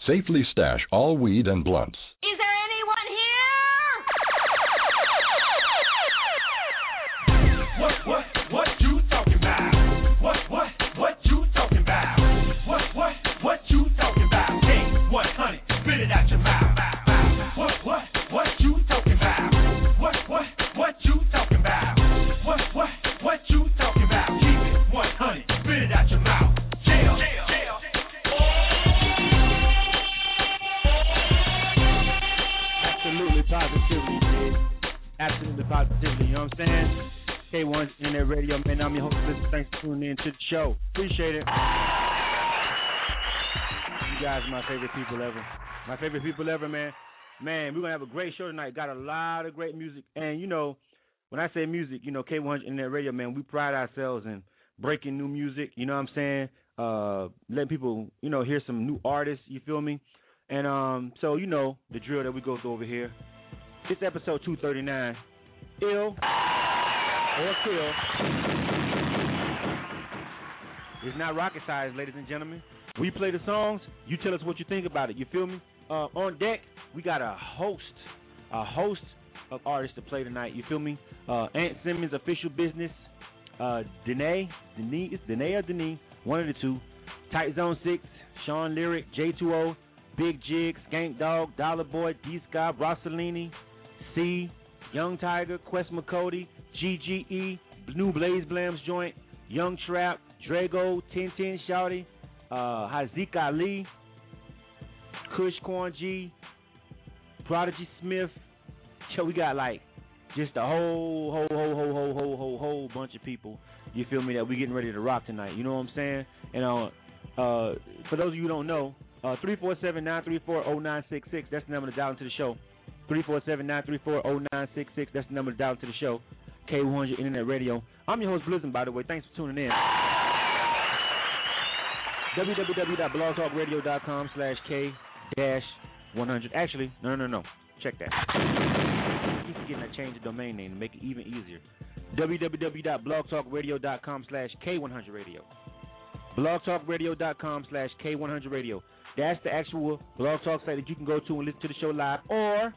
Safely stash all weed and blunts. Is there anyone here? What you talking about? What you talking about? What you talking about? Hey, 100, spit it out your mouth. What you talking about? What you talking about? What you talking about? Keep it 100, spit it out your mouth. Jail. Absolutely positivity, kid. Absolutely positivity, you know what I'm saying? K1's Internet Radio, man. I'm your host, Listen. Thanks for tuning in to the show. Appreciate it. You guys are my favorite people ever. My favorite people ever, man. Man, we're going to have a great show tonight. Got a lot of great music. And, you know, when I say music, you know, K1's Internet Radio, man, we pride ourselves in breaking new music, you know what I'm saying? Letting people, you know, hear some new artists, you feel me? And so, you know, the drill that we go through over here. It's episode 239. Ill or kill. It's not rocket science, ladies and gentlemen. We play the songs, you tell us what you think about it, you feel me? On deck, we got a host of artists to play tonight, you feel me? Ant Simmons, Official Business, Danae, one of the two, Tight Zone 6, Sean Lyric, J2O, Big Jig, Skank Dog, Dollar Boy, D Scott, Rossellini, C, Young Tiger, Quest McCody, GGE, New Blaze Blams Joint, Young Trap, Drago, 1010 Shouty, Hazik Ali, Kush Quan G, Prodigy Smith. So we got like just a whole bunch of people, you feel me, that we getting ready to rock tonight. You know what I'm saying? And for those of you who don't know, 347-934-0966, that's the number to dial into the show. 347-934-0966, that's the number to dial into the show. K100 Internet Radio. I'm your host, Blizzard, by the way. Thanks for tuning in. www.blogtalkradio.com/K-100. Actually, no. Check that. I keep forgetting to change the domain name to make it even easier. www.blogtalkradio.com/K100Radio. blogtalkradio.com/K100Radio. That's the actual Blog Talk site that you can go to and listen to the show live, or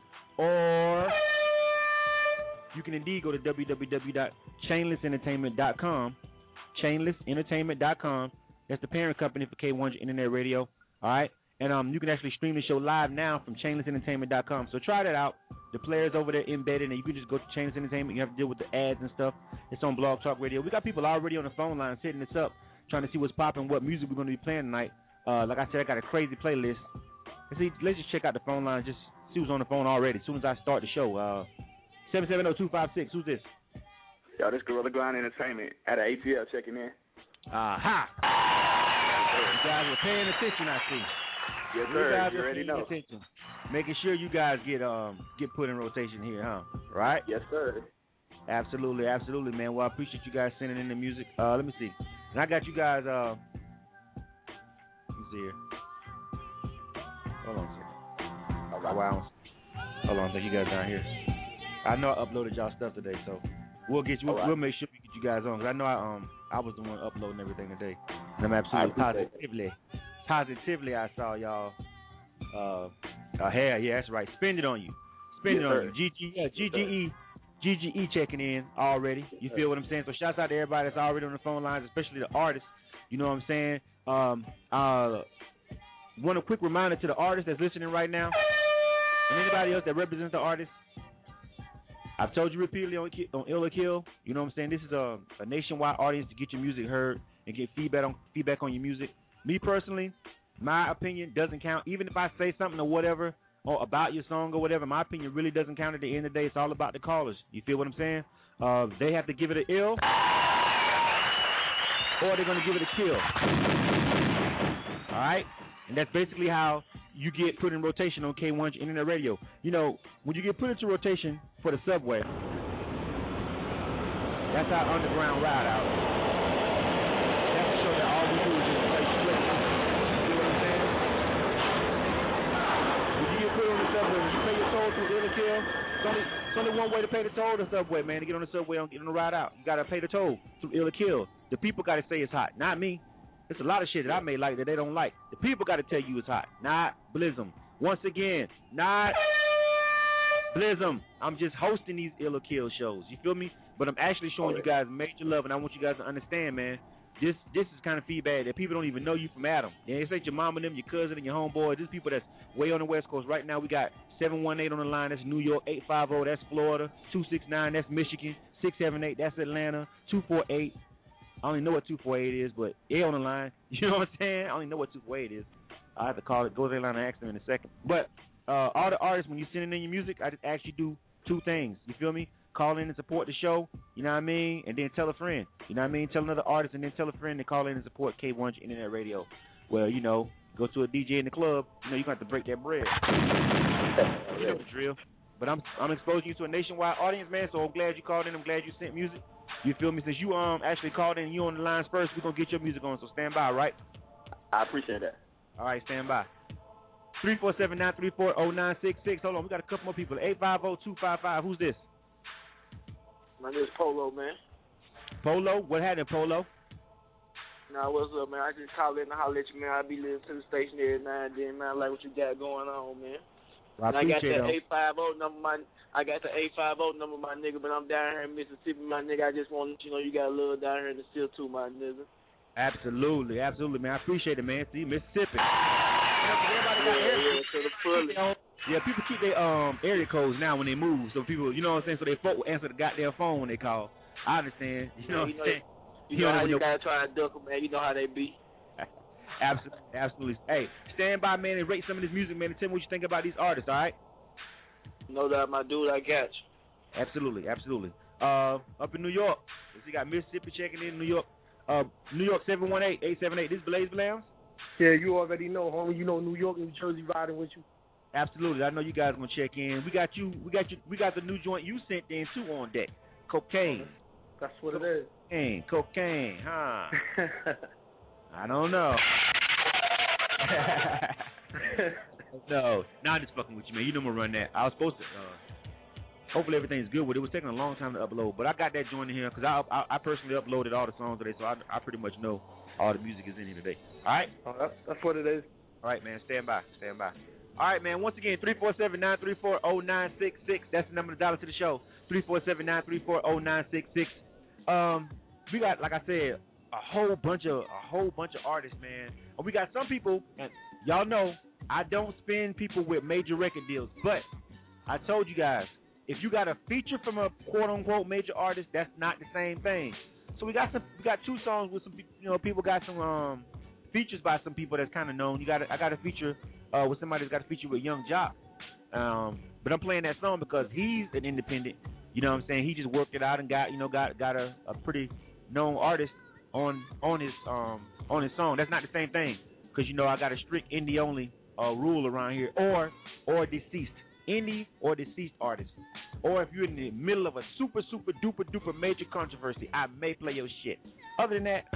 you can indeed go to www.chainlessentertainment.com. Chainlessentertainment.com. That's the parent company for K100 Internet Radio. All right, and you can actually stream the show live now from chainlessentertainment.com. So try that out. The players over there embedded, and you can just go to Chainless Entertainment. You have to deal with the ads and stuff. It's on Blog Talk Radio. We got people already on the phone line setting this up, trying to see what's popping, what music we're going to be playing tonight. Like I said, I got a crazy playlist. Let's just check out the phone line, just see who's on the phone already as soon as I start the show. 770-256, who's this? Yo, this Gorilla Grind Entertainment at an ATL checking in. Aha! You guys were paying attention, I see. Yes, sir. You already know. Attention. Making sure you guys get put in rotation here, huh? Right? Yes, sir. Absolutely, man. Well, I appreciate you guys sending in the music. Let me see. And I got you guys, let me see here. Hold on a second. Wow. Hold on a second. You guys down here. I know I uploaded y'all stuff today, so we'll get you. We'll make sure we get you guys on. Cause I know I was the one uploading everything today, and I'm absolutely positively I saw y'all. Yeah, that's right. Spend it on you. GGE checking in already. You feel what I'm saying? So shouts out to everybody that's already on the phone lines, especially the artists. You know what I'm saying? Want a quick reminder to the artist that's listening right now, and anybody else that represents the artist. I've told you repeatedly on Ill or Kill, you know what I'm saying? This is a nationwide audience to get your music heard and get feedback on your music. Me personally, my opinion doesn't count. Even if I say something or whatever or about your song or whatever, my opinion really doesn't count at the end of the day. It's all about the callers. You feel what I'm saying? They have to give it an ill or they're going to give it a kill. All right? And that's basically how you get put in rotation on K100 Internet Radio. You know, when you get put into rotation for the subway, that's our underground ride out. That's to show that all we do is just play straight. You know what I'm saying? When you get put on the subway, when you pay your toll through Ill or Kill, it's only one way to pay the toll to the subway, man. To get on the subway, get on the ride out. You got to pay the toll through Ill or Kill. The people got to say it's hot, not me. There's a lot of shit that I may like that they don't like. The people got to tell you it's hot, not Blizzum. Once again, not Blizzum. I'm just hosting these Ill or Kill shows. You feel me? But I'm actually showing you guys major love, and I want you guys to understand, man. This is kind of feedback that people don't even know you from Adam. It's like your mama, them, your cousin, and your homeboy. These people that's way on the West Coast right now. We got 718 on the line. That's New York. 850. That's Florida. 269. That's Michigan. 678. That's Atlanta. 248. I don't even know what 248 is, but they're on the line. You know what I'm saying? I don't even know what 248 is. I have to call it. Go to the line and ask them in a second. But all the artists, when you send in your music, I just ask you do two things. You feel me? Call in and support the show, you know what I mean? And then tell a friend, you know what I mean? Tell another artist and then tell a friend to call in and support K100 Internet Radio. Well, you know, go to a DJ in the club, you know, you're going to have to break that bread. You know the drill. But I'm exposing you to a nationwide audience, man, so I'm glad you called in. I'm glad you sent music. You feel me? Since you actually called in and you on the lines first, we're going to get your music on, so stand by, right? I appreciate that. All right, stand by. 347-934-0966. Hold on, we got a couple more people. 850-255. Who's this? My name is Polo, man. Polo? What happened, Polo? Nah, what's up, man? I just call in and holler at you, man. I be listening to the station every now and then, man. I like what you got going on, man. Well, I got the 850 number, my nigga, but I'm down here in Mississippi, my nigga. I just want to let you know you got love down here in the still too, my nigga. Absolutely, absolutely, man. I appreciate it, man. See, Mississippi. Yeah, people keep their area codes now when they move, so people, you know what I'm saying, so they folk will answer the goddamn phone when they call. I understand. You know what I'm saying? You know how you gotta try to duck them, man. You know how they be. Absolutely. Hey, stand by, man, and rate some of this music, man, and tell me what you think about these artists, all right? No doubt, my dude, I got you. Absolutely, absolutely. Up in New York, you got Mississippi checking in, New York 718-878. This is Blaze Blams? Yeah, you already know, homie. You know New York, New Jersey riding with you. Absolutely. I know you guys gonna check in. We got the new joint you sent in too on deck. Cocaine. That's what it is. Cocaine, huh? I don't know. No, I'm just fucking with you, man. You know I'm gonna run that. I was supposed to. Hopefully everything's good with it. It was taking a long time to upload, but I got that joint in here because I personally uploaded all the songs today, so I pretty much know all the music is in here today. All right. Oh, that's what it is. All right, man. Stand by. All right, man. Once again, 347-934-0966. That's the number to dial to the show. 347-934-0966. We got, like I said, a whole bunch of artists, man. And we got some people, and y'all know I don't spin people with major record deals, but I told you guys, if you got a feature from a quote unquote major artist, that's not the same thing. So we got two songs with some, people got some features by some people that's kind of known. I got a feature with somebody that's got a feature with Young Jock. But I'm playing that song because he's an independent. You know what I'm saying? He just worked it out and got a pretty known artist on his song. That's not the same thing because I got a strict indie only rule around here, or deceased indie or deceased artist. Or if you're in the middle of a super duper major controversy, I may play your shit. Other than that,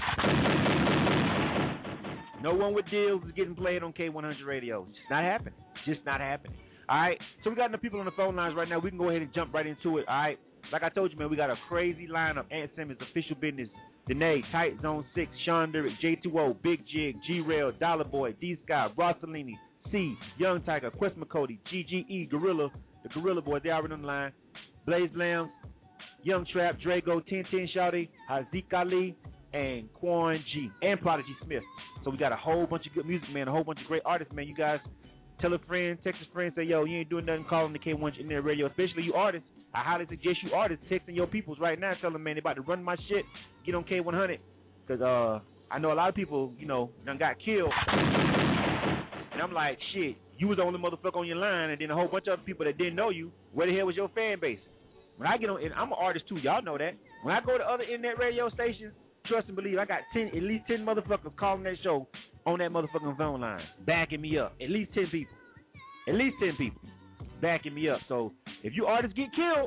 no one with deals is getting played on K100 Radio. It's not happening. Just not happening. All right? So we got enough people on the phone lines right now. We can go ahead and jump right into it. All right? Like I told you, man, we got a crazy lineup. Ant Simmons, Official Business, Danae, Tight Zone 6, Sean Derrick, J2O, Big Jig, G-Rail, Dollar Boy, D-Sky, Rossellini, C, Young Tiger, Quest McCody, GGE, Gorilla, the Gorilla Boy, they already on the line. Blaze Lambs, Young Trap, Drago, 1010 Shawty, Hazik Ali, and Quan G, and Prodigy Smith. So we got a whole bunch of good music, man, a whole bunch of great artists, man. You guys tell a friend, text a friend, say, yo, you ain't doing nothing, call them the K100 in their radio, especially you artists. I highly suggest you artists texting your peoples right now, tell them, man, they about to run my shit, get on K100, because I know a lot of people, done got killed, and I'm like, shit, you was the only motherfucker on your line, and then a whole bunch of other people that didn't know you, where the hell was your fan base? When I get on, and I'm an artist too, y'all know that. When I go to other internet radio stations, trust and believe, I got at least 10 motherfuckers calling that show on that motherfucking phone line, backing me up. At least 10 people. At least 10 people backing me up. So if you artists get killed,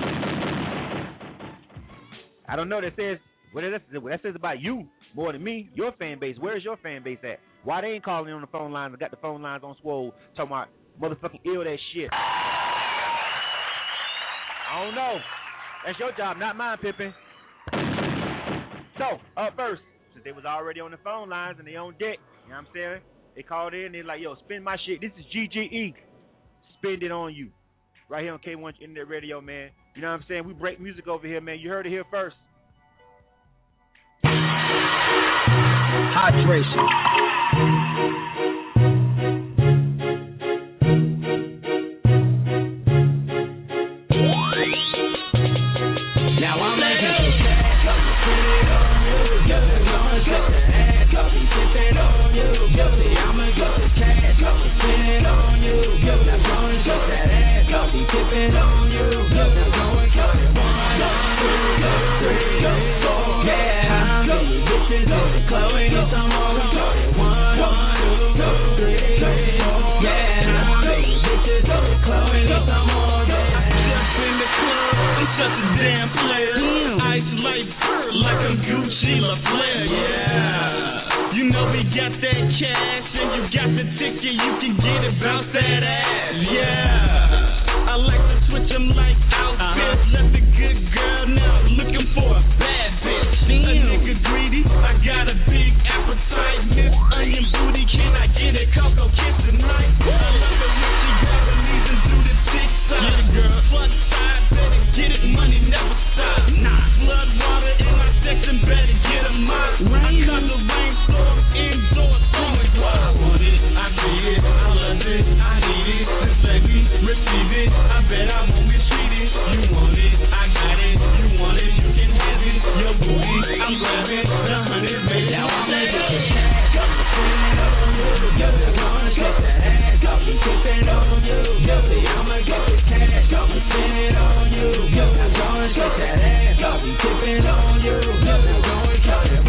I don't know. That says about you more than me. Your fan base. Where's your fan base at? Why they ain't calling on the phone lines and got the phone lines on swole talking about motherfucking ill that shit? I don't know. That's your job, not mine, Pippin. So, up first, since they was already on the phone lines and they on deck. You know what I'm saying? They called in. They're like, yo, spin my shit. This is GGE. Spend it on you. Right here on K1 Internet Radio, man. You know what I'm saying? We break music over here, man. You heard it here first. Hydration. Now I'm making some cash, I'm spend it on you. Gonna get the ass, I'll be tipping on you. I'ma get the cash, I'ma spend it on you. Now gonna get that ass, I'll be tipping on you. Now gonna count it 1, 2, 3, 4. Yeah, I'm getting bitches on the Chloe and some more. Count it 1, 2, 3, 4. Yeah, I'm getting bitches on the Chloe and some more. Yeah, just in the club, I'm such a damn player. Isolate like I'm Gucci LaFleur. Yeah, you know we got that cash and you got the ticket, you can get it, bounce that ass. Yeah, I like to switch them like outfits. Left a good girl, now looking for a bad bitch. A nigga greedy, I got a big appetite. Miss Onion Booty, can I get a Cocoa Kiss tonight? I love it when she grab her knees and do the thick side. Yeah, girl, front side, better get it, money never stop. Nah, flood water in my section, better get a mop. I cut the rainstorm indoors, oh my God. I want it, I need it, I love it, I need it. Just let me receive it, I bet I won't mistreat it. You want it, I got it, you want it, you can have it. Your booty, I'm grabbing the 100 million. Now I'm making the cash, I'm spending on you. You're gonna get the ass, I'll be tipping on you. I'ma get the cash, I'ma spend it on you. I'm gonna get that ass, I'll be tipping on you. I'm gonna count it 1, 2,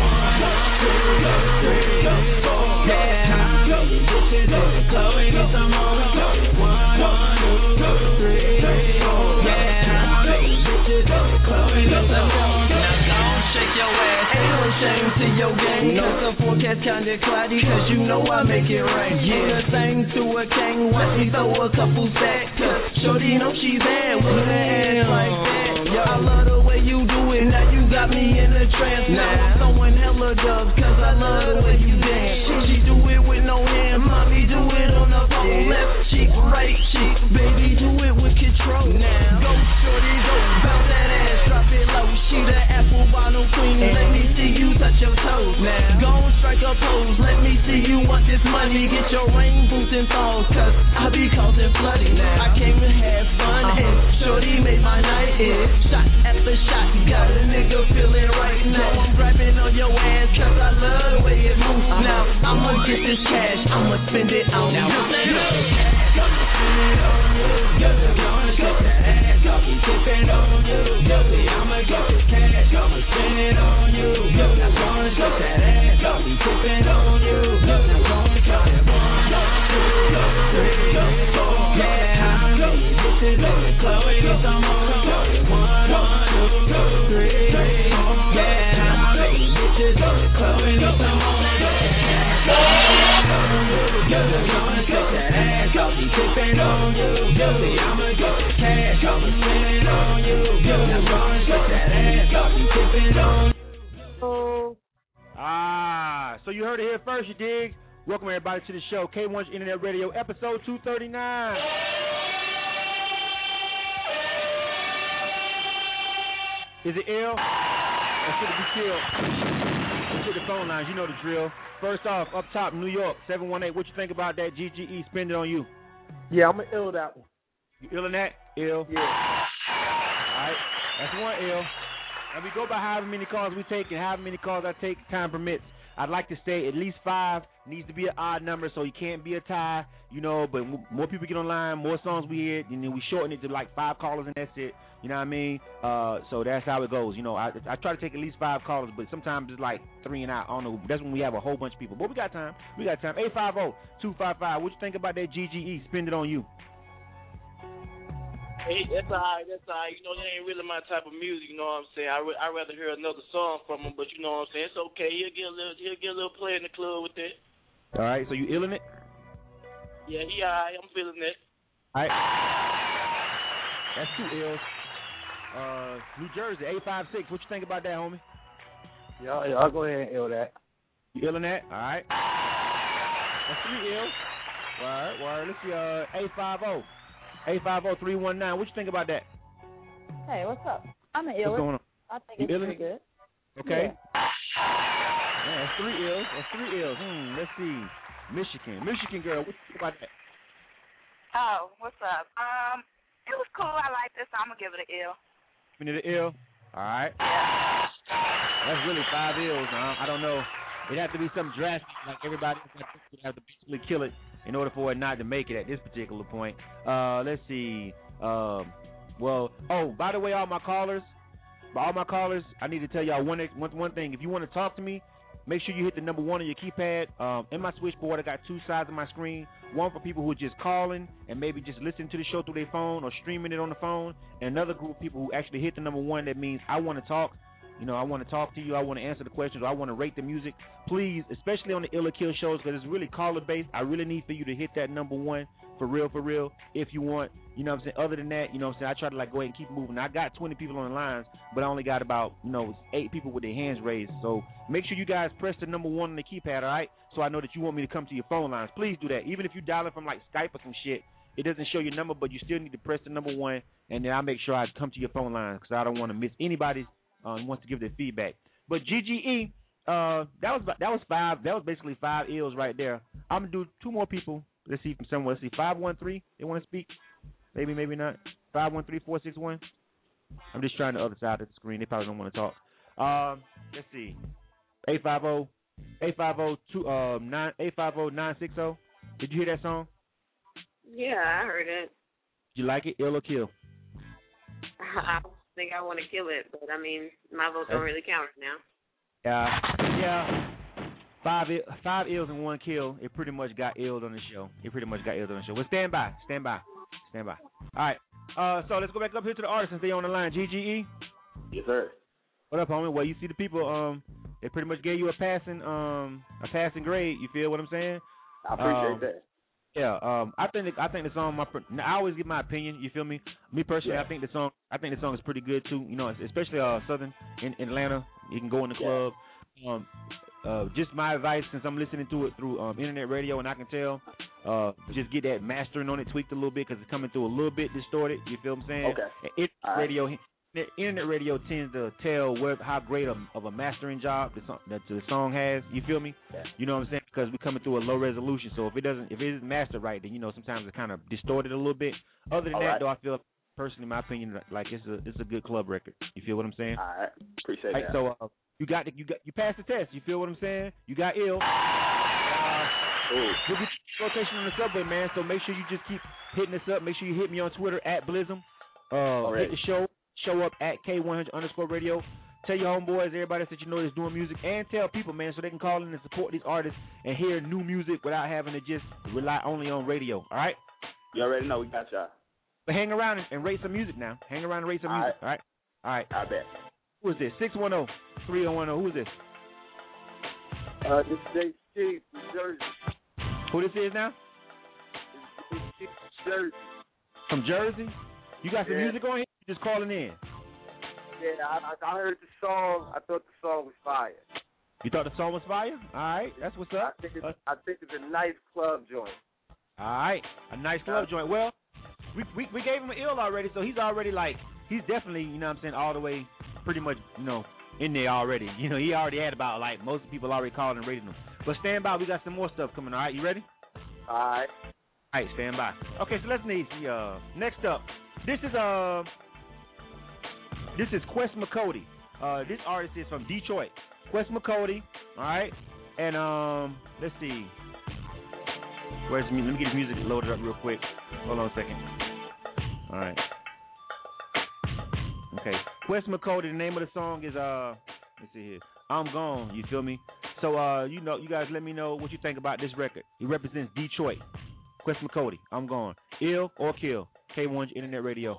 3, 4. Yeah, I'm getting bitches on the Chloe and some more. Count it 1, 2, 3, 4. Yeah, I'm getting bitches on the Chloe and some more. Now go shake your ass, ain't no shame to your game. Cause the forecast kinda cloudy, cause you know I make it rain. Yeah, thing to a king, watch me throw a couple stacks. Cause shorty know she's there with her ass like that. I love the way you do it, now you got me in a trance. Now I'm throwing hella dubs, cause I love the way you dance. She do it with no hand, mommy do it on the phone. Left cheek, right cheek, baby do it with control. Now go shorty, go bounce that ass, drop it low. She the apple bottom queen, let me see you touch your toes. Now go strike a pose, let me see you want this money. Get your rain boots and thongs, cause I be causing flooding. Now I came to have fun, and shorty made my night. Shot after shot, got a nigga feeling right now. I'm grabbing on your ass, cause I love the way it moves. Now I'ma get this cash, I'ma spend it on you. I'ma spend it on you. You're gonna get that ass, I'll be tipping on you. I'ma get this cash, I'ma spend it on you. I'm gonna get that ass, I'll be tipping on you. I'm gonna count it 1, 2, 3, 4. Yeah, I'm getting bitches on the Chloe and some more. Count it 1, 2, 3, 4. Yeah, I'm getting bitches on the Chloe and some more. You're gonna get that ass, I'll be tipping on you. I'ma get the cash, I'ma spend it on you. I'm gonna get that ass, I'll be tipping on you. So you heard it here first, you dig? Welcome everybody to the show, K1 Internet Radio, episode 239. Is it ill? Or should it be killed? Let's hit the phone lines, you know the drill. First off, up top, New York, 718. What you think about that GGE? Spend it on you. Yeah, I'm going to ill that one. You illin' that? Ill. Yeah. All right, that's one ill. And we go by however many calls we take, and however many calls I take, time permits. I'd like to say at least 5. Needs to be an odd number, so you can't be a tie, you know, but more people get online, more songs we hear, and then we shorten it to like 5 callers, and that's it. You know what I mean? So that's how it goes. You know, I try to take at least 5 callers, but sometimes it's like 3 and out. I don't know. That's when we have a whole bunch of people. But we got time. 850-255. What you think about that GGE? Spend it on you. Hey, that's all right. You know, that ain't really my type of music. You know what I'm saying? I'd rather hear another song from him, but you know what I'm saying? It's okay. He'll get a little play in the club with that. All right. So you illin' it? Yeah, he all right. I'm feeling it. All right. That's 2 ills. New Jersey, 856. What you think about that, homie? Yeah, I'll go ahead and ill that. You ill in that? All right. That's 3 ills. Word. Let's see, 850-319. What you think about that? Hey, what's up? I'm an ill. What's going on? I think it's pretty good. Okay. Yeah, that's 3 ills. Let's see. Michigan girl, what you think about that? Oh, what's up? It was cool. I like this, so I'm gonna give it an ill. You need an ill? All right. That's really 5 ills. I don't know. It'd have to be something drastic, like everybody would have to basically kill it in order for it not to make it at this particular point. Let's see. By the way, all my callers, I need to tell y'all one thing. If you want to talk to me, make sure you hit the number 1 on your keypad. In my switchboard, I got 2 sides of my screen. One for people who are just calling and maybe just listening to the show through their phone or streaming it on the phone. And another group of people who actually hit the number 1. That means I want to talk. I want to talk to you. I want to answer the questions. Or I want to rate the music. Please, especially on the Ill or Kill shows, because it's really caller-based, I really need for you to hit that number 1 for real, if you want. You know what I'm saying? Other than that, I try to go ahead and keep moving. I got 20 people on the lines, but I only got about, 8 people with their hands raised. So make sure you guys press the number 1 on the keypad, all right? So I know that you want me to come to your phone lines. Please do that. Even if you dial it from Skype or some shit, it doesn't show your number, but you still need to press the number 1, and then I'll make sure I come to your phone lines because I don't want to miss anybody who wants to give their feedback. But GGE, that was 5. That was basically 5 ills right there. I'm gonna do 2 more people. Let's see from somewhere. Let's see, 513. They want to speak? Maybe not. 513-461. I'm just trying the other side of the screen. They probably don't want to talk. Let's see. 850-960. Did you hear that song? Yeah, I heard it. Did you like it? Ill or kill? I think I want to kill it, but I mean, my vote don't really count now. Yeah. 5 ills and 1 kill. It pretty much got illed on the show. Well, stand by. All right. So let's go back up here to the artists and stay on the line. GGE. Yes, sir. What up, homie? Well, you see the people. They pretty much gave you a passing grade. You feel what I'm saying? I appreciate that. Yeah. I think the song. I always give my opinion. You feel me? Me personally, yeah. I think the song is pretty good too. Especially Southern in Atlanta. You can go in the club. Just my advice, since I'm listening to it through internet radio, and I can tell, just get that mastering on it tweaked a little bit because it's coming through a little bit distorted. You feel what I'm saying? Okay. Internet radio tends to tell how great of a mastering job the song has. You feel me? Yeah. You know what I'm saying? Because we're coming through a low resolution. So if it isn't mastered right, then sometimes it's kind of distorted a little bit. Other than that, though, I feel personally, my opinion, it's a good club record. You feel what I'm saying? All right. Appreciate that. So you passed the test. You feel what I'm saying? You got ill. We'll get rotation on the subway, man. So make sure you just keep hitting us up. Make sure you hit me on Twitter at Blizzum. Hit the show up at K100_radio. Tell your homeboys, everybody that you know that's doing music, and tell people, man, so they can call in and support these artists and hear new music without having to just rely only on radio. All right? You already know we got y'all. But hang around and rate some music now. All right? All right. I bet. Who is this? 610-3010. Who is this? This is JC from Jersey. Who this is now? This is JC from Jersey. From Jersey? You got some music on here? You just calling in? Yeah, I heard the song. I thought the song was fire. You thought the song was fire? All right, that's what's up. I think it's a nice club joint. All right, a nice club joint. Well, we gave him an ill already, so he's already he's definitely, you know what I'm saying, all the way pretty much, in there already. He already had about, most people already called and rated him. But stand by, we got some more stuff coming, all right? You ready? All right. All right, stand by. Okay, so let's see. Next up, this is Quest McCody. This artist is from Detroit. Quest McCody, all right? And let's see. Where's the music? Let me get his music loaded up real quick. Hold on a second. All right. Okay. Quest McCody, the name of the song is let's see here. I'm Gone, you feel me? So you guys let me know what you think about this record. He represents Detroit. Quest McCody, I'm Gone. Ill or kill. K1 Internet Radio.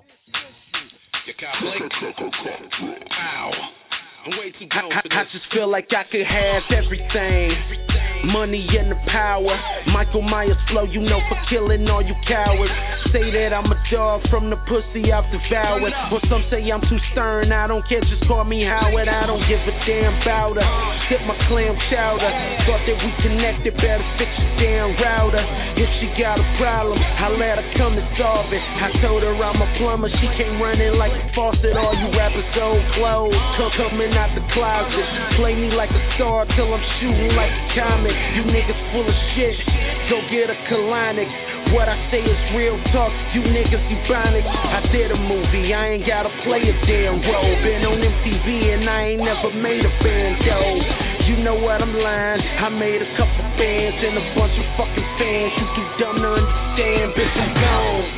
I just feel like I could have everything. money and the power. Michael Myers flow, you know, for killing all you cowards. Say that I'm a dog from the pussy I've devoured. Or some say I'm too stern, I don't care, just call me Howard. I don't give a damn about her. Sip my clam chowder. Thought that we connected, better fix your damn router. If she got a problem, I let her come and solve it. I told her I'm a plumber, she came running like a faucet. All you rappers old clothes, coming out the closet. Play me like a star till I'm shooting like a comet. You niggas full of shit, go get a colonic. What I say is real talk, you niggas ebonics. I did a movie, I ain't gotta play a damn role. Been on MTV and I ain't never made a band, though. You know what, I'm lying, I made a couple bands and a bunch of fucking fans. You too dumb to understand, bitch, I'm gone.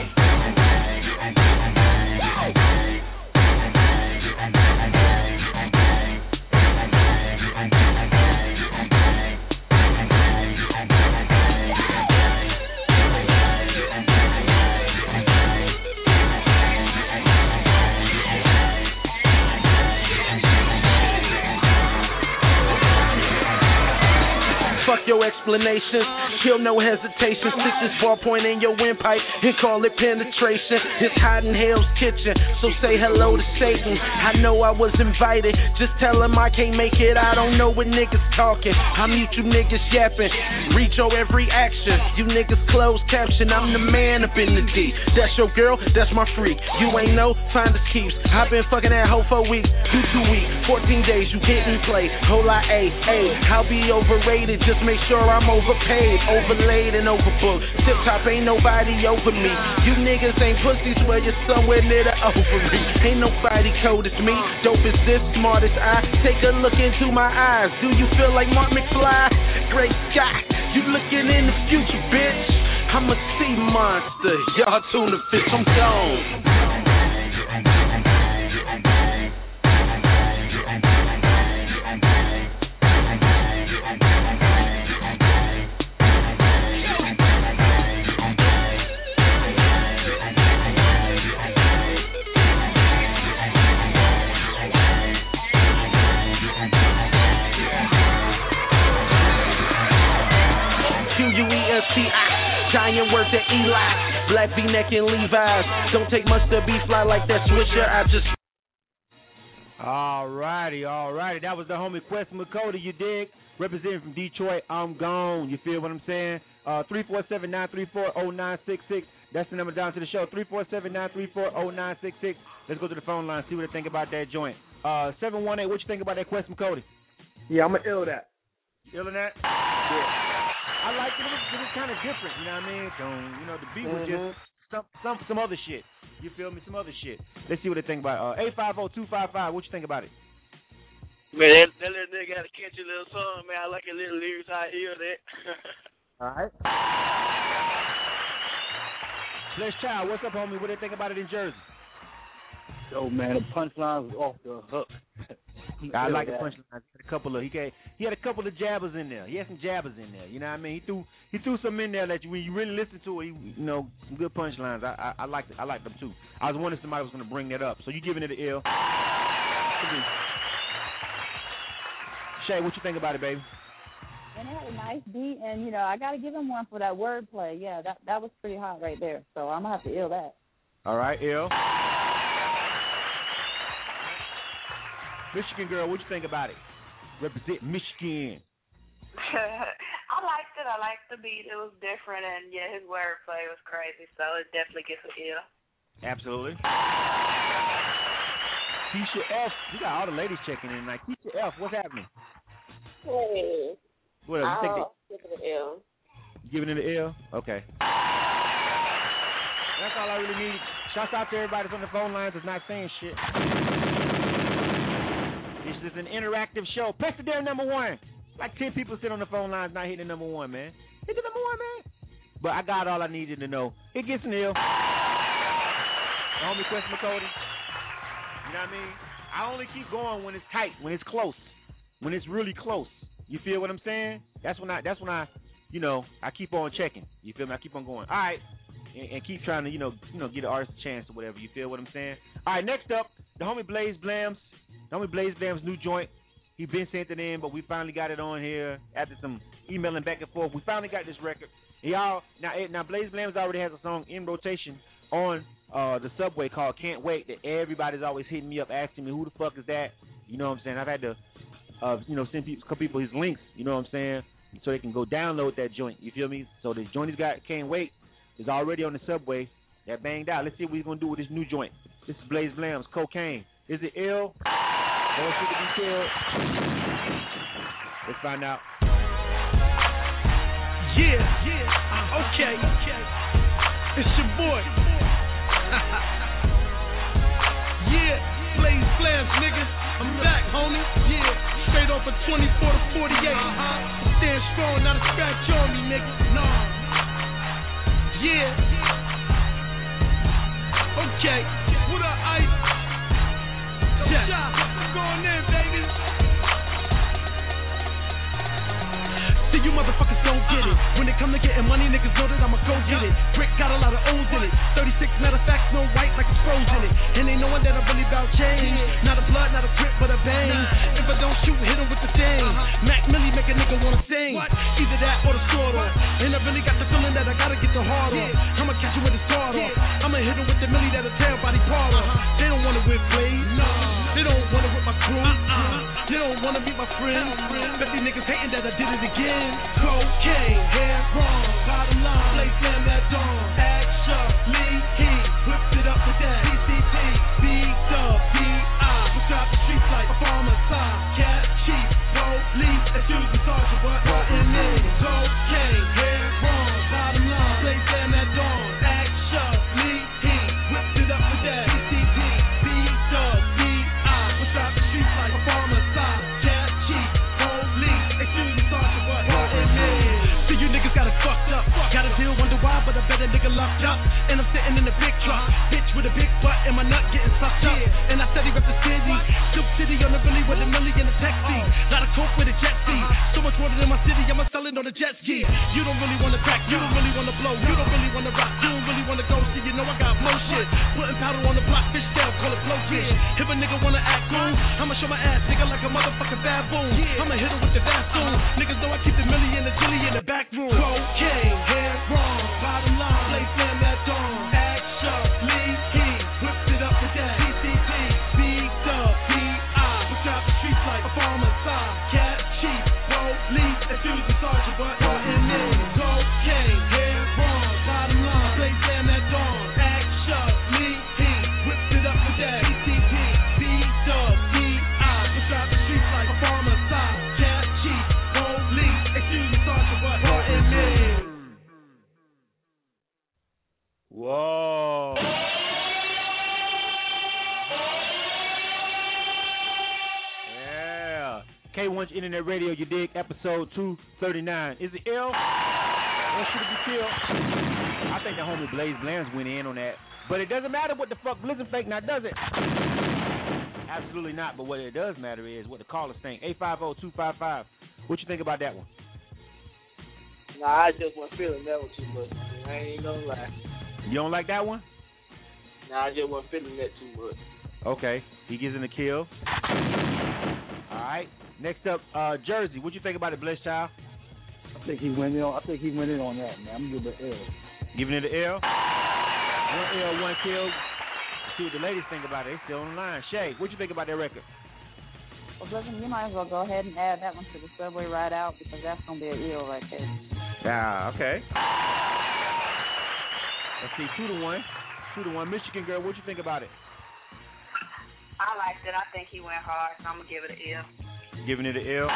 Your explanations, kill no hesitation. Stick this ballpoint in your windpipe and call it penetration. It's hot in Hell's Kitchen, so say hello to Satan. I know I was invited, just tell him I can't make it. I don't know what niggas talking, I mute you niggas yapping. Reach your every action, you niggas closed caption. I'm the man up in the D. That's your girl, that's my freak. You ain't know, find us keeps. I've been fucking that hoe for weeks, you 2 weeks, 14 days. You didn't play, whole lot A. I'll be overrated, just make sure I'm overpaid, overlaid and overbooked. Tip top ain't nobody over me. You niggas ain't pussies, well you're somewhere near the ovary. Ain't nobody cold as me, dope as this, smart as I. Take a look into my eyes. Do you feel like Mark McFly? Great Scott, you looking in the future, bitch. I'm a sea monster, y'all tuna fish, I'm gone. Giant work at Eli, black V-neck and Levi's. Don't take much to be fly like that Swisher. I just. Alrighty. That was the homie Quest McCody, you dig? Representing from Detroit, I'm gone. You feel what I'm saying? 347-934-0966. That's the number down to the show. 347-934-0966. Let's go to the phone line, see what they think about that joint. 718, what you think about that Quest McCody? Yeah, I'm going to ill that. Ill in that? Yeah. I liked it. It was kind of different, you know what I mean? You know, the beat was just some other shit. You feel me? Some other shit. Let's see what they think about it. 850-255. What you think about it? Man, that little nigga got a catchy little song, man. I like a little lyrics. I hear that. All right. Flesh Child, what's up, homie? What do they think about it in Jersey? Yo, man, the punchline was off the hook. I like the punchline. He had a couple of jabbers in there. He had some jabbers in there. You know what I mean? He threw some in there that when you really listen to it, some good punchlines. I liked it. I liked them too. I was wondering if somebody was going to bring that up. So you giving it an ill? Shay, what you think about it, baby? And it had a nice beat, and I got to give him one for that wordplay. Yeah, that was pretty hot right there. So I'm gonna have to ill that. All right, ill. Michigan girl, what you think about it? Represent Michigan. I liked it. I liked the beat. It was different, and yeah, his wordplay was crazy. So it definitely gets an ill. Absolutely. Keisha F, we got all the ladies checking in. Like Keisha F, what's happening? Hey. What else? I'll give it an L. You giving it an L? Okay. That's all I really need. Shouts out to everybody that's on the phone lines that's not saying shit. This is an interactive show. Press the damn number one. Like 10 people sit on the phone lines not hitting the number one, man. Hit the number one, man. But I got all I needed to know. It gets an L. Homie Quest McCody. You know what I mean? I only keep going when it's tight, when it's close, when it's really close. You feel what I'm saying? That's when I I keep on checking. You feel me? I keep on going. All right. And keep trying to, get the artist a chance or whatever. You feel what I'm saying? All right, next up, the homie Blaze Blams. The homie Blaze Blams' new joint, He been sent it in, but we finally got it on here after some emailing back and forth. We finally got this record. Now Blaze Blams already has a song in rotation on the subway called Can't Wait that everybody's always hitting me up asking me who the fuck is that. You know what I'm saying? I've had to send people his links, you know what I'm saying, so they can go download that joint. You feel me? So this joint he's got, Can't Wait, is already on the subway. That banged out. Let's see what he's gonna do with this new joint. This is Blaze Blams, Cocaine. Is it ill? Or should it be killed? Let's find out. Okay. It's your boy. Blaze Blams, nigga. I'm back, homie. Straight off of 24 to 48. Stand strong, not a scratch on me, nigga. Nah. Okay. What up, Ice? What's going in, baby? See, you motherfuckers don't get it. When it come to getting money, niggas know that I'ma go get it. Brick got a lot of O's in it. 36, matter of fact, no white like it's frozen it. And they knowing that I'm really about change. Not a blood, not a grip, but a bang. If I don't shoot, hit him with the thing. Mac Millie make a nigga wanna sing. Either that or the sword off. And I really got the feeling that I gotta get the hard off. I'ma catch you with the sword off. I'ma hit him with the Millie that'll tear body part off. They don't wanna whip Blaze. They don't wanna whip my crew. They don't wanna meet my friends. Bet these niggas hating that I did it again. Cocaine, hair wrong, bottom line, Blaze Blam that dawn. Actually, he whipped it up with that PCP, B-Dub-B-I. We'll drop the streets like a farmer's side. Cat, chief, police, excuse me, sergeant, but what in it? Cocaine, hair wrong, bottom line, Blaze Blam that dawn. Actually, he whipped it up with that PCP, B-Dub-B-I. We'll drop the streets like a farmer's side. Cat, chief, police, excuse me, sergeant, but what in it? See, you niggas got it fucked up. Got a deal, wonder why, but I bet a nigga locked up. And I'm sitting in the big truck, bitch with a big butt and my nut getting sucked up. And I said he rep the city, Silk City on the Billy with a milli and a taxi. Lot of coke with a jet ski. So much water in my city, I'ma sell it on a jet ski. You don't really wanna crack, you don't really wanna blow, you don't really wanna rock, you don't really wanna go. See, you know I got more shit. Putting powder on the block, fish tail, call it blowfish. If a nigga wanna act cool, I'ma show my ass, nigga, like a motherfucking baboon. I'ma hit him with the Vaseline. Niggas know I keep the milli and the chili in the back room. Cocaine, hair wrong, bottom line, Blaze Blam that dawn. Actually, he whipped it up with that PCP, B-Dub-B-I. We'll drop the streets like a farmer's side. Cat, chief, police, excuse me, sergeant, but what in it? Cocaine, hair wrong, bottom line, Blaze Blam that dawn. Actually, he whipped it up with that PCP, B-Dub-B-I. We'll drop the streets like a farmer's side. Cat, chief, police, excuse me, sergeant, but what in it? Whoa. Yeah. K1's Internet Radio, you dig? Episode 239. Is it ill? Or should it be killed? I think the homie Blaze Blams went in on that. But it doesn't matter what the fuck Blizzard fake now, does it? Absolutely not. But what it does matter is what the callers think. 850-255. What you think about that one? Nah, I just wasn't feeling that one too much. I ain't gonna lie. You don't like that one? Nah, I just wasn't feeling that too much. Okay. He gives in a kill. All right. Next up, Jersey. What you think about it, Bless Child? I think he went in on that, man. I'm giving it an L. Giving it an L? 1 L, 1 kill. Let's see what the ladies think about it. They still on the line. Shay, what you think about that record? Well, listen, you might as well go ahead and add that one to the subway ride out because that's going to be an ill right there. Yeah, okay. Let's see, 2-1. 2-1. Michigan girl, what you think about it? I liked it. I think he went hard, so I'm going to give it an L. Giving it an L? All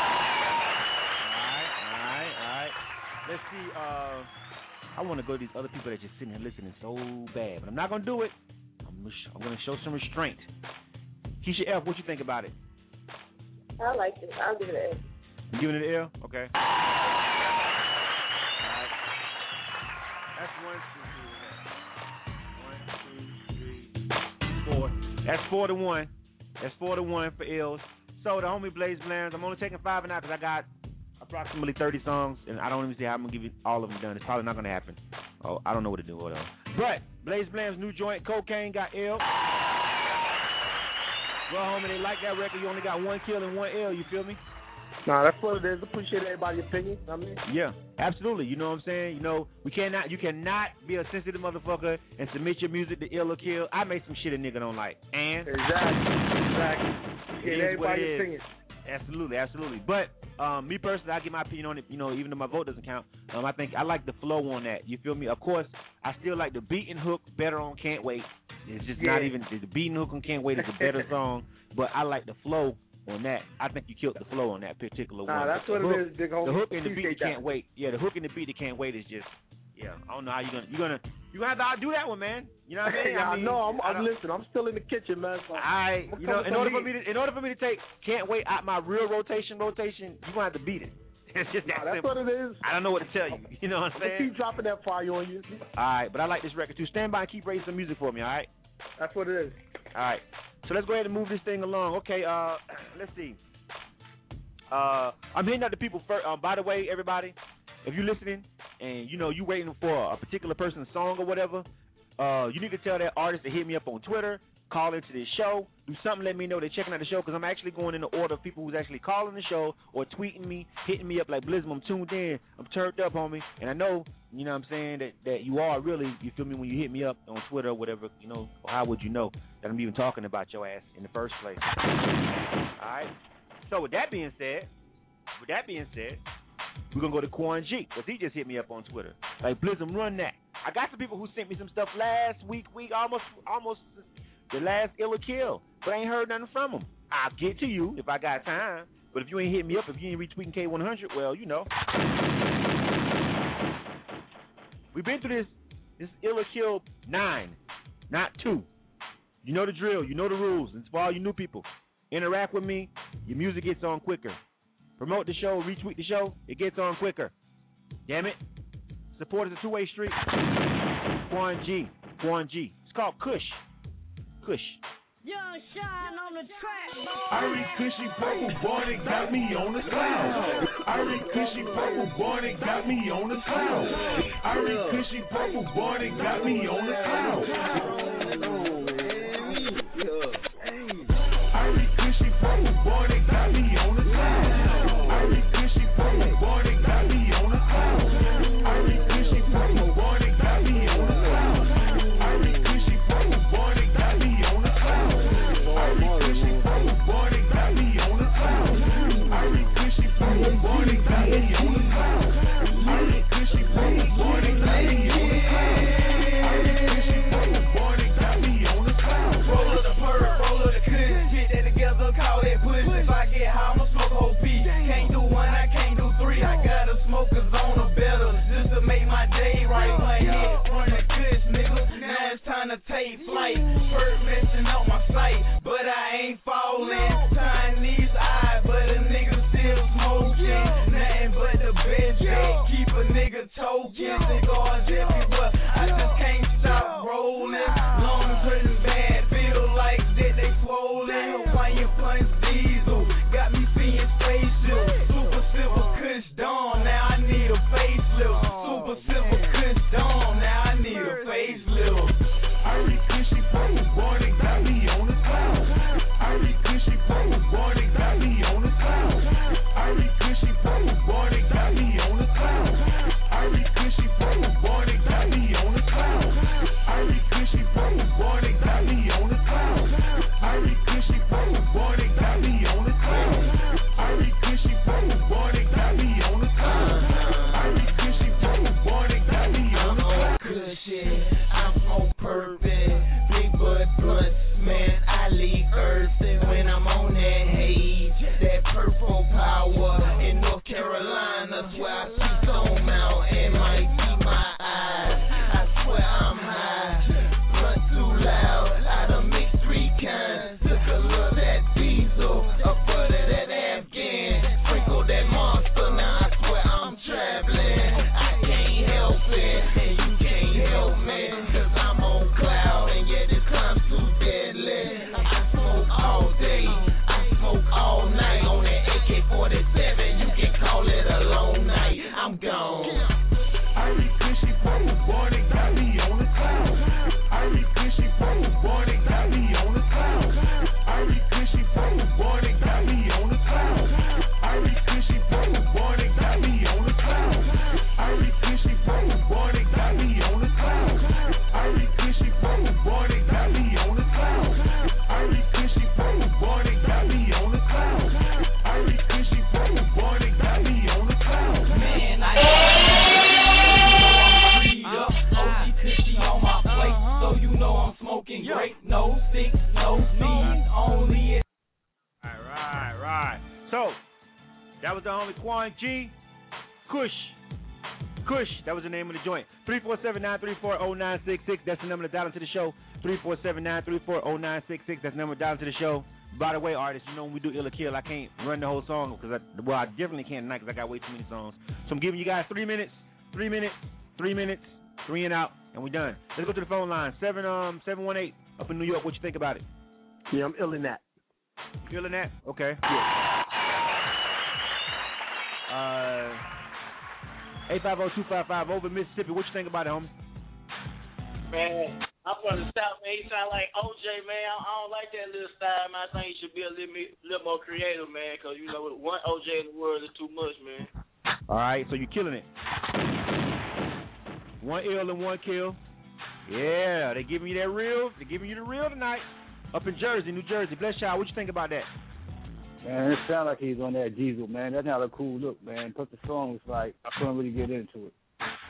right. Let's see, I want to go to these other people that just sitting here listening so bad, but I'm not going to do it. I'm going to show some restraint. Keisha F., what you think about it? I liked it. I'll give it an L. You giving it an L? Okay. All right. That's 1, 2, 3, 4. That's 4-1. That's 4-1 for L's. So the homie Blaze Blams, I'm only taking 5 and out because I got approximately 30 songs, and I don't even see how I'm going to give you all of them done. It's probably not going to happen. Oh, I don't know what to do. Hold on. But Blaze Blams' new joint, Cocaine, got L. Well, homie, they like that record. You only got 1 kill and 1 L. You feel me? Nah, that's what it is. Appreciate everybody's opinion. I mean, yeah, absolutely. You know what I'm saying? You know, you cannot be a sensitive motherfucker and submit your music to ill or kill. I made some shit a nigga don't like. And exactly. Get everybody's opinion. Absolutely. But me personally, I give my opinion on it. You know, even though my vote doesn't count, I think I like the flow on that. You feel me? Of course, I still like the beat and hook better on Can't Wait. It's just not even the beat and hook on Can't Wait is a better song, but I like the flow on that. I think you killed the flow on that particular one. That's what it is, big homie. The hook and the beat Can't Wait. Yeah, the hook and the beat Can't Wait is just. Yeah, I don't know how you're gonna have to outdo that one, man. You know what I mean? Listen, I'm still in the kitchen, man. So you know, in order for me to take Can't Wait out my real rotation, you're gonna have to beat it. It's just that that's simple. what it is. I don't know what to tell you. You know what I'm saying? Keep dropping that fire on you. All right, but I like this record too. Stand by and keep raising some music for me. All right. That's what it is. All right. So let's go ahead and move this thing along. Okay. Let's see. I'm hitting up the people first. By the way, everybody, if you're listening and you waiting for a particular person's song or whatever, you need to tell that artist to hit me up on Twitter, call into this show, do something, let me know they're checking out the show, because I'm actually going in the order of people who's actually calling the show or tweeting me, hitting me up like, Blizzum, I'm tuned in, I'm turned up, homie, and I know, you know what I'm saying, that you are really, you feel me, when you hit me up on Twitter or whatever, or how would you know that I'm even talking about your ass in the first place? All right? So with that being said, we're going to go to Quan G, because he just hit me up on Twitter. Like, Blizzum, run that. I got some people who sent me some stuff last week, almost the last Ill or Kill, but I ain't heard nothing from them. I'll get to you if I got time, but if you ain't hit me up, if you ain't retweeting K100, well, we've been through this Ill or Kill 9, not 2. You know the drill, you know the rules, and for all you new people, interact with me, your music gets on quicker. Promote the show, retweet the show, it gets on quicker. Damn it. Support is a two-way street. Quan G. It's called Kush. Young Shine on the track, boy. I read Cushy Purple, boy, it got me on the cloud. I read Cushy Purple, boy, it got me on the cloud. I read Cushy Purple, boy, it got me on the cloud. I read Cushy Purple, boy, it got me on the cloud. I read Cushy Purple, boy, it got me on the cloud. I read Cushy Purple, boy, it got me on the cloud. I read Cushy Purple, boy, it got me on the cloud. I read Cushy Purple, boy, it got me on the cloud. I read Cushy Purple, boy, it got me on the cloud. I read Cushy Purple, boy, it got me on the cloud. I read Cushy Purple, boy, was the homie Quan G. Kush. That was the name of the joint. 347-934-0966. That's the number to dial into the show. 347-934-0966. That's the number to dial into the show. By the way, artists, you know when we do Ill or Kill, I can't run the whole song because I definitely can't tonight because I got way too many songs. So I'm giving you guys 3 minutes, 3 minutes, 3 minutes, 3 and out, and we're done. Let's go to the phone line. 718 up in New York. What you think about it? Yeah, I'm ill in that. You ill in that? Okay. Yeah. 850-255 over Mississippi. What you think about it, homie? Man, I'm from the South, man. He sound like OJ, man. I don't like that little style, man. I think he should be a little more creative, man, because, you know, one OJ in the world is too much, man. All right, so you're killing it. 1 ill and 1 kill. Yeah, they giving you that real. They're giving you the real tonight. Up in Jersey, New Jersey. Bless y'all. What you think about that? Man, it sounds like he's on that diesel, man. That's not a cool look, man. Plus the song was like, I couldn't really get into it.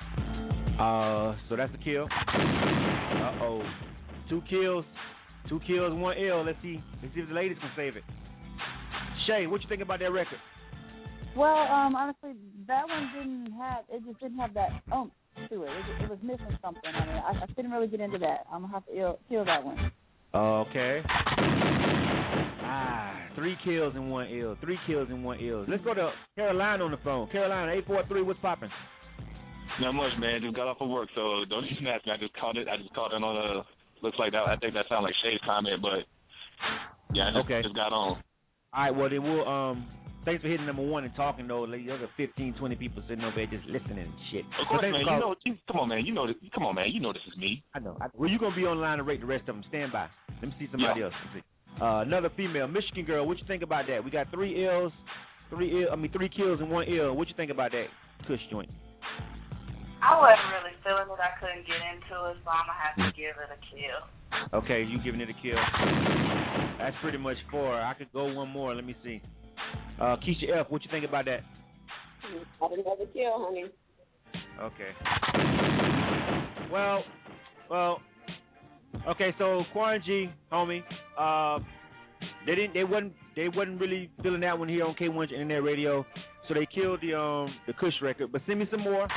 So that's the kill. Uh-oh. 2 kills, 1 ill. Let's see if the ladies can save it. Shay, what you think about that record? Well, honestly, that one just didn't have that oomph to it. It was missing something. I mean, I couldn't really get into that. I'm going to have to kill that one. Okay. 3 kills and 1 ill. 3 kills and 1 ill. Let's go to Carolina on the phone. Carolina, 843, what's popping? Not much, man. Just got off of work, so don't even ask me. I just caught it in on looks like that. I think that sounded like Shay's comment, but yeah, I just got on. All right, well, then we'll, thanks for hitting number 1 and talking, though. The other 15, 20 people sitting over there just listening and shit. Of course, man. Come on, man. You know this is me. I know. Well, you're going to be online to rate the rest of them. Stand by. Let me see somebody else. Let's see. Another female, Michigan girl. What you think about that? We got 3 kills and 1 ill. What you think about that Kush joint? I wasn't really feeling it. I couldn't get into it, so I'm going to have to give it a kill. Okay, you giving it a kill. That's pretty much 4. I could go 1 more. Let me see. Keisha F., what you think about that? I didn't have a kill, honey. Okay. Well. Okay, so Quan G, homie, they wasn't really feeling that one here on K1 Internet Radio, so they killed the Kush record. But send me some more.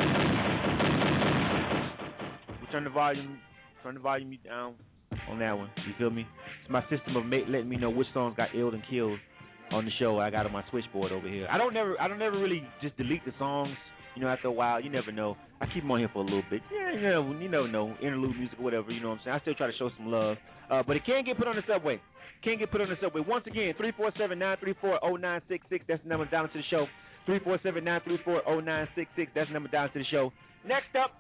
We turn the volume down on that one. You feel me? It's my system of letting me know which songs got illed and killed on the show. I got on my switchboard over here. I don't never really just delete the songs. You know, after a while, you never know. I keep them on here for a little bit. Yeah, you never know. Interlude music or whatever, you know what I'm saying? I still try to show some love. But it can get put on the subway. Once again, 347-934-0966. That's the number down to the show. 347-934-0966. That's the number down to the show. Next up,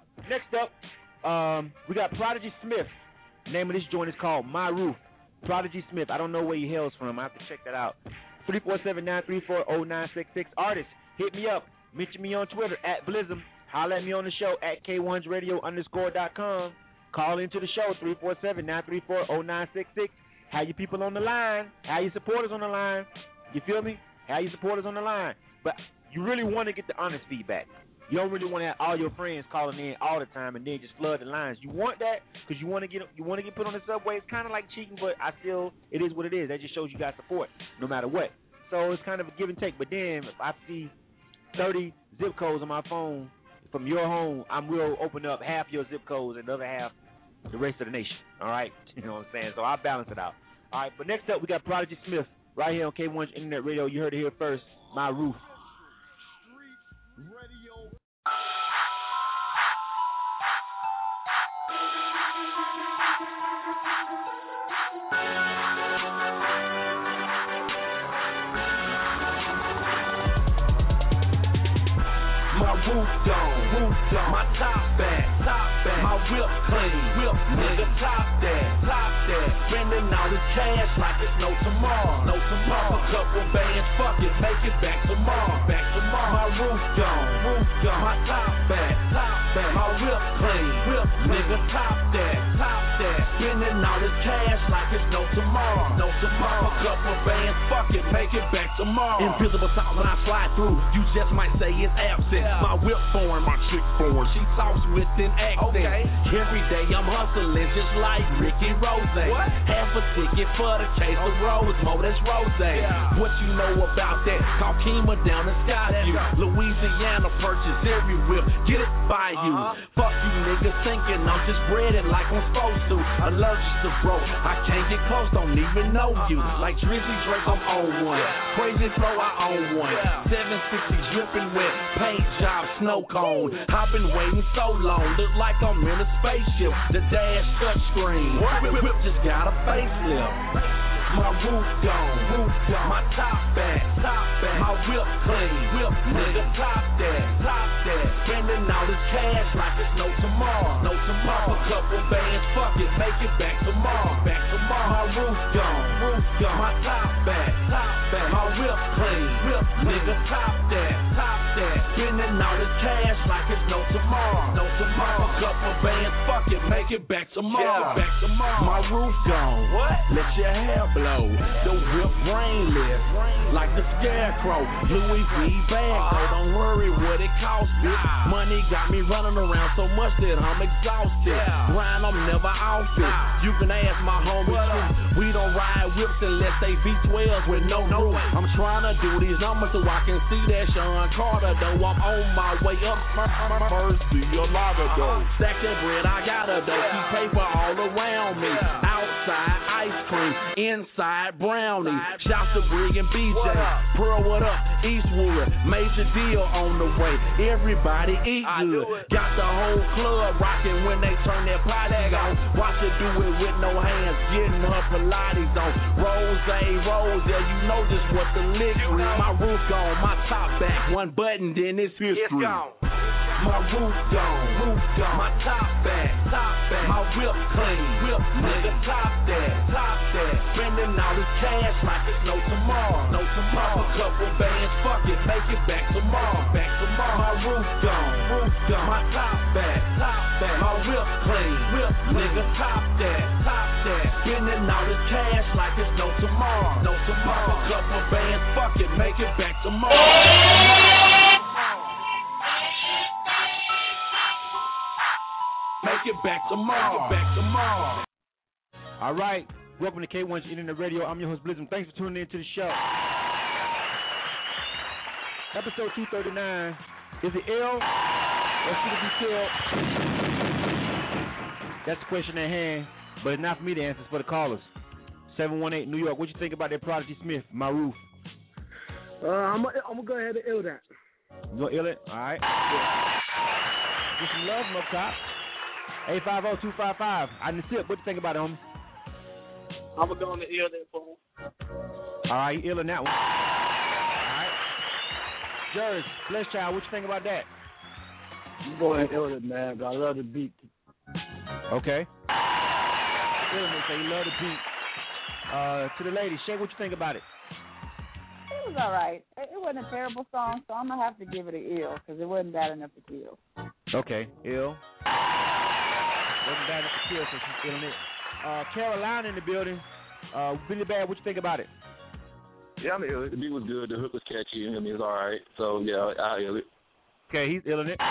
we got Prodigy Smith. The name of this joint is called My Roof. Prodigy Smith. I don't know where he hails from. I have to check that out. 347-934-0966. Artists, hit me up. Mention me on Twitter at Blizzum. Holler at me on the show at K1radio_.com. Call into the show 347-934-0966. Have your people on the line. Have your supporters on the line. You feel me? Have your supporters on the line. But you really want to get the honest feedback. You don't really want to have all your friends calling in all the time and then just flood the lines. You want that because you want to get put on the subway. It's kind of like cheating, but it is what it is. That just shows you got support no matter what. So it's kind of a give and take. But then if I see 30 zip codes on my phone from your home, I will open up half your zip codes and the other half the rest of the nation. All right? You know what I'm saying? So I'll balance it out. All right, but next up we got Prodigy Smith right here on K1 Internet Radio. You heard it here first. My Roof. Roof gone, my top back, my whip clean, nigga top that, spending all this cash like it's no tomorrow, pop a couple bands, fuck it, make it back tomorrow, my roof gone, my top back, my whip clean, nigga top that, spending all all this cash like it's no tomorrow. No tomorrow. A couple bands, fuck it, make it back tomorrow. Invisible thought when I slide through, you just might say it's absent. My whip foreign, my chick foreign, she talks with an accent. Okay. Every day I'm hustling just like Ricky Rose. Half a ticket for the case of Rose, that's Rose. What you know about that? Call Kima down in Skyview. Louisiana purchase every whip, get it by you. Fuck you niggas thinking I'm just breaded like I'm supposed to. Allergic to bro, I can't get close, don't even know you. Like Drizzy Drake, I'm on one. Crazy flow, I own one. 760 dripping wet, paint job, snow cone. I've been waiting so long, look like I'm in a spaceship. The dash touchscreen, whip just got a facelift. My roof gone, my top back, my whip clean, nigga top that, spending all this cash like it's no tomorrow, Pop a couple bands, fuck it, make it back tomorrow, my roof gone, my top back, my whip clean, nigga top that, spending all this cash like it's no tomorrow, Pop a couple bands, fuck it, make it back tomorrow, my roof gone, let your hair blow. The whip brainless, like the scarecrow. Louis V bag, so don't worry what it costs, bitch. Money got me running around so much that I'm exhausted. Grind, I'm never off it. You can ask my homies too. We don't ride whips unless they V12s with no roof. I'm trying to do these numbers so I can see that Sean Carter, though. I'm on my way up. First, be a logger, though. Stack that bread, I got a dough. Keep paper all around me. Outside, ice cream. Inside, brownie. Shouts to Brig and BJ. Pearl, what up? Eastwood. Major deal on the way. Everybody eat good. Got the whole club rocking when they turn their potty on. Watch her do it with no hands. Getting her Pilates on. Rose, yeah, you know just what the lick is. My roof gone, my top back. One button, then it's history. It's gone. My roof gone, my top back, my whip clean, nigga top that, spending all this cash like it's no tomorrow, Pop a couple bands, fuck it, make it back tomorrow, my roof gone, my top back, my whip clean, nigga top that, spending all this cash like it's no tomorrow, Pop a couple bands, fuck it, make it back tomorrow. Make it back tomorrow. All right. Welcome to K1's Internet Radio. I'm your host, Blizzum. Thanks for tuning in to the show. Episode 239. Is it ill or should it be killed? That's the question at hand, but it's not for me to answer. It's for the callers. 718 New York. What you think about that Prodigy Smith, My Roof? I'm gonna go ahead and ill that. You gonna ill it? All right. Yeah. Get some love from up top. 850-255. I didn't sip. What you think about it, homie? I'm going to go on the ill that phone. All right, you ill in that one. All right. Jers, Bless Child, what you think about that? I'm going to ill it, man, but I love the beat. Okay. Illman say you love the beat. To the lady, Shay, what you think about it? It was all right. It wasn't a terrible song, so I'm going to have to give it an ill because it wasn't bad enough to kill. Okay, ill. Wasn't bad enough to kill, so she's feeling it. Carolina in the building. Billy Bad, what you think about it? Yeah, I'm ill. The beat was good. The hook was catchy. I mean, it's all right. So, yeah, I'll ill it. Okay, he's illing it.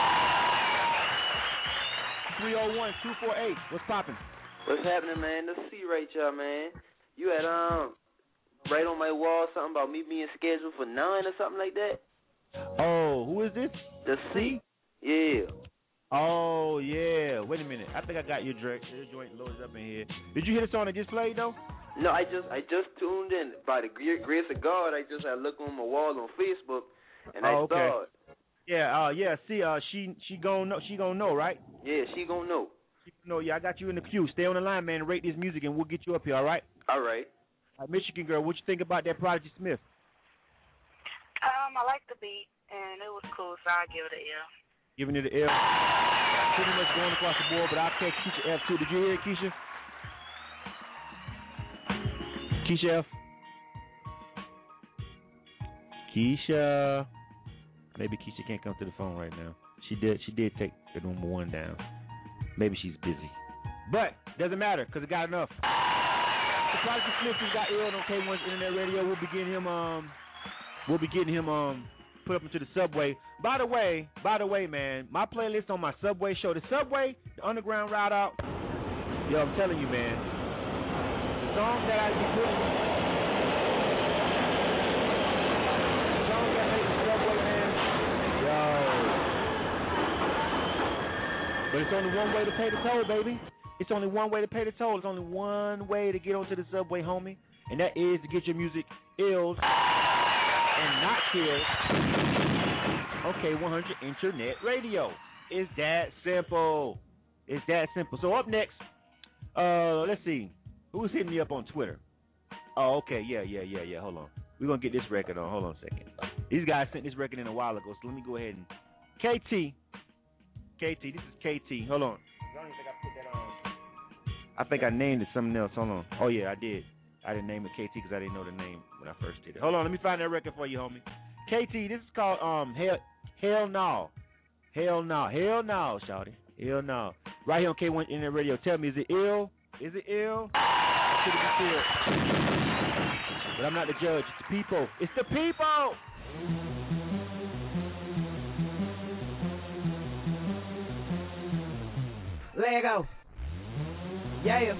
301-248. What's popping? What's happening, man? Let's see right y'all, man. You had right on my wall something about me being scheduled for 9 or something like that. Oh, who is this? The C? Yeah. Oh, yeah. Wait a minute. I think I got your joint loaded up in here. Did you hear the song that just played, though? No, I just tuned in. By the grace of God, I just had looked on my wall on Facebook, and I saw it. Yeah, see, she gon' know, right? Yeah, she gon' know. Yeah, I got you in the queue. Stay on the line, man, and rate this music, and we'll get you up here, all right? All right. Michigan girl, what you think about that Prodigy Smith? I like the beat, and it was cool, so I'll give it an L. Giving it an L. Pretty much going across the board, but I'll take Keisha F too. Did you hear it, Keisha? Keisha F. Keisha. Maybe Keisha can't come to the phone right now. She did take the number one down. Maybe she's busy. But Doesn't matter, because it got enough. The Prodigy Smith has got ill on K1's Internet Radio. We'll be getting him put up into the subway. By the way, man, my playlist on my Subway show, the Subway, the Underground Ride Out. Yo, I'm telling you, man, the songs that I be putting, the songs that make the Subway, man, yo. But it's only one way to pay the toll, baby. It's only one way to pay the toll. It's only one way to get onto the Subway, homie, and that is to get your music illed and not killed. Okay, 100 Internet Radio. It's that simple. It's that simple. So up next, let's see. Who's hitting me up on Twitter? Oh, okay. Yeah. Hold on. We're going to get this record on. Hold on a second. These guys sent this record in a while ago, so let me go ahead and... KT, this is KT. Hold on. I don't even think I put that on. I think I named it something else. Hold on. Oh, yeah, I did. I didn't name it KT because I didn't know the name when I first did it. Hold on. Let me find that record for you, homie. KT, this is called Hell No. Hell No, shawty. Hell no. Right here on K1 Internet Radio. Tell me, is it ill? Is it ill? Or should it be killed? But I'm not the judge. It's the people. It's the people! Lego. Yeah.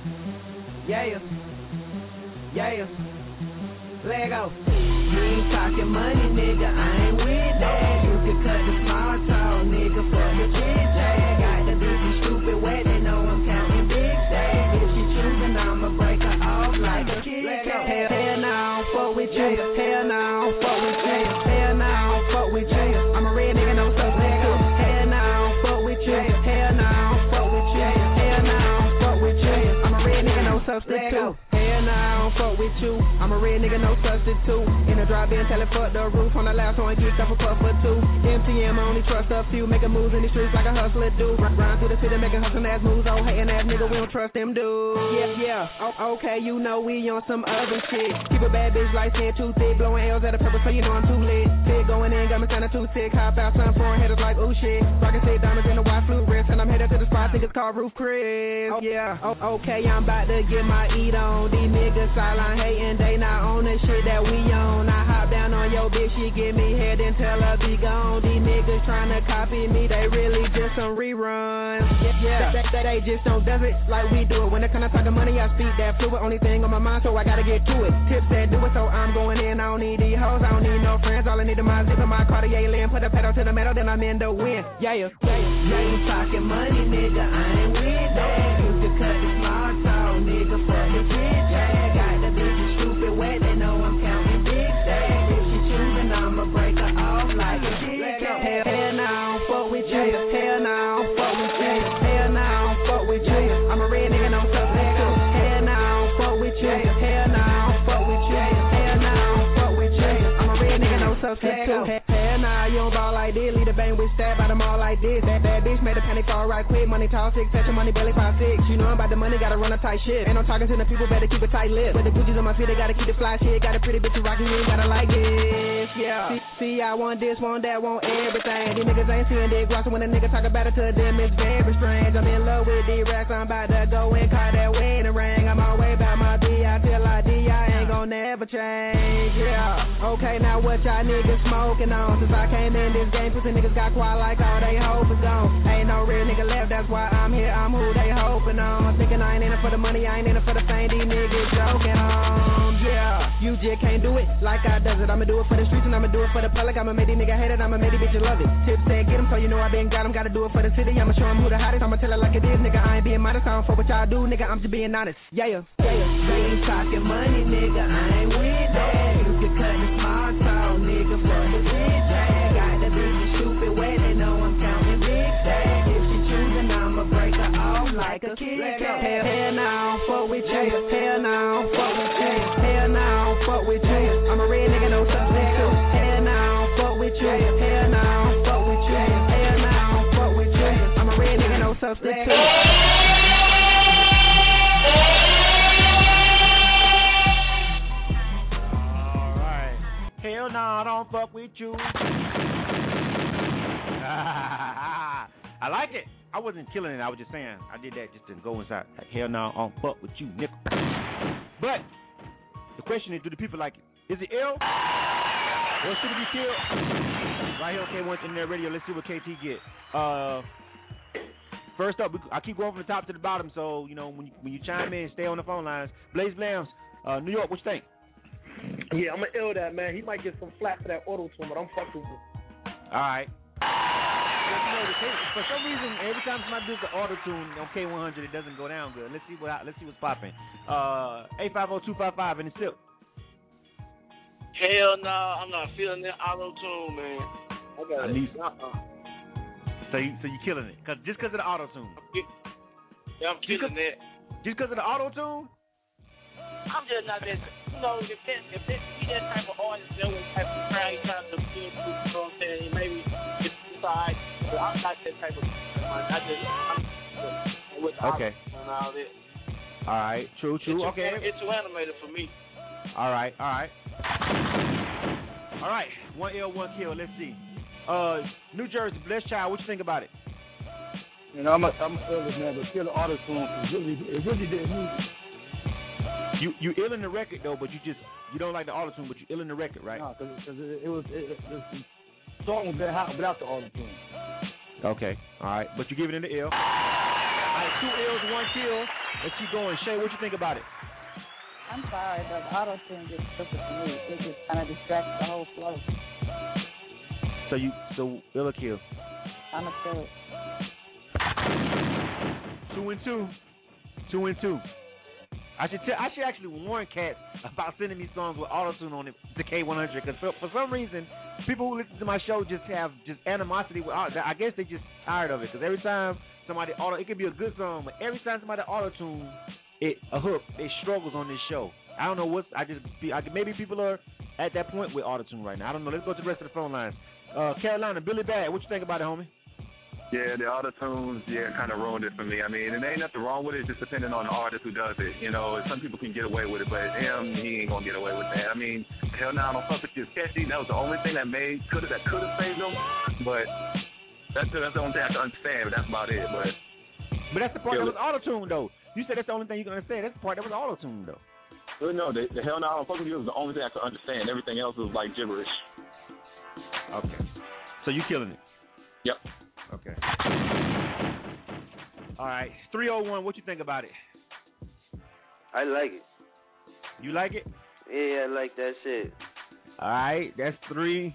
Lego. You ain't talking money, nigga. I ain't with that. You can cut the small talk, nigga. Fuck the chit chat. Got the bitch stupid wet. They know I'm counting big stacks. If she choosing, I'ma break her off like a kid. Hell no, fuck with you. Hell no, fuck with you. Hell no, fuck with you. I'm a real nigga, no stuff Lego. Hell no, fuck with you. Hell no, fuck with you. Hell no, fuck with you. I'm a real nigga, no substitute. Hell no, I don't fuck with you. I'm a real nigga, no substitute. In the drive-in, tell it fuck the roof. On the last one, geeked up a puff or two. MTM, I only trust a few. Making moves in the streets like a hustler do. Run through the city, making hustling ass moves. Oh, hating ass nigga, we don't trust them dudes. Yeah. Oh, okay, you know we on some other shit. Keep a bad bitch like skin too thick. Blowing L's at a pepper, so you know I'm too lit. Pig going in, got me sounding too sick. Hop out, sun foreign headers like ooh shit. Rockin' say diamonds in the white flute wrist. And I'm headed to the spot, think it's called Roof Chris. Oh, yeah. Oh, okay, I'm about to get my eat on. These niggas silent hating, they not on the shit that we on. I hop down on your bitch, she give me head and tell her be gone. These niggas tryna copy me, they really just some reruns. Yeah. They just don't does it like we do it. When it comes to talking money, I speak that fluid. Only thing on my mind, so I gotta get to it. Tip said do it, so I'm going in. I don't need these hoes, I don't need no friends. All I need is my zip and my Cartier lens. Put the pedal to the metal, then I'm in the wind. Yeah. You ain't talking money, nigga, I ain't with that. You can cut the small talk, nigga, fuck the chit chat. Got the bitches stupid wet, they know I'm counting big stacks. If she choosing, I'ma break her off like a dick. Hell no, fuck with you. Hell no, fuck with you. Hell no, fuck with you. I'm a real nigga, no substitute. Hell no, fuck with you. Hell no, fuck with you. Hell no, fuck with you. I'm a real nigga, no substitute. Hell no, you don't ball like this. Lead the bang with stab by them all like this. That bad bitch made the panic fall right quick. Money tall, 6, touch your money belly 5'6". You know I'm about the money, gotta run a tight shit. Ain't no talking to the people, better keep a tight lip. With the Gucci's on my feet, they gotta keep the fly shit. Got a pretty bitch rockin', you ain't gotta like this. Yeah. See, I want this, want that, want everything. These niggas ain't seeing dick rocks, when a nigga talk about it to them, it's very strange. I'm in love with these racks, I'm about to go and call that wedding ring. I'm all way about my D.I. till I D.I. ain't gon' never change. Yeah. Okay, now what y'all niggas smoking on? Since I came in this game, pussy niggas got quiet like all they hope is gone. Ain't no real nigga left, that's why I'm here, I'm who they hoping on. Thinking I ain't in it for the money, I ain't in it for the fame, these niggas joking on. Yeah, you just can't do it like I does it. I'ma do it for the streets and I'ma do it for the public. I'ma make these niggas hate it, I'ma make these bitches love it. Tip said get them, so you know I been got them. Gotta do it for the city, I'ma show them who the hottest. I'ma tell it like it is, nigga, I ain't being modest. I don't fuck what y'all do, nigga, I'm just being honest. Yeah. They ain't talking money, nigga, I ain't with that. You can cut the small talk, nigga, for the chit chat. Got the bitches stupid wet, they know I'm counting big stacks. If she choosing, I'ma break her off like a kid. Hell no, fuck with you. Hell no, fuck with you. Hell no, fuck with you. I'm a real nigga, no substitute. Hell no, fuck with you. Hell no, fuck with you. Hell no, fuck with you. I'm a real nigga, no substitute. Hell no, I don't fuck with you. I like it. I wasn't killing it. I was just saying I did that just to go inside. Like, hell no, I don't fuck with you, nigga. But the question is, do the people like it? Is it ill? Or should it be killed? Right here, K1 Internet Radio. Let's see what KT get. First up, I keep going from the top to the bottom, so you know when you chime in, stay on the phone lines. Blaze Blams, New York, what you think? Yeah, I'm gonna ill that, man. He might get some flack for that auto tune, but I'm fucking with him. All right. For some reason, every time somebody does the auto tune on K100, it doesn't go down good. Let's see what's popping. 850-255 in the SIP. Hell no, I'm not feeling that auto tune, man. I got it. So you killing it? Just because of the auto tune? Yeah, I'm killing that. Just because of the auto tune? I'm just not that. You know, if that type of artist, that was type of crowd he trying to appeal to, you know what I'm saying? Maybe it's alright, but I'm not that type of. I'm with the okay. And all that. All right, true. Okay. It's too animated for me. All right. One ill, one kill. Let's see. New Jersey, Blessed Child. What you think about it? You know, I'm a illest man, but kill the auto tune. It really didn't move. You ill in the record though, but you don't like the auto tune, but you ill in the record, right? No, because the song was hot without the auto tune. Okay, all right, but you give it in the ill. All right, 2 ills, 1 kill. Let's keep going. Shay, what you think about it? I'm sorry, but the auto tune gets stupid for me. It just kind of distracts the whole flow. So ill or kill? I'm a kill it. 2 and 2. 2 and 2. I should actually warn cats about sending me songs with auto-tune on it to K100 because for some reason people who listen to my show just have animosity with auto. I guess they just tired of it because every time somebody it could be a good song, but every time somebody auto-tune a hook, it struggles on this show. I don't know maybe people are at that point with auto-tune right now. I don't know. Let's go to the rest of the phone lines. Carolina, Billy Bad, what you think about it, homie? Yeah, the auto-tunes, kind of ruined it for me. I mean, and there ain't nothing wrong with it, just depending on the artist who does it. You know, some people can get away with it, but him, he ain't gonna get away with that. I mean, hell no, I don't fuck with you. Sketchy, that was the only thing that could have saved him, but that's the only thing I can understand, but that's about it. But that's the part that was auto-tuned, though. You said that's the only thing you can understand. That's the part that was auto-tuned, though. No, the hell no, I don't fuck with you was the only thing I could understand. Everything else was like gibberish. Okay. So you killing it? Yep. Okay. All right. 301, what you think about it? I like it. You like it? Yeah, I like that shit. All right. That's 3.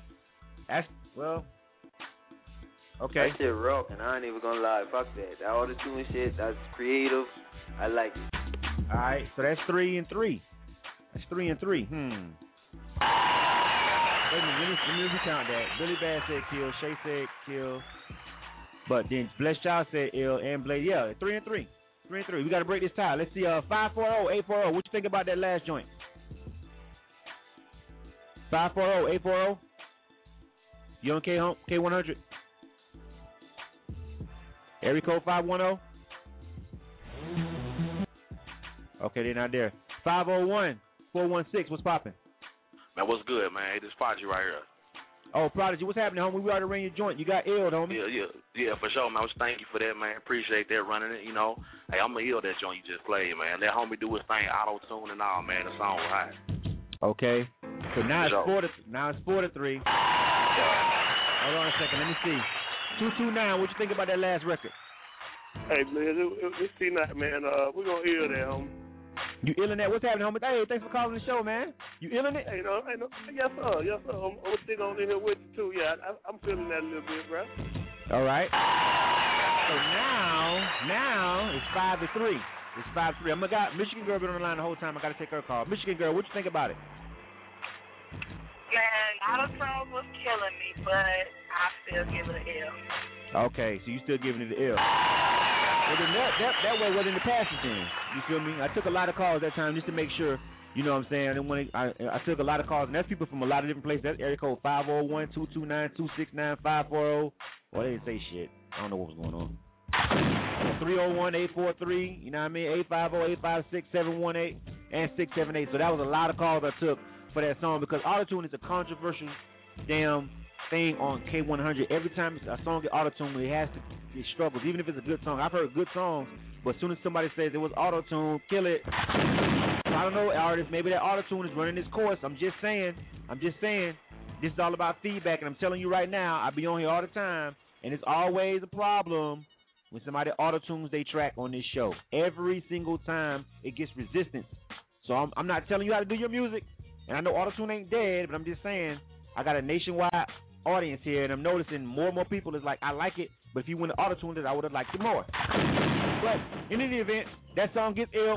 Okay. That shit rockin'. I ain't even gonna lie. Fuck that. That auto-tune shit, that's creative. I like it. All right. So that's 3 and 3. That's 3 and 3. Wait a minute. Let me recount that. Billy Bad said kill. Shay said kill. But then Blessed Child said ill and Blade. Yeah, 3 and 3. 3 and 3. We got to break this tie. Let's see. 540-840. What you think about that last joint? 540-840. You on K100? Area code 510. Okay, they're not there. 501-416. What's popping? Man, what's good, man? This Prodigy right here. Oh, Prodigy, what's happening, homie? We already ran your joint. You got illed, homie. Yeah, for sure, man. Thank you for that, man. Appreciate that running it, you know. Hey, I'm going to ill that joint you just played, man. Let homie do his thing, auto-tune and all, man. The song was hot. Okay. So now it's 4 to 3. Hold on a second. Let me see. 229, what you think about that last record? Hey, man, it's T-Night, man. We're going to ill that, homie. You illin' that? What's happening, homie? Hey, thanks for calling the show, man. You illin' it? Hey, no. Yes, sir. I'm going to stick on in here with you, too. Yeah, I'm feeling that a little bit, bro. All right. So now it's 5 to 3. It's 5 to 3. I got Michigan Girl been on the line the whole time. I got to take her call. Michigan Girl, what you think about it? Man, auto-tune was killing me, but I still give it an L. Okay, so you still giving it an L. Well, then that way wasn't in the passage then. You feel me? I took a lot of calls that time just to make sure, you know what I'm saying? I took a lot of calls, and that's people from a lot of different places. That's area code 501-229-269-540. Well, they didn't say shit. I don't know what was going on. 301-843, you know what I mean? 850-856-718 and 678. So that was a lot of calls I took for that song because auto-tune is a controversial damn thing on K100. Every time a song gets auto-tuned, it struggles, even if it's a good song. I've heard good songs, but as soon as somebody says it was auto-tuned, kill it. So I don't know, artists. Maybe that auto-tune is running its course. I'm just saying. This is all about feedback, and I'm telling you right now, I be on here all the time, and it's always a problem when somebody auto-tunes their track on this show. Every single time, it gets resistance. So I'm not telling you how to do your music, and I know auto-tune ain't dead, but I'm just saying, I got a nationwide audience here, and I'm noticing more and more people is like, I like it, but if you wouldn't have auto-tuned it, I would have liked it more. But in any event, that song gets ill.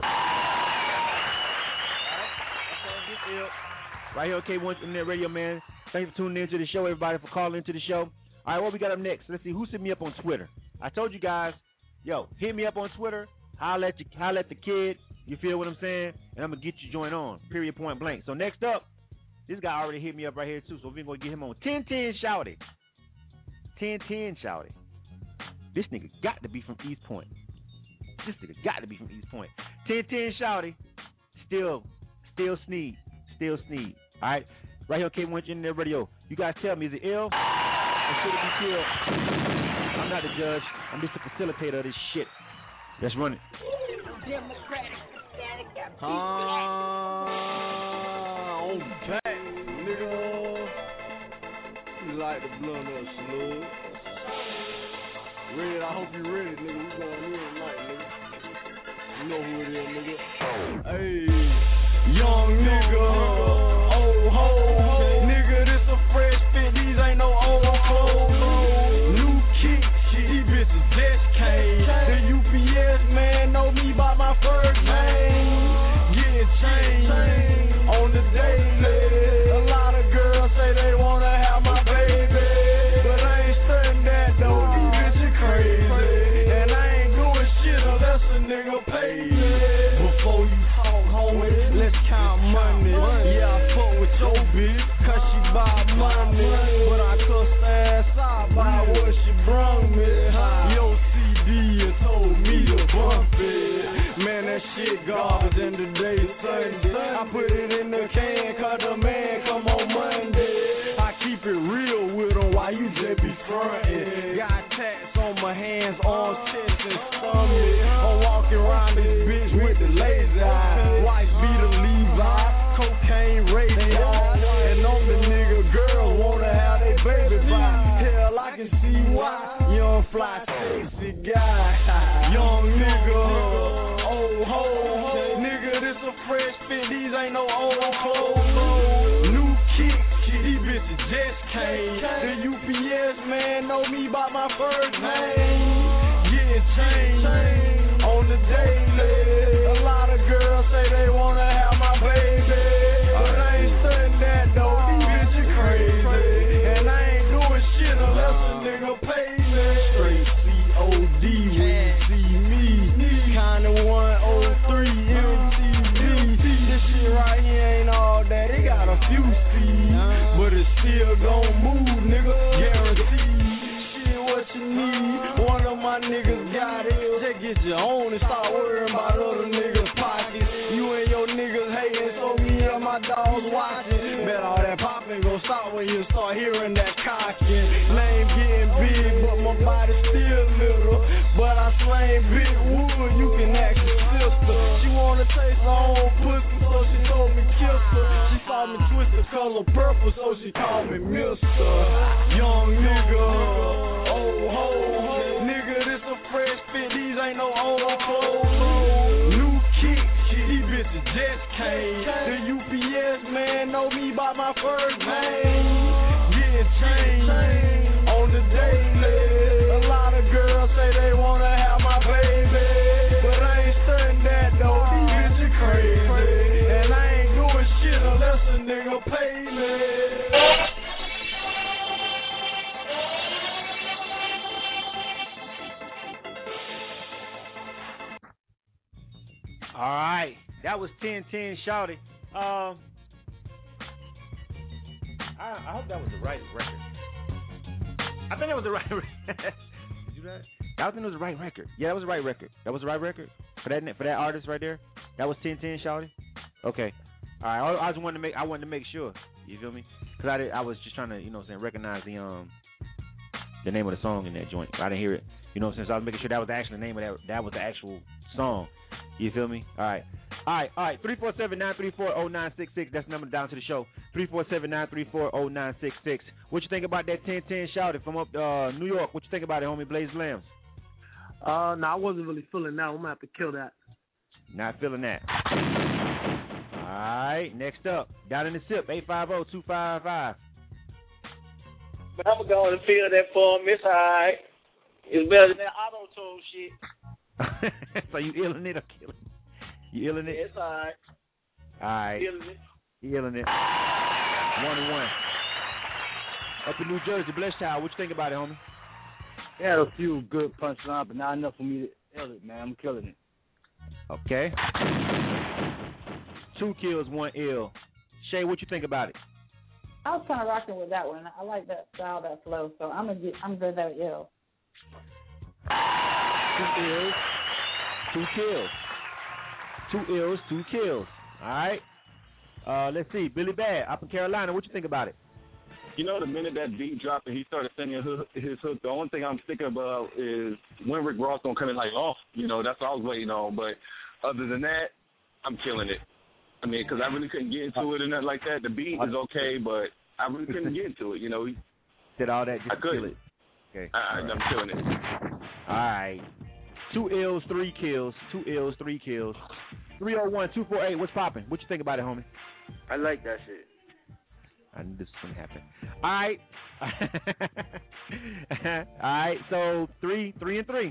Right here on K1 Internet Radio, man. Thanks for tuning in to the show, everybody, for calling into the show. All right, what we got up next? Let's see, who hit me up on Twitter? I told you guys, yo, hit me up on Twitter. Holla at the kid. You feel what I'm saying? And I'm going to get you joined on, period, point blank. So next up, this guy already hit me up right here, too, so we're going to get him on 1010 Shouty. 1010 Shouty. This nigga got to be from East Point. 1010 Shouty. Still Sneed. All right? Right here on K1 Internet Radio. You guys tell me, is it ill? Or should it be killed? I'm not the judge. I'm just the facilitator of this shit. Let's run it. On back, nigga. You like the blunt up, Slug. Ready, I hope you ready, nigga. We going in tonight, nigga. You know who it is, nigga. Hey, young nigga. Old ho. Nigga, this a fresh fit. These ain't no old clothes. New kicks. These bitches just came. The UPS man know me by my first name. Getting changed on the daily. A lot of girls say they wanna have my baby, but I ain't studying that though. These bitches crazy, and I ain't doing shit unless a nigga pays me. Before you talk, homie, let's count money. Yeah, I fuck with your bitch, cause she buy money, but I cuss her ass out by what she brung me. Yo, CD told me to bump it. Man, that shit garbage in the day Sunday. I put it in the can, cause the man come on Monday. I keep it real with him while you just be frontin'. Got tats on my hands, arms, chest, and stomach. I'm walking around this bitch with the lazy eye. Wife beat a Levi, cocaine radio. And I'm the nigga girls wanna have they baby by. Hell, I can see why. Young fly, sexy guy. Young nigga, old ho. Nigga, this a fresh fit. These ain't no old clothes. New kicks, these bitches just came. The UPS man know me by my first name. Getting changed on the daily. A lot of girls say they wanna have my baby, but I ain't studying that though. These bitches crazy, and I ain't doing shit unless a nigga pay me. Straight COD when you see me. Kinda 103 MTV. This shit right here ain't all that. It got a few C's, but it still gon' move, nigga. Guaranteed. Shit, what you need? One of my niggas got it. Just get your own and start worrying about other niggas' pockets. You and your niggas hating, so me and my dogs watching. Bet all that popping gon' stop when you start hearing that cocking. Name getting big, but my body still little. But I slang big wood, you can ask your sister. She wanna taste her own pussy, so she told me kiss her. She saw me twist the color purple, so she called me Mister. Young nigga, old ho. Nigga, this a fresh fit, these ain't no old clothes. New kicks, these bitches just came. The UPS man know me by my first name. Getting changed on the daily. A lot of girls say they wanna have my baby, but I ain't studying that though. These bitches crazy, and I ain't doing shit unless a nigga pay me. All right, that was 1010 Shouty. I hope that was the right record. I think that was the right record. Did you do that? I think it was the right record. Yeah, that was the right record. That was the right record for that artist right there. That was 1010 Shouty. Okay. All right. I wanted to make sure. You feel me? Because I was just trying to, recognize the name of the song in that joint. I didn't hear it. Since I was making sure that was actually the name of that was the actual song. You feel me? All right. 347-934-0966. That's the number down to the show. 347-934-0966. What you think about that 10-10 shouted from up New York? What you think about it, homie? Blaze Lambs. No, I wasn't really feeling that. I'm gonna have to kill that. Not feeling that. All right. Next up, down in the SIP, 850-255. But I'm going to feel that for him. It's all right. It's better than that auto-tune shit. So you illing it or killing it? You illing it? Yeah, it's all right. All right. Illing it. You illing it. 1-1. Up in New Jersey, Bless Child, what you think about it, homie? He had a few good punchlines, but not enough for me to ill it, man. I'm killing it. Okay. 2 kills, 1 ill. Shay, what you think about it? I was kind of rocking with that one. I like that style, that flow. So I'm good that ill. 2 ills, 2 kills. 2 ills, 2 kills. All right. Let's see. Billy Bad, up in Carolina. What you think about it? The minute that beat dropped and he started singing his hook, the only thing I'm thinking about is when Rick Ross gonna come in like, oh, that's what I was waiting on. But other than that, I'm killing it. I mean, because I really couldn't get into it and nothing like that. The beat is okay, but I really couldn't get into it. Did all that just I couldn't. kill it? Okay. I'm killing it. All right. 2 ills, 3 kills. 2 ills, 3 kills. 301-248. What's popping? What you think about it, homie? I like that shit. I knew this was gonna happen. All right. All right. So 3 and 3.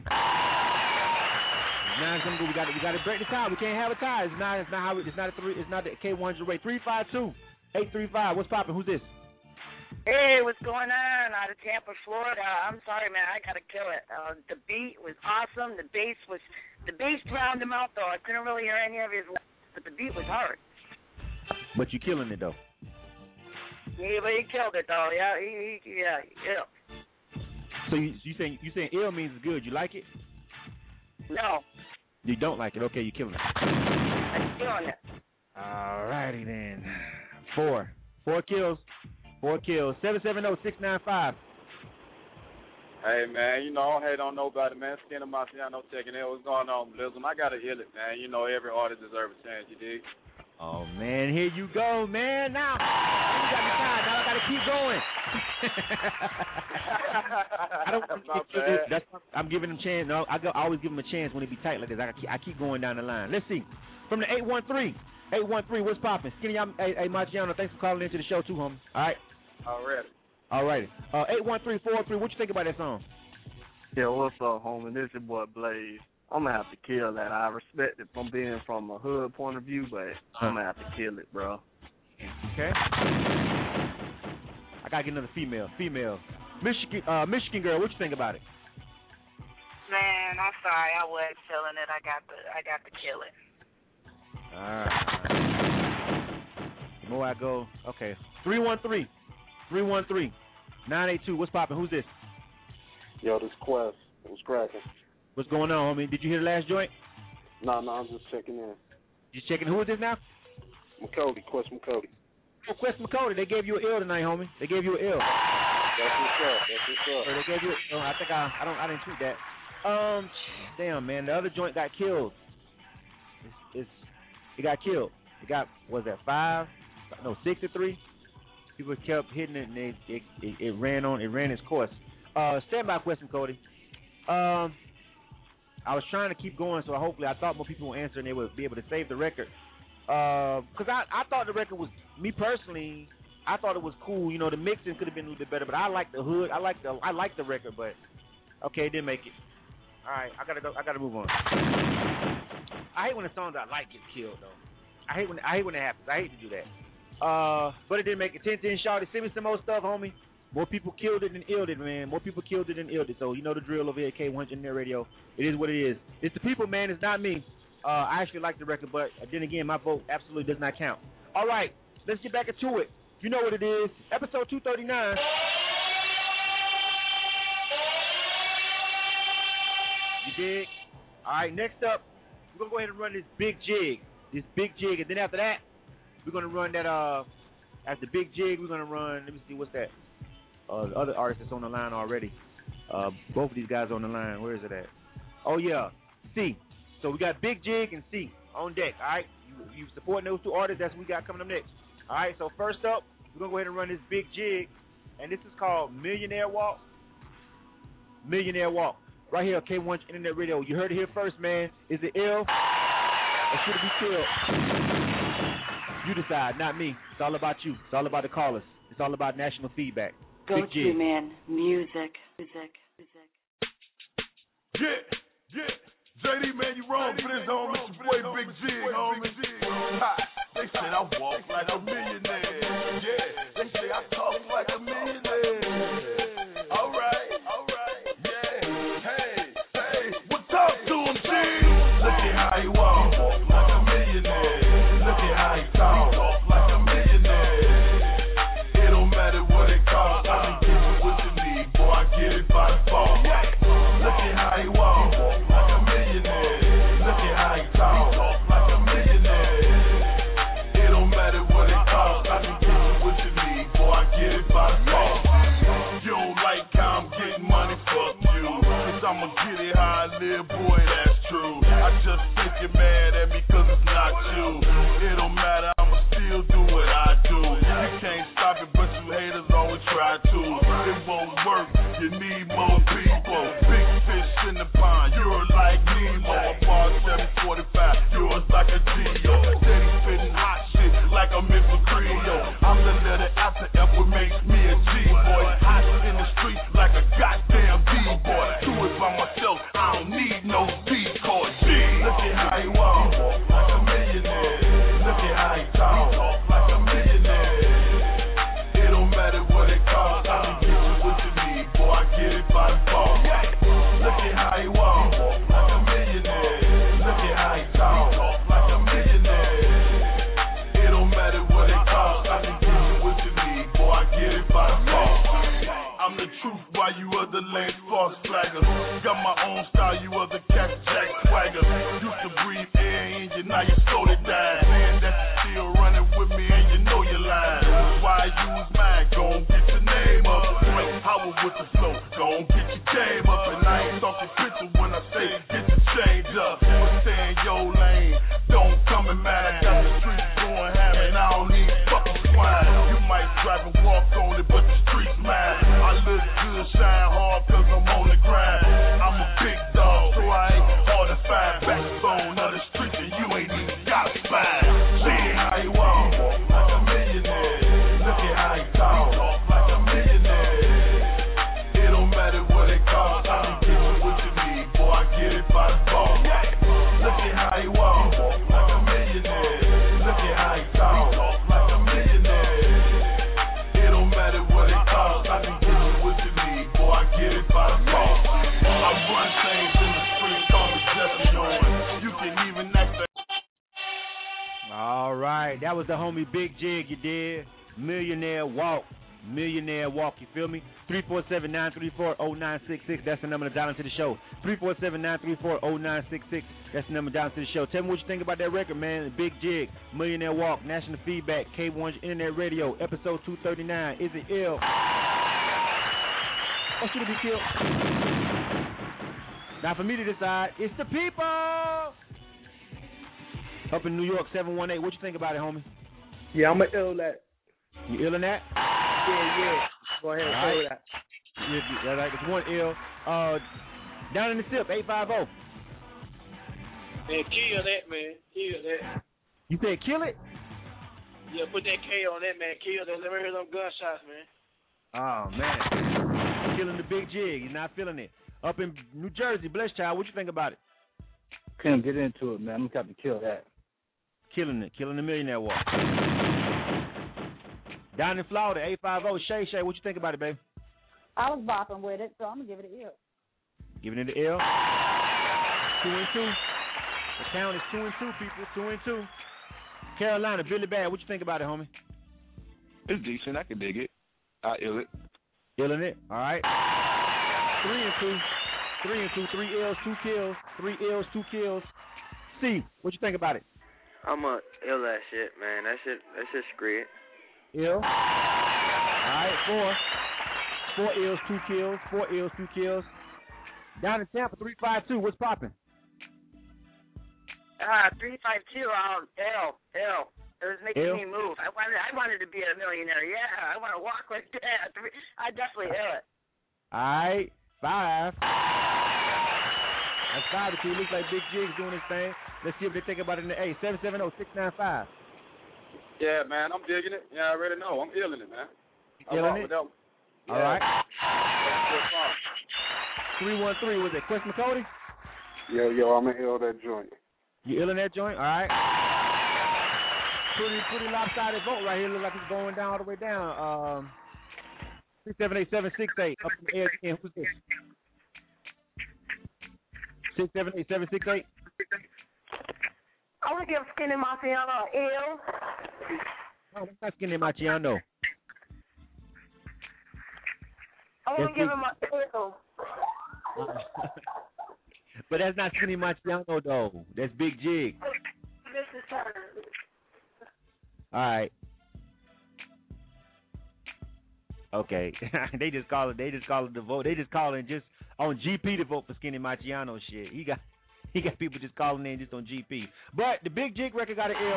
Now it's gonna go. We got to break the tie. We can't have a tie. It's not how. It's not a 3. It's not the K100 rate. 352-835. What's popping? Who's this? Hey, what's going on out of Tampa, Florida? I'm sorry, man. I gotta kill it. The beat was awesome. The bass drowned him out, though. I couldn't really hear any of his, but the beat was hard. But you killing it though. Yeah, but he killed it though. Yeah, yeah. So you saying ill means it's good? You like it? No. You don't like it? Okay, you killing it. I'm killing it. All righty then. 4 kills. 4 kills. 770-695. Hey, man, I don't hate on nobody, man. Skin of Marciano checking in. What's going on, Blizzard? I got to hear it, man. Every artist deserves a chance, you dig? Oh, man, here you go, man. Now, you got me tired. Now I got to keep going. I'm giving him a chance. No, I always give him a chance when it be tight like this. I keep going down the line. Let's see. From the 813, what's popping? Skinny, hey, Marciano, thanks for calling into the show, too, homie. All right? All righty. 813-403, what you think about that song? Yeah, what's up, homie? This your boy Blaze. I'm going to have to kill that. I respect it from being from a hood point of view, but I'm going to have to kill it, bro. Okay. I got to get another female. Michigan girl, what you think about it? Man, I'm sorry. I wasn't feeling it. I got to kill it. All right. The more I go, okay. 313-982. What's popping? Who's this? Yo, this Quest. It was cracking. What's going on, homie? Did you hear the last joint? No, I'm just checking in. Just checking. Who is this now? Quest McCody. Oh, Quest McCody. They gave you an ill tonight, homie. They gave you an ill. That's what's up. They gave you. I think I didn't tweet that. Damn, man. The other joint got killed. It got killed. It got, was that 6-3? People kept hitting it, and it ran its course. Stand by, Quest McCody. I was trying to keep going, so hopefully I thought more people would answer and they would be able to save the record. Because I thought the record was, me personally, I thought it was cool. The mixing could have been a little bit better, but I like the hood. I like the record, but okay, it didn't make it. All right, I gotta move on. I hate when the songs I like get killed though. I hate when it happens. I hate to do that. But it didn't make it. 10-10 shorty. Send me some more stuff, homie. More people killed it than illed it, man. More people killed it than illed it. So you know the drill over here at K100 Net Radio. It is what it is. It's the people, man. It's not me. I actually like the record, but then again, my vote absolutely does not count. All right, let's get back into it. You know what it is. Episode 239. You dig? All right, next up, we're going to go ahead and run this big jig. And then after that, we're going to run that After Big Jig, we're gonna run. Let me see what's that. The other artist that's on the line already. Both of these guys on the line. Where is it at? Oh yeah, C. So we got Big Jig and C on deck. All right, you supporting those two artists? That's what we got coming up next. All right. So first up, we're gonna go ahead and run this Big Jig, and this is called Millionaire Walk. Millionaire Walk. Right here, K1 Internet Radio. You heard it here first, man. Is it ill or should it be killed? You decide, not me. It's all about you. It's all about the callers. It's all about national feedback. Go Big to, Jig. man. Music. Yeah. JD, man, you wrong for this, homie. It's your boy Big Jig, homie. Ha, they said I walk like a millionaire. Yeah, they say I talk like a millionaire. All right. Yeah. Hey, what's up to him, G? Look at how he walk like a millionaire. Look at how he talk like a millionaire. It don't matter what it costs. I can give you what you need, boy. I get it by the ball. Look at how he walk like a millionaire. Look at how he talk like a millionaire. It don't matter what it costs. I can give you what you need, boy. I get it by the ball. You don't like how I'm getting money, fuck you. Cause I'ma get it how I live, boy, that's true. I just think you're mad at me cause it's not you. It don't matter, I'ma still do what I do. You can't stop it, but you haters always try to. It won't work, you need more people. Big fish in the pond, you're like Nemo. A bar 745, yours like a Geo. Steady spitting hot shit like I'm in for Creole. I'm the letter after F, what makes me a G-boy. Hot in the street like a goddamn D-boy. Do it by myself, I don't need no decoy. Look at how he walk like a millionaire. Look at how he talk like a millionaire. It don't matter what it costs, I can give you what you need, boy. I get it by the ball. Look at how he walk like a millionaire. Look at how he talk like a millionaire. It don't matter what it costs, I can give you what you need, boy. I get it by the ball. I'm the truth while you other lanes false flaggers. Got my own style, you other cats jack swagger. Used to breathe air in you, now you slowed it down. Saying that you still running with me and you know you're lying. Why use mine? Go and get your name up. Frank Howard with the flow, go and get your game up. And I ain't talking picture when I say get your change up. But stay in your lane, don't come in mad. I got the streets going ham and I don't need fucking swine. You might drive and walk on it, but the streets mine. I look good, shine hard, cause I'm on the grind. I'm a big dog, so I ain't hard to find. Backbone of the streets and you ain't even got a spine. See how he walk like a millionaire. Look at how he talk like a millionaire. It don't matter what it costs, I can give you what you need, boy. I get it by the ball. Look at how he walk like a millionaire. Look at how he talk like a millionaire. It don't matter what it costs, I can give you what you need, boy. I get it by the ball. I run things in the street, call me Jesse Owens. You can even ask the. All right, that was the homie Big Jig, you did. Millionaire Walk. Millionaire Walk, you feel me? 347-934-0966. That's the number to dial into the show. 347-934-0966. That's the number to dial into the show. Tell me what you think about that record, man. Big Jig, Millionaire Walk, National Feedback, K1's Internet Radio, episode 239. Is it ill? Or should it be killed? Now for me to decide, it's the people. Up in New York, 718. What you think about it, homie? Yeah, I'm going to ill that. You ill in that? Yeah. Go ahead, right. say that. Yeah, like it's one ill. Down in the SIP, 850. Man, kill that, man. Kill that. You said kill it? Yeah, put that K on that, man. Kill that. Let me hear them gunshots, man. Oh, man. Killing the Big Jig. He's not feeling it. Up in New Jersey, Bless Child, what you think about it? Couldn't get into it, man. I'm going to have to kill that. Killing it. Killing the Millionaire Walk. Down in Florida, 850. Shay, what you think about it, baby? I was bopping with it, so I'm going to give it an ill. Giving it an ill? 2-2. The count is 2-2, people. 2-2. Carolina, Billy Bad, what you think about it, homie? It's decent. I can dig it. I ill it. Illing it? All right. 3-2. 3-2. 3 ills, 2 kills. 3 ills, 2 kills. C, what you think about it? I'm a ill that shit, man. That shit's great. Ill. All right, 4 ills, 2 kills. 4 ills, 2 kills. Down in Tampa, 352. What's popping? 352. Ill. It was making me move. I wanted to be a millionaire. Yeah, I want to walk like that. I definitely ill it. All right, 5. That's 5 to 2. Looks like Big Jig's doing his thing. Let's see what they think about it in the A. 770-695. Yeah, man, I'm digging it. Yeah, I already know. I'm illing it, man. Illing it? Yeah. All right. 313, was it Quest McCody? Yo, I'm gonna ill that joint. You illing that joint? All right. Pretty lopsided vote right here. Looks like it's going down all the way down. 678-768. Up in the air again. Who's this? 678-768. I want to give Skinny Marciano ill. Oh, that's not Skinny Marciano. I want to give him an ill. But that's not Skinny Marciano, though. That's Big Jig. This is her. All right. Okay. They just call it the vote. They just calling just on GP to vote for Skinny Marciano shit. He got people just calling in just on GP. But the Big Jig record got an L.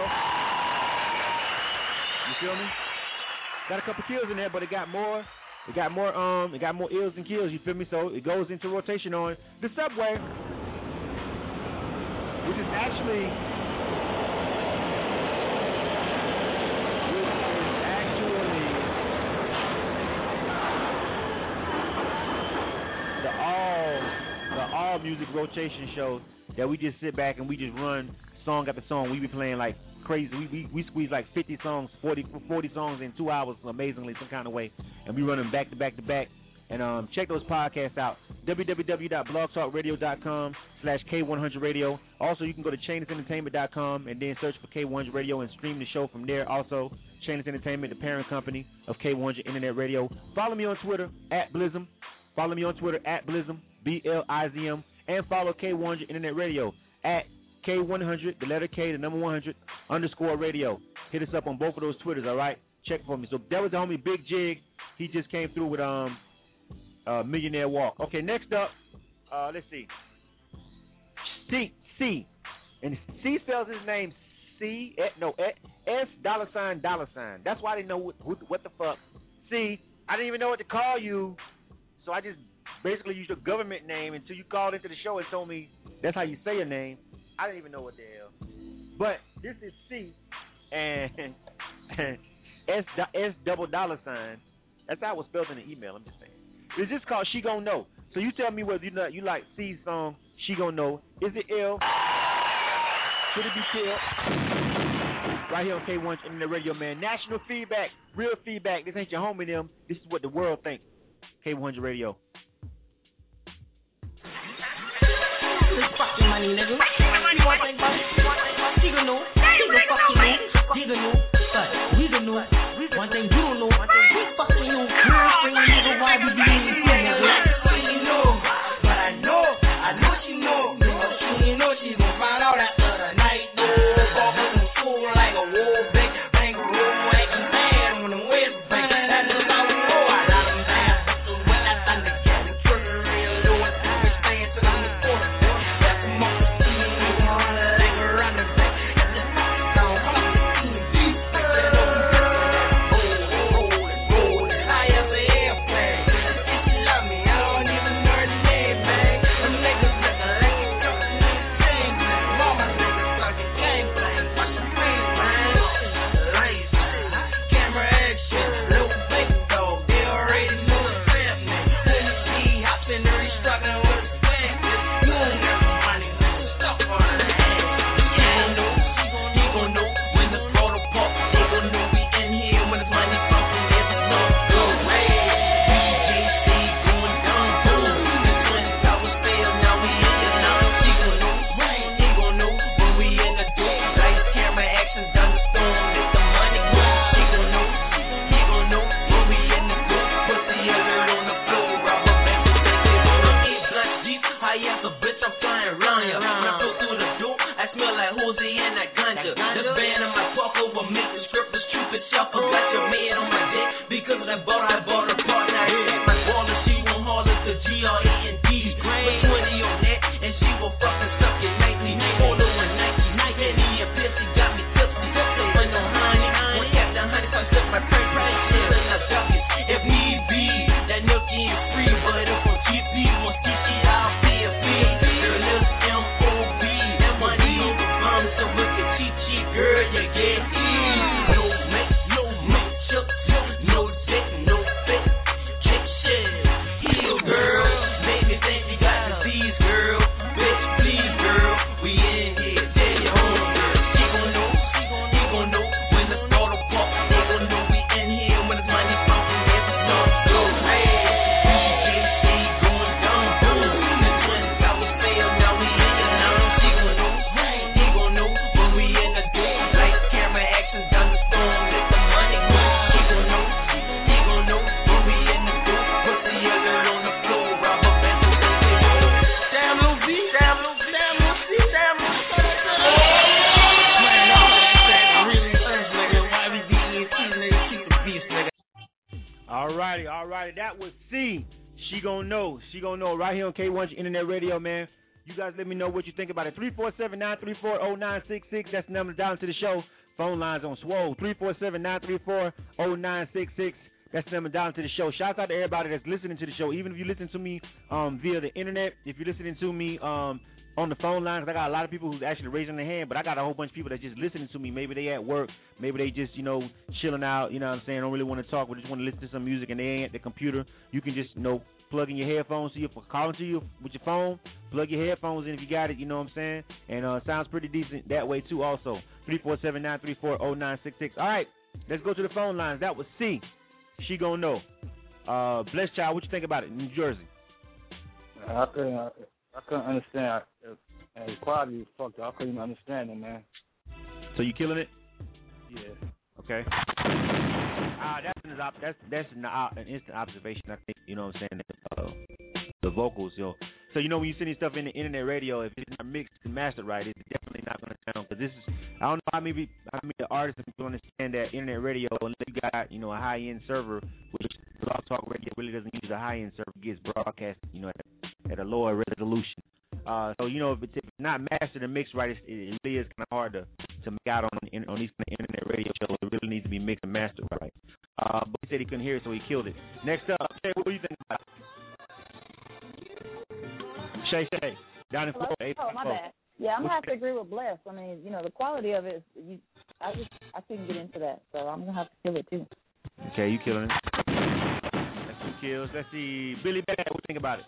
You feel me? Got a couple kills in there, but it got more ills than kills, you feel me? So it goes into rotation on the Subway, which is actually the all music rotation show that we just sit back and we just run song after song. We be playing like crazy. We squeeze like 50 songs, 40 songs in 2 hours, amazingly, some kind of way, and we run them back to back to back. And check those podcasts out. www.blogtalkradio.com/K100Radio. Also, you can go to ChainlessEntertainment.com and then search for K100 Radio and stream the show from there. Also, Chainless Entertainment, the parent company of K100 Internet Radio. Follow me on Twitter @Blizzum. Follow me on Twitter @Blizzum, BLIZM, and follow K100 Internet Radio @K100, the letter K, the number 100 _radio. Hit us up on both of those Twitters, all right? Check for me. So that was the homie Big Jig. He just came through with Millionaire Walk. Okay, next up, let's see. C. And C spells his name S $. That's why I didn't know what the fuck. C, I didn't even know what to call you, so I just basically used your government name until you called into the show and told me that's how you say your name. I didn't even know what the hell. But this is C and S $. That's how it was spelled in the email. I'm just saying. It's just called She Gon' Know. So you tell me whether you like C's song, She Gon' Know. Is it ill? Should it be killed? Right here on K100 Internet Radio, man. National feedback, real feedback. This ain't your homie them. This is what the world thinks. K100 Radio. This fucking money, nigga. You want that money? She gon' know. She gon' fucking know. She gon' know. But we gon' know. One thing you don't know. We fucking you. Girlfriend, nigga, why we be in the nigga? She know. But I know she know. She ain't know she gon' find out after the night. No, fucking in school like a war bitch. Bang a roll like a man when them waist bang. That's just how we know. I got them down. So when I stand together, trigger real low. I'm staying till I'm the corner. That's the most. She ain't run like Molly and that ganja. The band on my talk over making strippers, stupid shuffle. Got your man on my dick because of that boat I bought her part. Now I check my baller, she won't haul us to GRE&D. Put 20 on that and she will fucking suck it nightly. Polo and Nike, Henny and Pissy got me tipsy. When no honey, when Captain Honey, I took my prank shit and I duck it. If need be, that nookie is free, but if on GP wants TT, I'll pay a fee. Girl, it's MOB, that money on the bum, so look at cheap, girl, you get easy. No mix, no dick, no fit, kick shit, heel girl, make me think you got disease, girl, bitch, please, girl, we in here, tell your home, girl, she gon' know, when the throttle pump, they gon' know we in here, when the money pumping, every song go red, DJ going dumb, boom, this when the towers fail, now we in the numb, she gon' know, when we in the door, lights, camera, action, done the storm, let the money go, she gon' know, when we in the door, put the other on the floor, rob a bank, damn Lil V, damn Lil C, damn Lil C. Alrighty. That was C. She gon' know. Right here on K1's Internet Radio, man. You guys let me know what you think about it. 347-934-0966. That's the number down to the show. Phone lines on Swole. 347-934-0966. That's the number down to the show. Shout out to everybody that's listening to the show. Even if you listen to me via the internet, if you're listening to me on the phone lines, I got a lot of people who's actually raising their hand, but I got a whole bunch of people that just listening to me. Maybe they at work, maybe they just, chilling out, you know what I'm saying, don't really want to talk, but just want to listen to some music and they ain't at the computer. You can just, plug in your headphones so you're calling to you with your phone, plug your headphones in if you got it, you know what I'm saying? And sounds pretty decent that way too also. 347-934-0966. All right, let's go to the phone lines. That was C. She gon' know. Bless Child, what you think about it in New Jersey? I couldn't understand. The quality was fucked up. I couldn't even understand it, man. So you killing it? Yeah. Okay. That's an instant observation. I think, you know what I'm saying, the vocals, yo. So, when you're sending stuff in the internet radio, if it's not mixed and mastered right, it's definitely not going to sound, because this is, I don't know how many the artists can understand that internet radio, unless you got, a high-end server, which Blog Talk Radio really doesn't use a high-end server, it gets broadcast, at a lower resolution. So, if it's not mastered and mixed right, it really is kind of hard to make out on these kind of internet radio shows. It really needs to be mixed and mastered right. But he said he couldn't hear it, so he killed it. Next up, Shay, what do you think about it? Shay, down in Florida. Oh, my bad. Yeah, I'm going to have to agree with Bless. I mean, the quality of it, I couldn't get into that, so I'm going to have to kill it, too. Okay, you killing it. That's 2 kills. Let's see. Billy Bad, what do you think about it?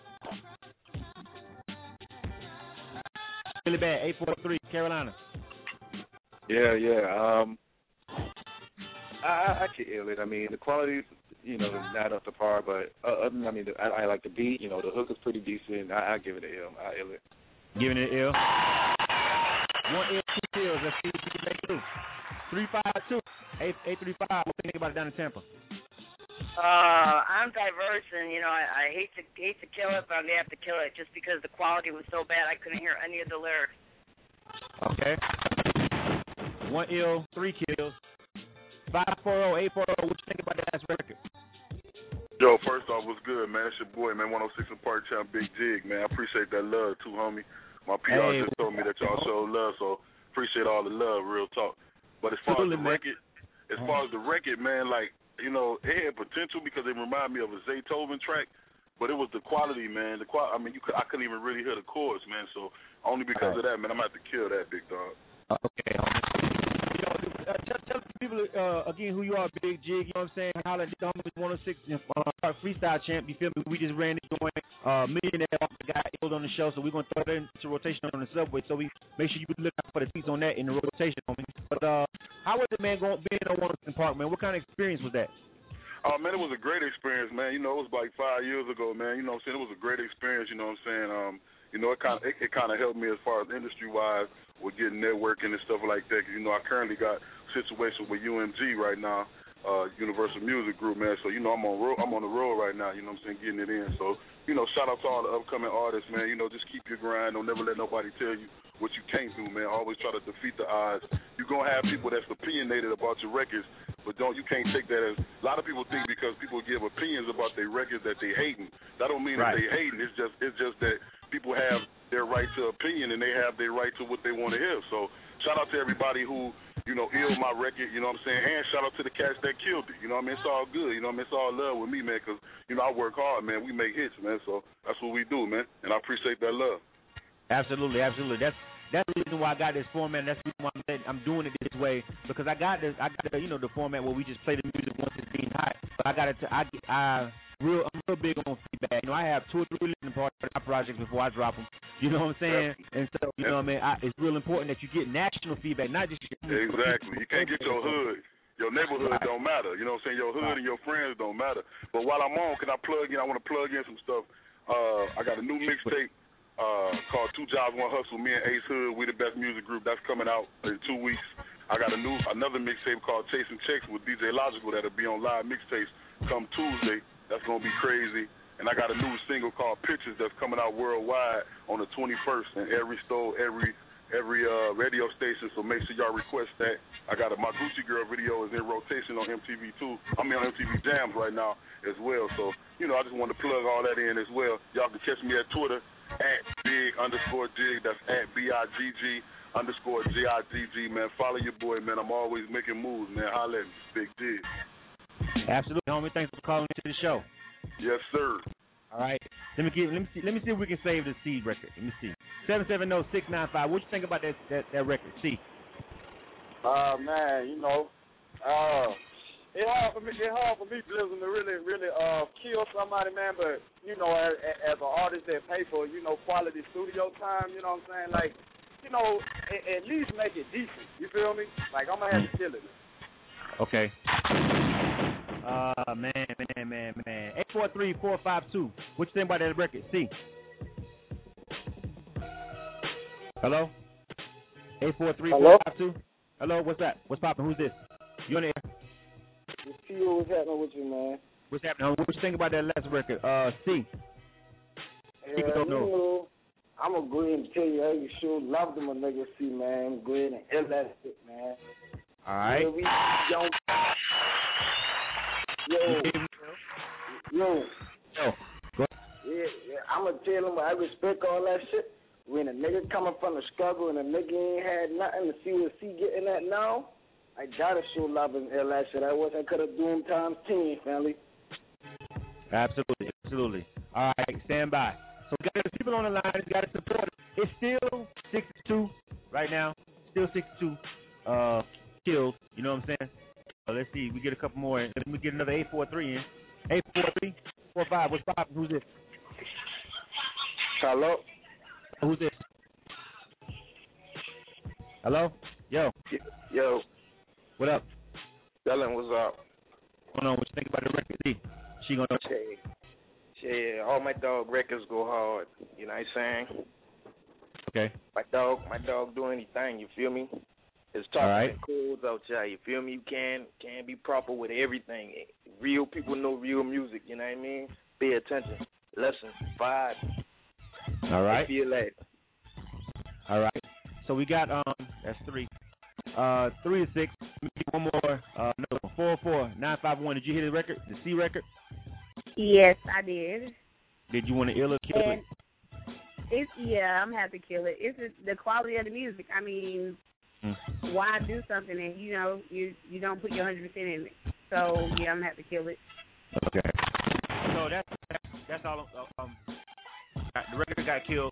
Billy Bad, 843, Carolina. Yeah. I can ill it. I mean, the quality, is not up to par, but I like the beat. The hook is pretty decent. I give it an ill. I ill it. Giving it an ill. 1 ill, 2 kills. Let's see what you can make it do. 352-835. What do you think about it down in Tampa? I'm diverse, and I hate to kill it, but I'm gonna have to kill it just because the quality was so bad I couldn't hear any of the lyrics. Okay. 1 ill, 3 kills. 540-840. What you think about that last record? Yo, first off, what's good, man? It's your boy, man. 106 and Park Champ, Big Jig, man. I appreciate that love too, homie. My PR just told me that y'all show love, so appreciate all the love, real talk. But as far as the record, man, like. It had potential because it reminded me of a Zaytoven track, but it was the quality, man. I couldn't even really hear the chords, man. So only because of that, man, I'm gonna have to kill that, big dog. Okay. Tell people again who you are, Big Jig. You know what I'm saying? Holla at the 106 freestyle champ. You feel me? We just ran into millionaire off the guy ill on the show, so we're gonna throw that into rotation on the subway. So we make sure you look out for the tweets on that in the rotation, homie. But how was it, man, being on 106 Park, man? What kind of experience was that? Oh, man, it was a great experience, man. It was like 5 years ago, man. You know what I'm saying? It was a great experience, you know what I'm saying? It kind of helped me as far as industry-wise with getting networking and stuff like that. Because, I currently got situations with UMG right now, Universal Music Group, man. So, I'm on the road right now, you know what I'm saying, getting it in. So, shout out to all the upcoming artists, man. Just keep your grind. Don't never let nobody tell you what you can't do, man. Always try to defeat the odds. You're going to have people that's opinionated about your records, but you can't take that as, a lot of people think because people give opinions about their records that they hating. That don't mean that they hating. It's just that people have their right to opinion and they have their right to what they want to hear. So shout out to everybody who, illed my record, you know what I'm saying? And shout out to the cats that killed it. You know what I mean? It's all good. You know what I mean? It's all love with me, man, because, I work hard, man. We make hits, man. So that's what we do, man. And I appreciate that love. Absolutely. That's the reason why I got this format. That's the reason why I'm doing it this way, because I got the format where we just play the music once it's being hot. But I'm real big on feedback. I have 2 or 3 listening parts of my projects before I drop them. You know what I'm saying? And so, you know what I mean? It's real important that you get national feedback, not just Exactly. You can't get your hood. Your neighborhood don't matter. You know what I'm saying? Your hood and your friends don't matter. But while I'm on, can I plug in? I want to plug in some stuff. I got a new mixtape called 2 Jobs, 1 Hustle. Me and Ace Hood, we the best music group. That's coming out in 2 weeks. I got another mixtape called Chasing Checks with DJ Logical that'll be on live mixtapes come Tuesday. That's gonna be crazy. And I got a new single called Pictures that's coming out worldwide on the 21st in every store, every radio station. So make sure y'all request that. I got my Gucci Girl video is in rotation on MTV on MTV Jams right now as well. So I just want to plug all that in as well. Y'all can catch me at Twitter at @big_jig. That's at BIGG_JIGG, man. Follow your boy, man. I'm always making moves, man. Holla at me, Big Jig. Absolutely, homie. Thanks for calling into the show. Yes, sir. All right. Let me see if we can save the Seed record. Let me see. 770-695. What you think about that record, C? Man, it's hard for me, Blizzard, to really kill somebody, man. But as an artist that pay for quality studio time, you know what I'm saying? Like, at least make it decent. You feel me? Like, I'm gonna have to kill it. Okay. Man. 843-452. What you think about that record? C. Hello? 843-452. Hello, what's that? What's poppin'? Who's this? You on the air? What's happening with you, man? What's happening? What you think about that last record? C. I'm gonna go ahead and tell you, you sure love them a nigga C, man. Go ahead and ill that shit, man. All right. Yo. Yeah, I'm gonna tell him I respect all that shit. When a nigga coming from the struggle and a nigga ain't had nothing to see what C getting at now, I gotta show love and ill that shit. I could have done times 10, family. Absolutely. All right, stand by. So we got the people on the line. We got to support it. It's still 6-2 right now. Still 6-2 killed. You know what I'm saying? So let's see. We get a couple more. Let me get another 843 in. 843-45. What's poppin'? Who's this? Hello. Who's this? Hello? Yo. What up? Dylan, what's up? What's going on? What you think about the record? She gonna Yeah, all my dog records go hard. You know what I'm saying? Okay. My dog do anything, you feel me? It's talking and codes out there, you feel me? You can't be proper with everything. Real people know real music, you know what I mean? Pay attention. Listen, vibe. All right. Feel that. All right. So we got that's 3. 3 to 6. One more. Another one. 44951. Did you hear the record? The C record? Yes, I did. Did you want to ill or kill it? I'm happy to kill it. It's just the quality of the music. I mean, why do something and you don't put your 100% in it? So yeah, I'm happy to kill it. Okay. So that's all. The record got killed.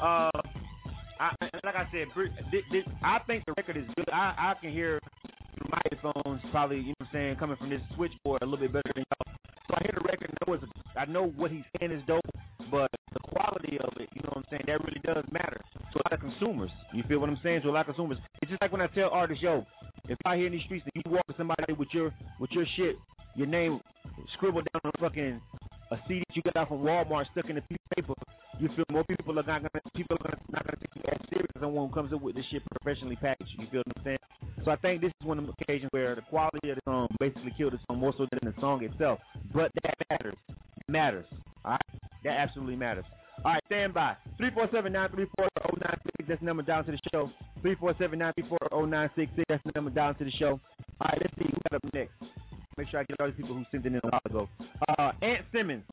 Like I said, I think the record is good. I can hear through my headphones probably, you know what I'm saying, coming from this switchboard a little bit better than y'all. So I hear the record and I know what he's saying is dope, but the quality of it, you know what I'm saying, that really does matter to a lot of consumers. You feel what I'm saying? To a lot of consumers. It's just like when I tell artists, yo, if I hear in these streets and you walk to somebody with your shit, your name scribbled down on fucking a CD that you got out from Walmart stuck in a piece of paper, you feel more people are not gonna take you as serious as someone who comes up with this shit professionally packaged. You feel what I'm saying? So I think this is one of the occasions where the quality of the song basically killed the song more so than the song itself. But that matters. It matters. All right? That absolutely matters. All right, stand by. 347-934-0960. That's the number down to the show. 347-934-0966. That's the number down to the show. All right, let's see who got up next. Make sure I get all these people who sent it in a while ago. Ant Simmons.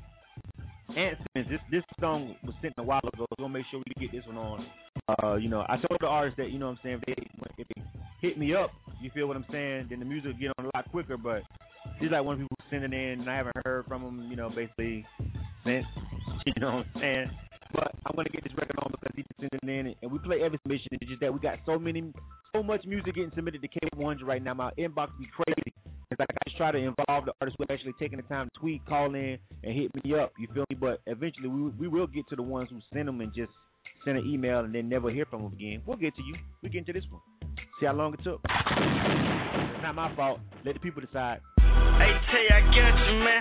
This song was sent a while ago. So we'll make sure we get this one on. I told the artists that, you know what I'm saying, if they hit me up, you feel what I'm saying, then the music will get on a lot quicker. But he's like one of the people who sent it in, and I haven't heard from him, basically since, you know what I'm saying. But I'm going to get this record on because he sent it in, and we play every submission. It's just that we got so much music getting submitted to K100 right now. My inbox be crazy. It's like I just try to involve the artists who are actually taking the time to tweet, call in, and hit me up. You feel me? But eventually we will get to the ones who send them and just send an email and then never hear from them again. We'll get to you. We'll get into this one. See how long it took. It's not my fault. Let the people decide. Hey, Tay, I got you, man.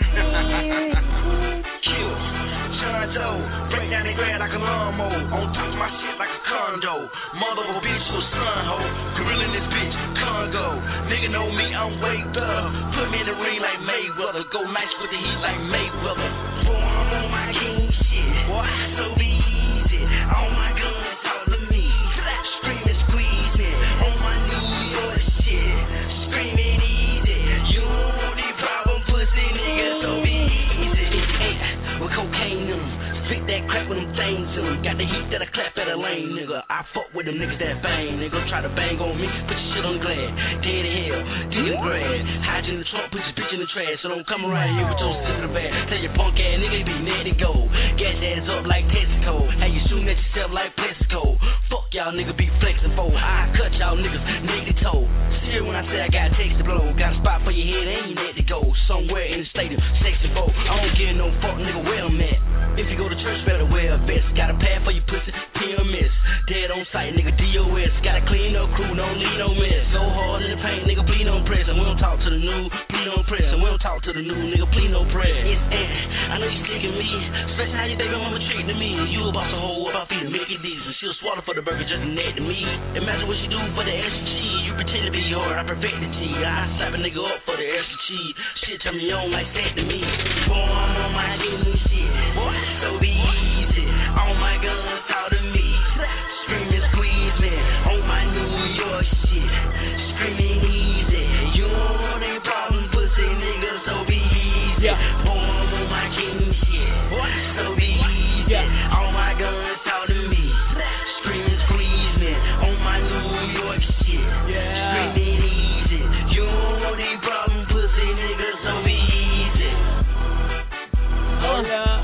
Kill. Toronto, break down the ground like a lawnmower. On top of my shit like a condo. Mother of a bitch or son ho. Gorilla in this bitch, Congo. Nigga know me, I'm way better. Put me in the ring like Mayweather. Go match with the heat like Mayweather. Boy, I'm on my king shit. Boy, so be easy. On my gun, talk to me. Scream and squeeze me. On my New York shit. Screaming easy. You don't want these problem pussy niggas, so be easy. With cocaine in them. Spit that crap with them things in them. Got the heat that I clap at a lane, nigga. I fuck with them niggas that bang, nigga. Try to bang on me, put your shit on glad. Dead in hell, digging grad. Hide you in the trunk, put your bitch in the trash. So don't come around here with your silver bag. Tell your punk ass nigga be net to go. Gas ass up like Texaco. How you shooting at yourself like Pesco. Fuck y'all nigga be flexing for. I cut y'all niggas nigga toe. Serious when I say I got text to blow. Got a spot for your head, ain't net to go. Somewhere in the stadium, sexy folk. I don't give no fuck nigga where I'm at. If you go to church, better wear a vest. Got a pad for your pussy, pin or miss. Dead on sight, nigga, DOS. Got a clean up crew, don't need no mess. Go hard in the paint, nigga, bleed on press. And we don't talk to the new, bleed on press. And we don't talk to the new, nigga, please no press. It's I know you sticking me. Especially how your baby mama treating me. You about to hold up, I feed her Mickey D's. And she'll swallow for the burger just to net to me. Imagine what she do for the extra cheese. You pretend to be hard, I perfect the T. I slap a nigga up for the extra cheese. Shit turn me on like that to me. Boy, I'm on my demon shit. Boy, so be easy. On my guns, talk to me. Scream and squeeze me. On my New York shit. Screaming easy. You don't want any problem, pussy nigga, so be easy. Boy, I'm on my king shit. Boy, so be easy. On my guns, talk to me. Scream and squeeze me. On my New York shit. Screaming easy. You don't want any problem, pussy nigga, so be easy. Oh yeah.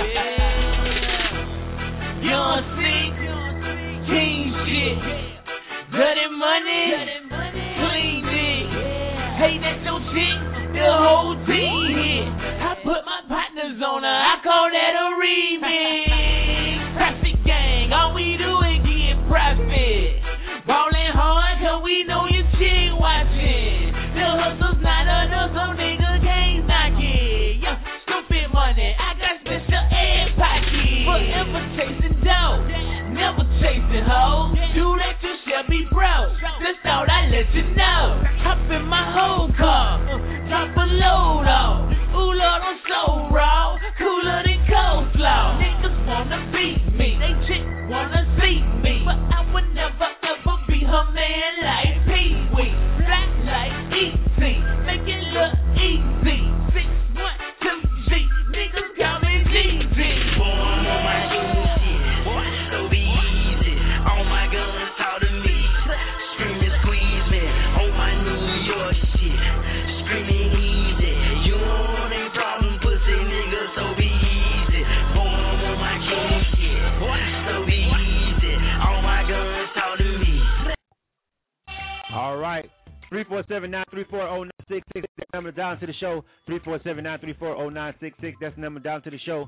Young sick, team shit, dirty money, clean dick. Hey, that's your chick, the whole team hit. I put my partners on her, I call that a remix. Traffic gang, all we do is get profit. Ballin' hard, cause we know your chick watching. The hustle's not enough, some nigga can't knock it. Yo, stupid money, I got special air pockets. Forever chasing dough, never chasing hoes. You let your shit be broke, just thought I let you know. Hop in my whole car, drop a load off. Ooh Lord, I'm so raw, cooler than coleslaw. Niggas wanna beat me, they chick wanna see me, but I would never ever be her man like Pee-wee. Black like E.T., make it look easy. 612G, niggas call me GG. Boy, I'm on my new shit, boy, so be easy. On my guns, talk to me. Scream and squeeze me. On my New York shit, screaming easy. You don't want any problem, pussy nigga, so be easy. Boy, I'm on my king shit, boy, so be easy. On my guns, talk to me. All right. 347-934-0966. That's the number down to the show. 347-934-0966. That's the number down to the show.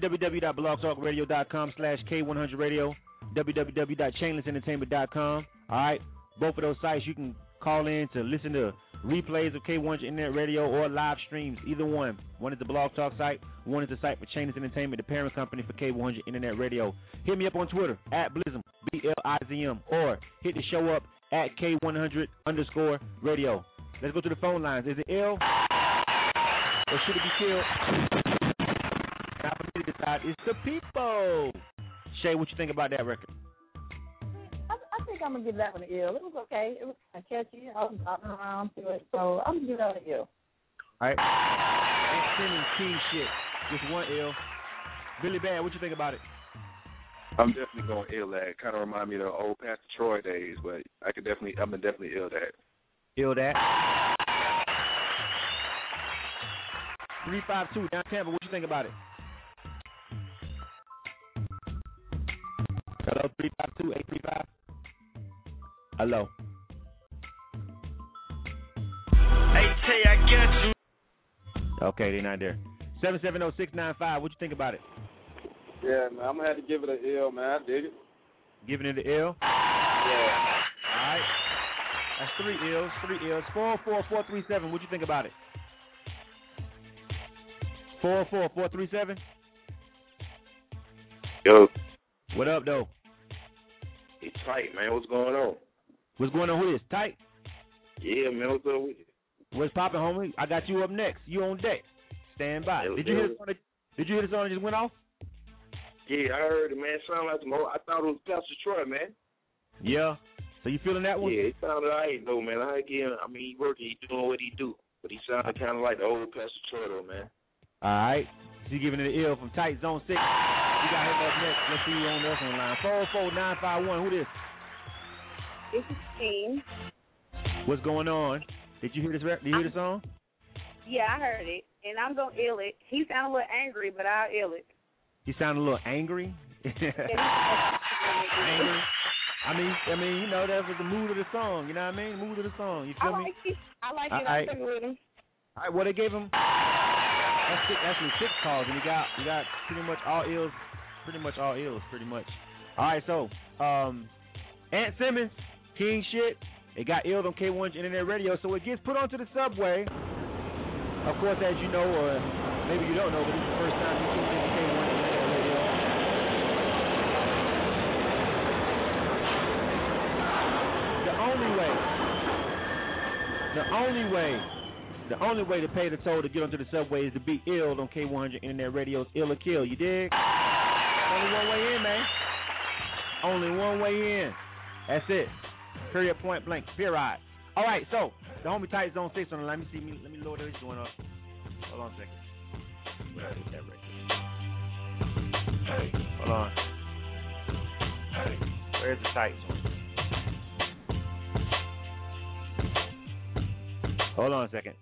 www.blogtalkradio.com/K100radio. www.chainlessentertainment.com. All right. Both of those sites you can call in to listen to replays of K100 Internet Radio or live streams. Either one. One is the Blog Talk site. One is the site for Chainless Entertainment, the parent company for K100 Internet Radio. Hit me up on Twitter at Blizm, BLIZM, or hit the show up at K100_radio. Let's go to the phone lines. Is it ill? Or should it be killed? Now for me to decide, it's the people. Shay, what you think about that record? think I'm gonna give that one an ill. It was okay. It was kind of catchy. I was bopping around to it, so I'm gonna give that an ill. All right. Ant Simmons, King shit. Just one ill. Billy Bad, what you think about it? I'm definitely going ill that. Kind of remind me of the old Pastor Troy days, but I'm definitely ill that. Ill that. 352 down Tampa, what you think about it? Hello, 352-835. Hello. Hey, Tay, I got you. Okay, they're not there. 770-695, what you think about it? Yeah, man, I'm gonna have to give it an L, man. I dig it. Giving it an L? Yeah. All right. That's 3 L's, 3 L's. 404-437, what you think about it? 404-437? Yo. What up, though? It's tight, man. What's going on? What's going on with this? Tight? Yeah, man. What's up with you? What's poppin', homie? I got you up next. You on deck. Stand by. Did you hear the song that just went off? Yeah, I heard it, man. It sounded like I thought it was Pastor Troy, man. Yeah. So you feeling that one? Yeah, it sounded alright, though, man. He working, he doing what he do. But he sounded kind of like the old Pastor Troy, though, man. All right. So you giving it an ill from Tight Zone 6. We got him up next. Let's see you on the other line. 404-951. Who this? This is King. What's going on? Did you hear this? Did you hear the song? Yeah, I heard it, and I'm gonna ill it. He sounded a little angry, but I'll ill it. He sounded a little angry. Angry. I mean, you know, that was the mood of the song. You know what I mean? Mood of the song. You feel me? I like it. All I right. took it with him. All right. Well, they gave him. That's actually 6 calls, and he got pretty much all ills. Pretty much. All right. So, Ant Simmons, King shit. It got illed on K1 Internet Radio, so it gets put onto the subway. Of course, as you know, or maybe you don't know, but this is the first time you tuned into K1 Internet Radio. The only way to pay the toll to get onto the subway is to be illed on K100 Internet Radio's Ill or Kill. You dig? Only one way in, man. Only one way in. That's it. Period, point blank, period. All right, so the homie Tight Zone 6 on the line. Let me lower this going up. Hold on a second. Where is that right there? Hey, hold on. Hey, where's the Tight Zone? Hold on a second.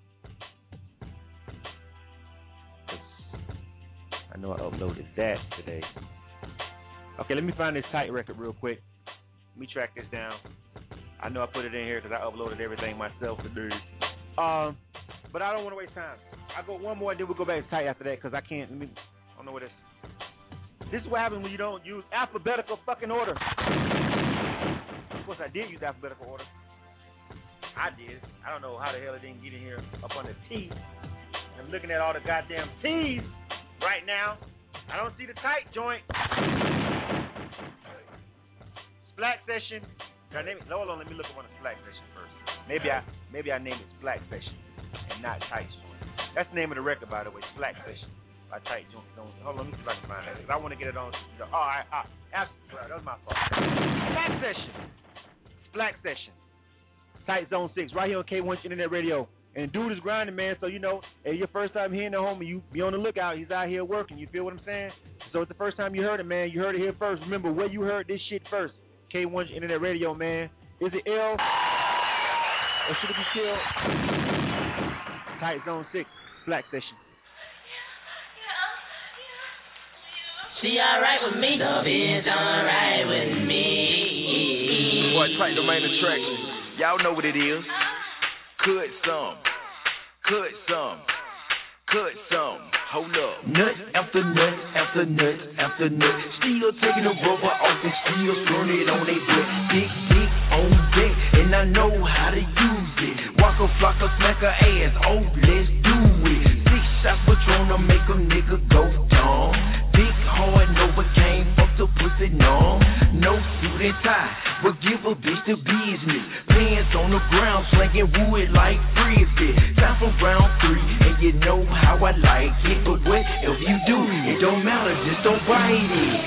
I know I uploaded that today. Okay, let me find this Tight record real quick. Let me track this down. I know I put it in here because I uploaded everything myself today. But I don't want to waste time. I'll go one more and then we'll go back to Tight after that because I don't know what this. This is what happens when you don't use alphabetical fucking order. Of course, I did use alphabetical order. I did. I don't know how the hell it didn't get in here up on the T. I'm looking at all the goddamn T's right now. I don't see the Tight joint. Black Session. Can I name it? Hold on, let me look up on the Black Session first. Maybe I name it Black Session and not Tight joint. That's the name of the record, by the way. Black Session by Tight joint. Hold on, let me see if I can find that. Because I want to get it on. That was my fault. Black Session. Black Session. Tight Zone 6, right here on K1 Internet Radio. And dude is grinding, man, so you know, if your first time hearing the homie, you be on the lookout. He's out here working, you feel what I'm saying? So it's the first time you heard it, man. You heard it here first. Remember, where you heard this shit first. K1 Internet Radio, man. Is it ill? Or should it be killed? Tight Zone 6, Black Session. She alright with me, the bitch alright with me. Boy, Tight the main attraction. Y'all know what it is. Cut some. Hold up. Nut after nut after nut after nut. Still taking the rubber off and still throwing it on they butt. Dick on deck, and I know how to use it. Walk a flock or smack her ass. Oh, let's do it. 6 shots Patron to make a nigga go dumb. Big hard Novocaine, fuck the pussy numb. No suit and tie, but give a bitch the business. Pants on the ground, slinging wood like frisbee. Time for round 3, and you know how I like it. But what if you do? It don't matter, just don't bite it.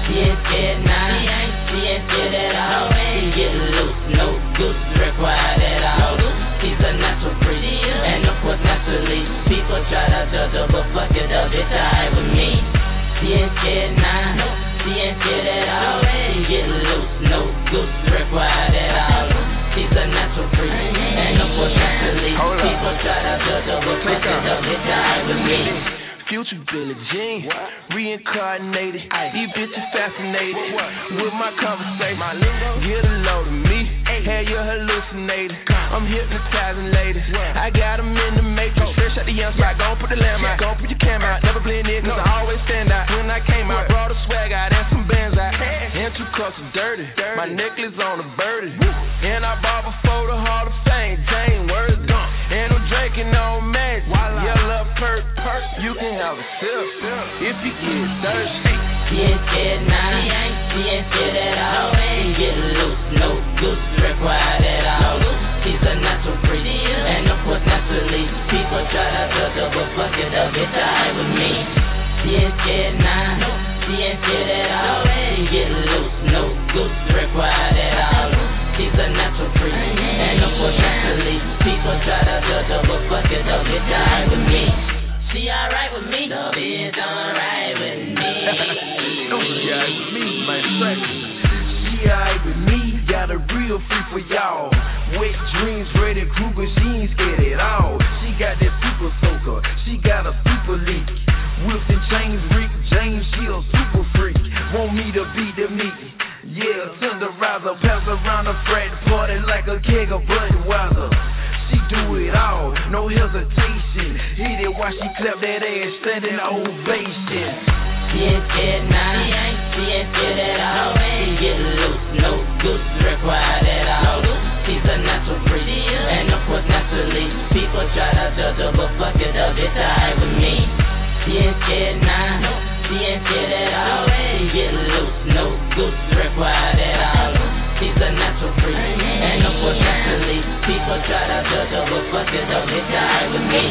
She ain't scared now. She ain't scared at all. She get loose, no goose required at all. She's a natural freak, and of course naturally people try to judge her, but fuck it up, it's alright with me. She ain't scared now. She ain't scared at all. She get loose, no goose required at all. She's a natural freak, and of course naturally people try to judge her, but fuck it up, it's alright with me. Future Billie Jean, reincarnated. These bitches fascinated with my conversation. Get a load of me, hell you hallucinating. I'm hypnotizing ladies. I got them in the matrix. Fresh out the young spot, gon' put the lamb out. Gon' put your cam out, never blend in, cause I always stand out. When I came out, brought a swag out and some bands out. And 2 cups of dirty, my necklace on the birdie. And I bought before the Hall of Fame, Jane Worthy. And I'm drinking on magic, yellow perk, you can have a sip if you get thirsty. She ain't scared now. She ain't scared at all. She get loose, no goose required at all. She's a natural freak, and of course naturally people try to judge her, but fuck it up, it's alright with me. She ain't scared now. She ain't scared at all. She get loose, no goose required at all. She's a natural freak, and of course naturally people try to judge her, but fuck it up, it's alright with me. She alright with me. Love is alright with me. Don't be alright with me, my son. She alright with me. Got a real free for y'all. Wet dreams, Freddy Krueger, she ain't scared at all. She got that super soaker. She got a super leak. Whips and chains, Rick James, she a super freak. Want me to be the meat. Yeah, tenderizer, pass around the frat party like a keg of Budweiser. She do it all, no hesitation. Hit it while she clap that ass, standing ovation. She ain't scared now. She ain't scared at all. She get loose, no goose required at all. She's a natural freak, and of course naturally people try to judge her, but fuck it up, it's alright with me. She ain't scared now. She ain't scared at all. She get loose, no goose required at all. She's a natural freak, and of course naturally people try to judge her, but fuck it up, it's alright with me.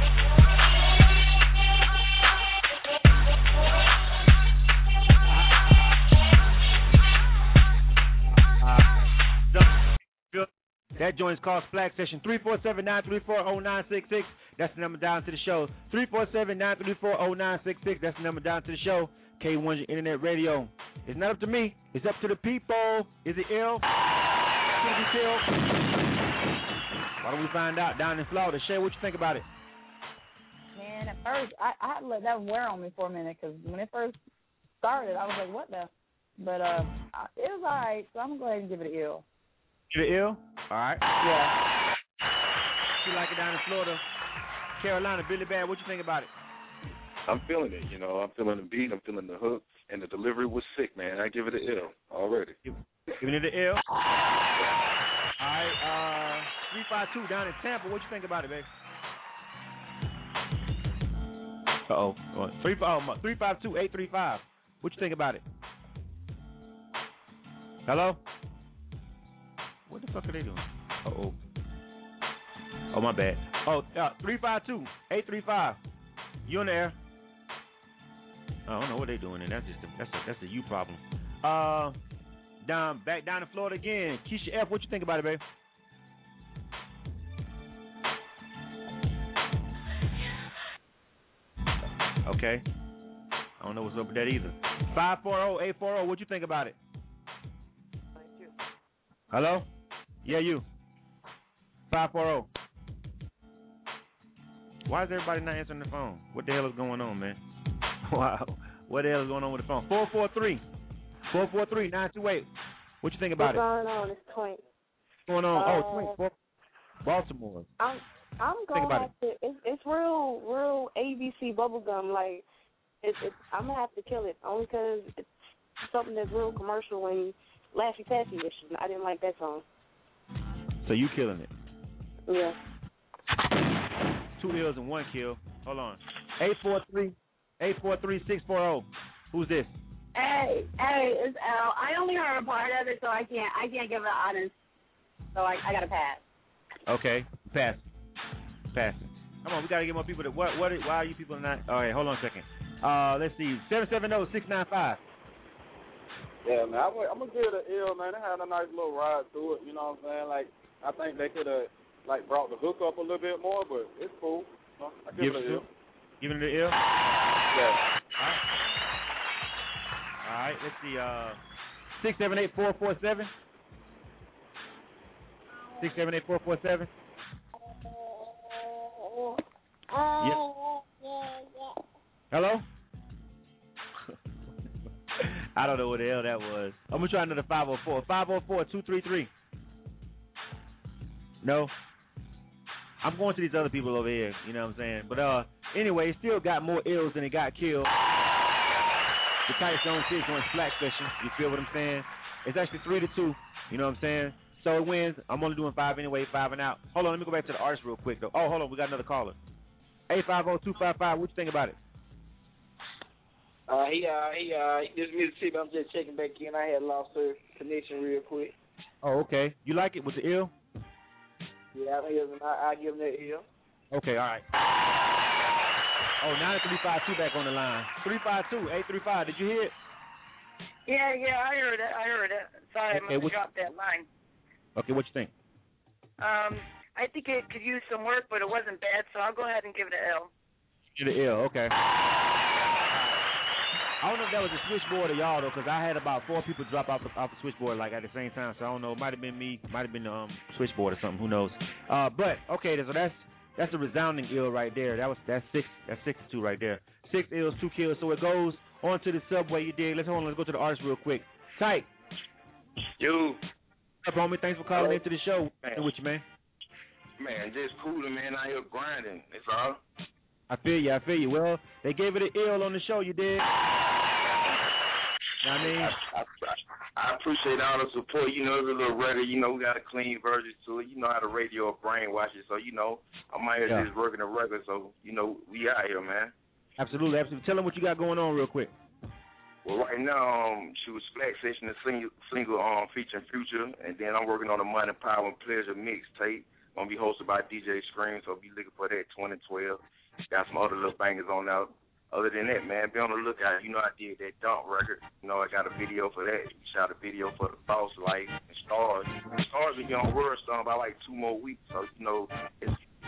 That joint's called Splash Session. 347-934-0966. That's the number down to the show. 347-934-0966. That's the number down to the show. K1's your internet radio. It's not up to me. It's up to the people. Is it ill? Is it ill? Why don't we find out down in Florida? Shay, what you think about it? Man, at first, I let that wear on me for a minute because when it first started, I was like, what the? But it was all right, so I'm going to go ahead and give it an ill. Give it ill? All right. Yeah. You like it down in Florida? Carolina, Billy Bad, what you think about it? I'm feeling it, I'm feeling the beat, I'm feeling the hook, and the delivery was sick, man. I give it an ill already. Giving it an ill? All right, 352 down in Tampa, what you think about it, baby? Uh-oh. 352-835. What you think about it? Hello? What the fuck are they doing? Uh-oh. Oh, my bad. 352-835. You on the air? I don't know what they're doing, and that's a you problem. Back down to Florida again. Keisha F, what you think about it, babe? Okay. I don't know what's up with that either. 540-840, what you think about it? Thank you. Hello? Yeah, you. 540. Why is everybody not answering the phone? What the hell is going on, man? Wow. What the hell is going on with the phone? 443-928. What you think about What's going on? It's Twink. What's going on? Twink. Baltimore. I'm going back to it's real ABC bubblegum. Like I'm gonna have to kill it only because it's something that's real commercial and Laffy Taffy-ish. I didn't like that song. So you killing it? Yeah. 2 ills and 1 kill. Hold on. 843-640. Who's this? Hey, it's Al. I only heard a part of it, so I can't give it honest. So I gotta pass. Okay, pass it. Come on, we gotta get more people. Why are you people not? All right, hold on a second. Let's see. 770-695. Yeah, man, I'm gonna give it an L, man. They had a nice little ride through it. You know what I'm saying? Like, I think they could have brought the hook up a little bit more, but it's cool. You know, I give it an L. Giving it an L? Yeah. All right. Let's see. 678-447. 678-447. Yep. Hello? I don't know what the hell that was. I'm going to try another 504. 504-233. No? I'm going to these other people over here, you know what I'm saying? But anyway, it still got more ills than it got killed. The Tight Zone 6 on Slack session. You feel what I'm saying? It's actually 3-2. You know what I'm saying? So it wins. I'm only doing 5 anyway, 5 and out. Hold on, let me go back to the artist real quick, though. Oh, hold on, we got another caller. 850-255, what you think about it? This is Mississippi. I'm just checking back in. I had lost her connection real quick. Oh, okay. You like it with the ill? Yeah, I give them that ill. Okay, all right. Oh, 9352 back on the line. 352-835. Did you hear it? Yeah, I heard it. Sorry, Okay, I must have dropped that line. Okay, what you think? I think it could use some work, but it wasn't bad, so I'll go ahead and give it an L. Give it an L, okay. I don't know if that was a switchboard or y'all, though, because I had about 4 people drop off the switchboard, like, at the same time, so I don't know. It might have been me. Might have been the switchboard or something. Who knows? But, okay, so that's a resounding ill right there. That's 6. That's 6-2 right there. 6 ills, 2 kills. So it goes on to the subway. You dig? Let's go to the artist real quick. Tight. Yo. What's up, homie? Thanks for calling into the show. Man. With you, man. Man, just cooling, man. Out here grinding. That's all. I feel you. Well, they gave it an ill on the show. You did. You know what I mean? I appreciate all the support. You know, every little record, you know, we got a clean version to it. You know how the radio brainwash it. So, you know, I'm out here just working the record. So, you know, we out here, man. Absolutely. Tell them what you got going on real quick. Well, right now, she was Slack Session, a single featuring Future. And then I'm working on a Money, Power, and Pleasure mixtape. Going to be hosted by DJ Scream. So, be looking for that 2012. Got some other little bangers on now. Other than that, man, be on the lookout. You know, I did that Dump record. You know, I got a video for that. We shot a video for the Boss Light and Stars. Stars will be on World Song by like 2 more weeks. So, you know, it's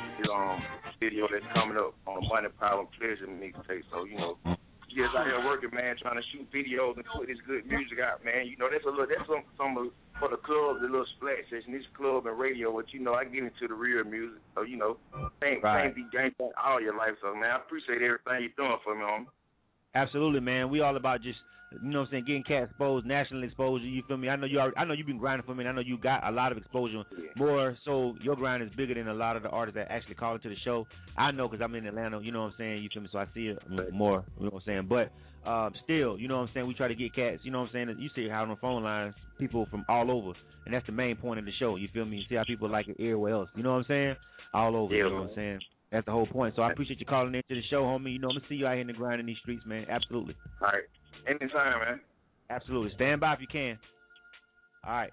video that's coming up on the Money, Power, and Pleasure mixtape. So, you know, just out here working, man, trying to shoot videos and put this good music out, man. You know, that's some for the club, the little Splash Session, this club and radio, but, you know, I get into the real music. So, you know, can't be gangsta all your life. So, man, I appreciate everything you're doing for me, homie. Absolutely, man. We all about just, you know what I'm saying, getting cat exposed, national exposure, you feel me? I know you've been grinding for me, and I know you got a lot of exposure. Yeah. More so, your grind is bigger than a lot of the artists that actually call into the show. I know because I'm in Atlanta, you know what I'm saying, you feel me? So I see it more, you know what I'm saying? But still, you know what I'm saying, we try to get cats, you know what I'm saying? You see how on the phone lines, people from all over, and that's the main point of the show, you feel me? You see how people like it everywhere else, you know what I'm saying? All over, you know what I'm saying? That's the whole point. So I appreciate you calling into the show, homie. You know, I'm going to see you out here in the grind in these streets, man. Absolutely. All right. Anytime, man. Absolutely. Stand by if you can. All right.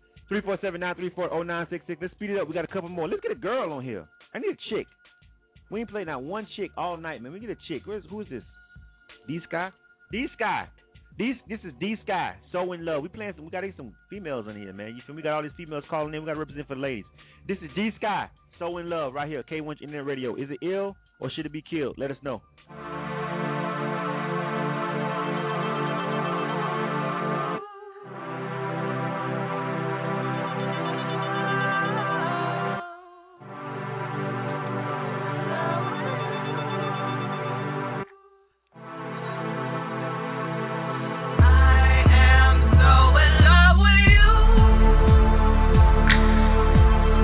347-934-0966. Let's speed it up. We got a couple more. Let's get a girl on here. I need a chick. We ain't played not one chick all night, man. We get a chick. Who is this? D-Sky? D-Sky. This is D-Sky. So in love. We got to get some females on here, man. You feel me? We got all these females calling in. We got to represent for the ladies. This is D-Sky. So in love right here. K1 Internet Radio. Is it ill or should it be killed? Let us know.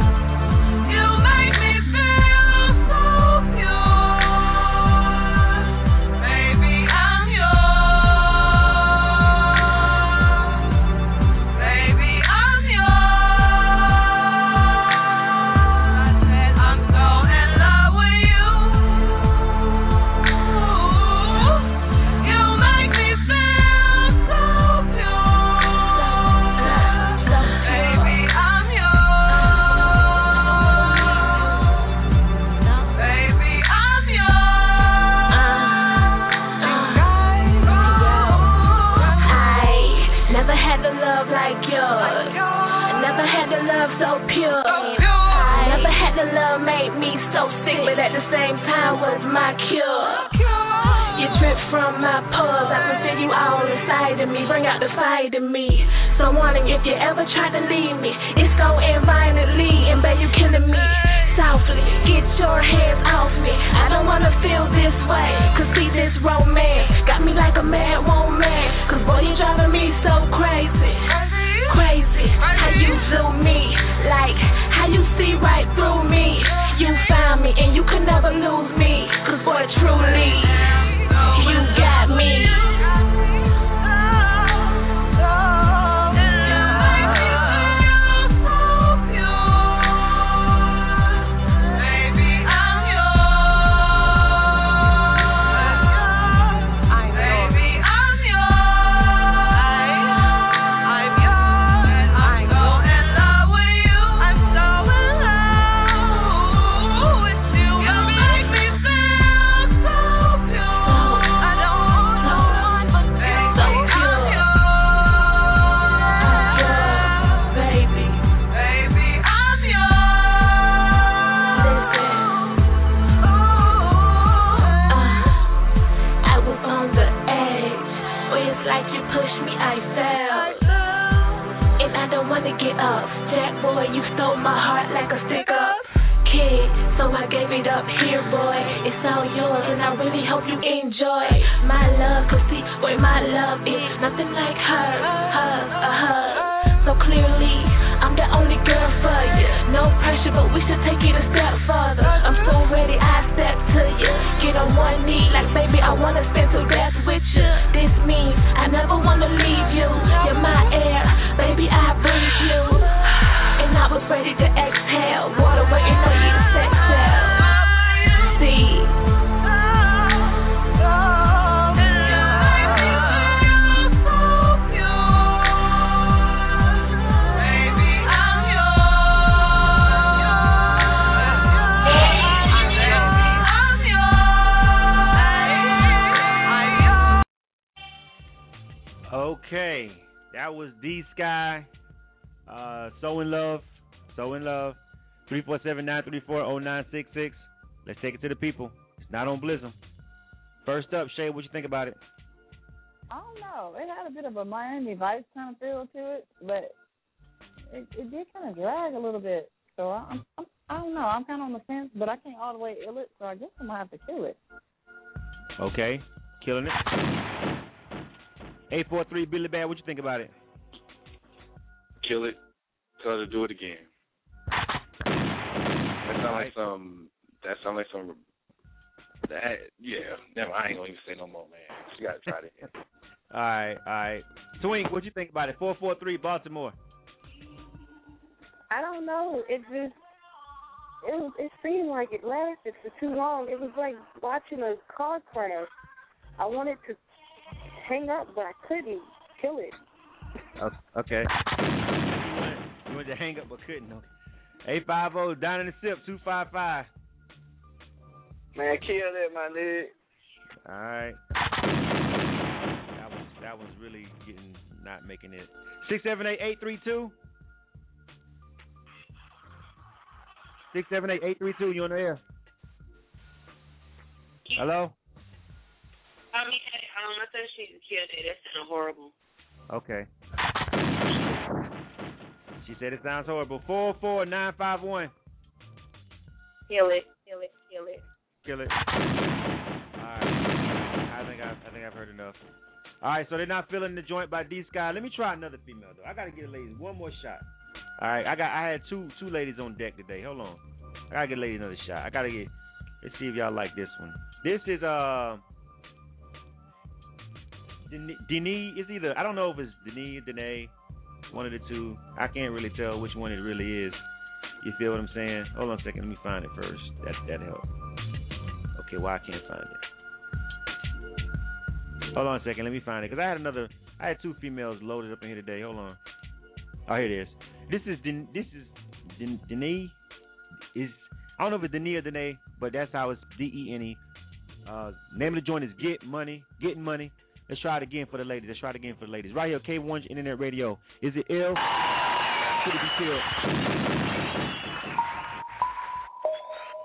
You make me feel so pure. made me so sick, but at the same time was my cure. You drip from my pores, I can feel you all inside of me. Bring out the fight in me. So warning, if you ever try to leave me, it's gon' end violently, and babe, you killing me. Softly, get your hands off me. I don't wanna feel this way, cause see this romance got me like a mad woman. Cause boy, you driving me so crazy. Crazy, how you do me, like how you see right through me. You found me and you could never lose me, cause boy, truly, you got me. Okay, that was D Sky. So in love. 347-934-0966. Let's take it to the people. It's not on Blizzum. First up, Shay, what you think about it? I don't know. It had a bit of a Miami Vice kind of feel to it, but it did kind of drag a little bit. So I don't know. I'm kind of on the fence, but I can't all the way ill it, so I guess I'm going to have to kill it. Okay, killing it. 843 Billy Bad, what you think about it? Kill it. Tell her to do it again. That sounds like some. Never. I ain't gonna even say no more, man. She gotta try it again. All right. Twink, what you think about it? 443 Baltimore. I don't know. It seemed like it lasted for too long. It was like watching a car crash. I wanted to hang up, but I couldn't kill it. Okay. You wanted to hang up, but couldn't. Okay. 850 down in the SIP 255. Man, kill it, my nigga. All right. That was really not making it. 678-832. 678-832. You on the air? Hello. I thought she killed it. That sounded horrible. Okay. She said it sounds horrible. 44951. Kill it. All right. I think I've heard enough. All right, so they're not feeling the joint by D Sky. Let me try another female though. I gotta get a lady one more shot. All right, I had two ladies on deck today. Hold on. I gotta get a lady another shot. Let's see if y'all like this one. This is Denis. It's either, I don't know if it's Denis or Danae, one of the two. I can't really tell which one it really is. You feel what I'm saying? Hold on a second. Let me find it first. That helps. Okay, why I can't find it? Hold on a second. Let me find it. Because I had two females loaded up in here today. Hold on. Oh, here it is. This is Denis. I don't know if it's Denis or Danae, but that's how it's Dene. Name of the joint is Getting Money. Let's try it again for the ladies. Right here, K1 Internet Radio. Is it ill? Should it be killed?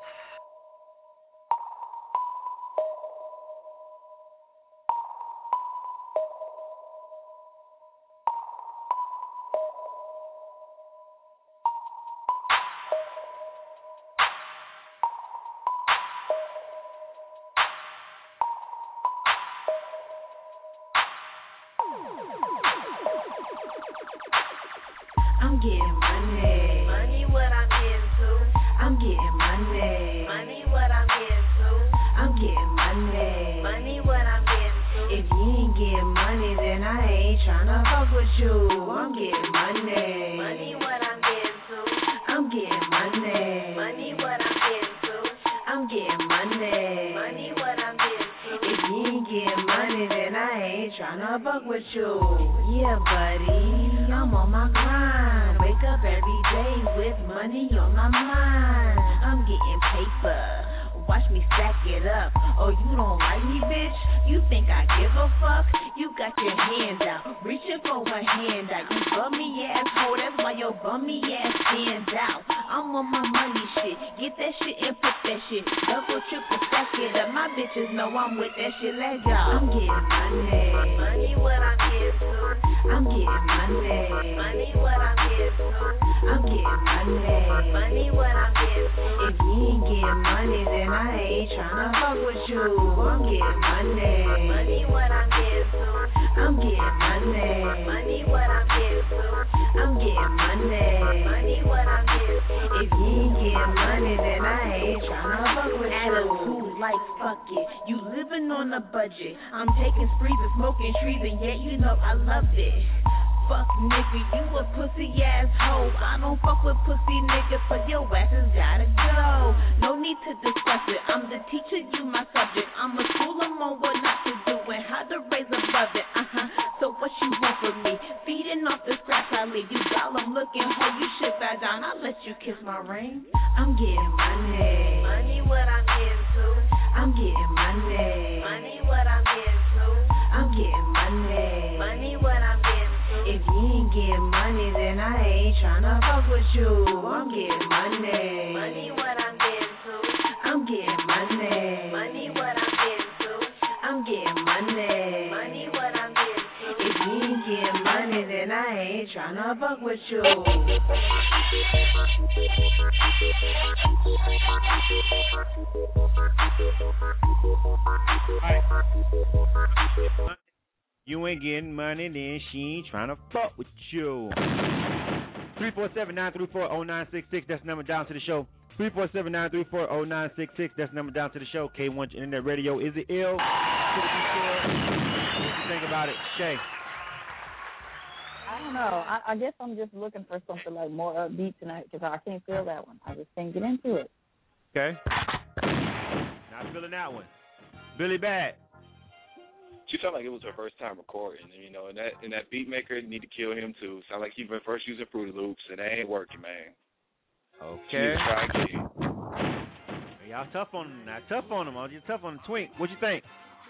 getting money. Money what I'm getting to. I'm getting money. Money what I'm getting to. I'm getting money. Money what I'm getting to. If you ain't getting money, then I ain't tryna fuck with you. I'm getting money. Money what I'm getting to. I'm getting money. Money what I'm getting to. I'm getting money. Money what I'm getting to. If you ain't getting money, then I ain't tryna fuck with you. Yeah, buddy, I'm on my grind. Wake up every day with money on my mind. I'm getting paper. Watch me stack it up. Oh, you don't like me, bitch? You think I give a fuck? You got your hands out, reaching for a handout. You bummy asshole, that's why your bummy ass stands out. I'm on my money shit, get that shit and put that shit. Double, triple, stack it up. My bitches know I'm with that shit. Let's go. I'm getting money. Money what I'm getting to. I'm getting money. Money what I'm getting to. I'm getting money. Money what I'm getting to. If you ain't getting money, then I ain't tryna fuck with you. I'm getting money. Money what I'm getting to. I'm getting money. Money what I'm getting to. I'm getting money. Money what I'm getting to. If you ain't getting money, then I ain't tryna fuck with you. Attitude like fuck it. You living on a budget. I'm taking sprees and smoking trees, and yet you know I love it. Fuck nigga, you a pussy ass hoe. I don't fuck with pussy niggas, so your asses gotta go. No need to discuss it. I'm the teacher, you my subject. I'ma school them on what not to do and how to raise above it. So what you want from me? Feeding off the scraps I leave. You dollar looking hoe, you shit that down. I'll let you kiss my ring. I'm getting money. Money what I'm getting to. I'm getting money. Money what I'm getting to. I'm getting money. Money what I'm getting to. If you ain't getting money, then I ain't tryna fuck with you. I'm getting money. Money what I'm getting to. I'm getting money. Money what I'm getting to. I'm getting money. Money what I'm getting to. If you ain't getting money, then I ain't tryna fuck with you. You ain't getting money, then she ain't trying to fuck with you. 347-934-0966, that's the number down to the show. 347-934-0966, that's the number down to the show. K1 Internet Radio. Is it ill? What you think about it, Shay? I don't know. I guess I'm just looking for something like more upbeat tonight because I can't feel that one. I just can't get into it. Okay. Not feeling that one. Billy Bad. She felt like it was her first time recording, you know, and that beat maker need to kill him too. Sound like he been first using Fruity Loops, and they ain't working, man. Okay. Try again. Y'all tough on him. Not tough on him. You're tough on the Twink. What you think?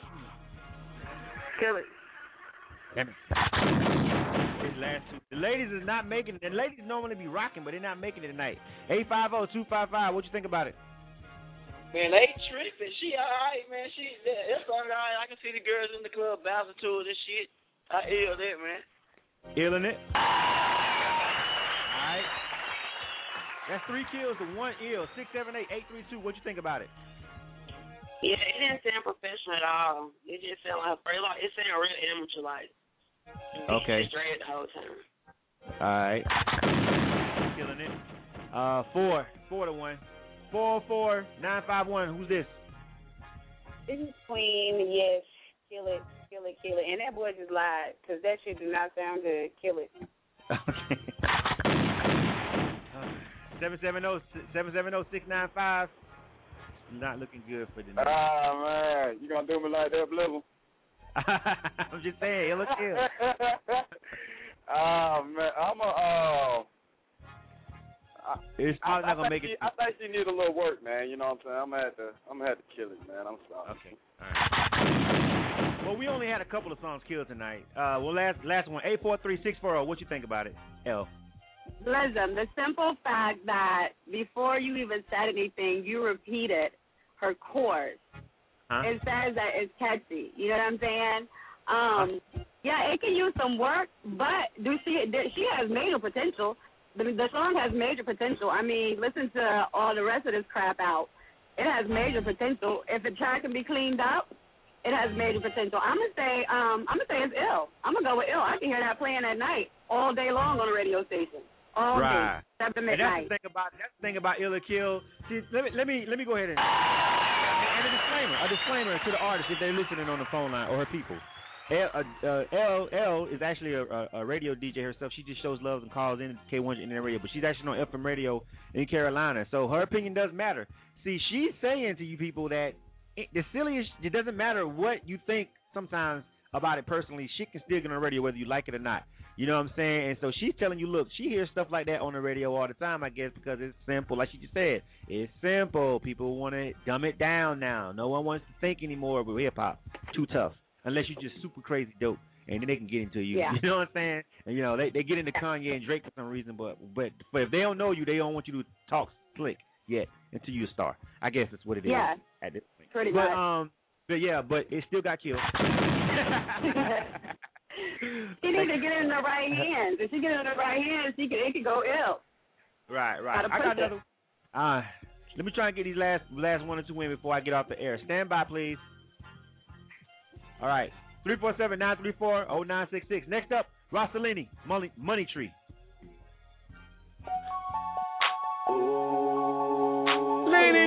Kill it. Damn it. His last two. The ladies is not making it. The ladies normally be rocking, but they're not making it tonight. 850-255. What you think about it? Man, they tripping. She alright, man. It's alright. I can see the girls in the club bouncing to her. This shit. I ill it, man. Illin' it. Alright. That's 3 kills to 1 ill. 678-832. What you think about it? Yeah, it didn't sound professional at all. It just sounded like it sounded real amateur like. Okay. Straight the whole time. Alright. Killing it. 4 to 1. 44951. Who's this? This is Queen. Yes. Kill it. And that boy just lied because that shit do not sound good. Kill it. Okay. 770-695. Not looking good for the night. Man. You going to do me like that, Blizzle? I'm just saying. It looks ill. Man. It's probably not gonna make it. I think she needs a little work, man. You know what I'm saying? I'm gonna have to kill it, man. I'm sorry. Okay. All right. Well, we only had a couple of songs killed tonight. Last one. 843-640. What you think about it, L? Listen, the simple fact that before you even said anything, you repeated her chorus. It says that it's catchy. You know what I'm saying? Yeah, it can use some work, but she has major potential. The song has major potential. I mean, listen to all the rest of this crap out. It has major potential. If the track can be cleaned up, it has major potential. I'm gonna say it's ill. I'm gonna go with ill. I can hear that playing at night all day long on the radio station. all right. day, 7 And midnight. that's the thing about Ill or Kill. See, let me go ahead and a disclaimer to the artists if they're listening on the phone line or her people. Elle is actually a radio DJ herself. She just shows love and calls in K100 Internet Radio, but she's actually on FM radio in Carolina. So her opinion does matter. See, she's saying to you people that the silliest, it doesn't matter what you think sometimes about it personally. Shit can still get on the radio whether you like it or not. You know what I'm saying? And so she's telling you, look, she hears stuff like that on the radio all the time, I guess, because it's simple. Like she just said, it's simple. People want to dumb it down now. No one wants to think anymore with hip-hop. Too tough. Unless you're just super crazy dope, and then they can get into you. Yeah. You know what I'm saying? And, you know, they get into Kanye and Drake for some reason, but if they don't know you, they don't want you to talk slick yet until you're a star. I guess that's what it is at this point. Pretty much. But it still got killed. She needs to get it in the right hands. If she get it in the right hands, it could go ill. Right. I got another. Let me try and get these last one or two in before I get off the air. Stand by, please. All right. 347-934-0966. Next up, Rossellini, Money Tree. Lady.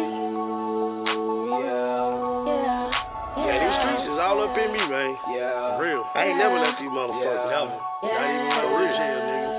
Yeah, these streets is all up in me, man. Yeah. For real. I ain't never left these motherfuckers ever. Not even for real shit, nigga.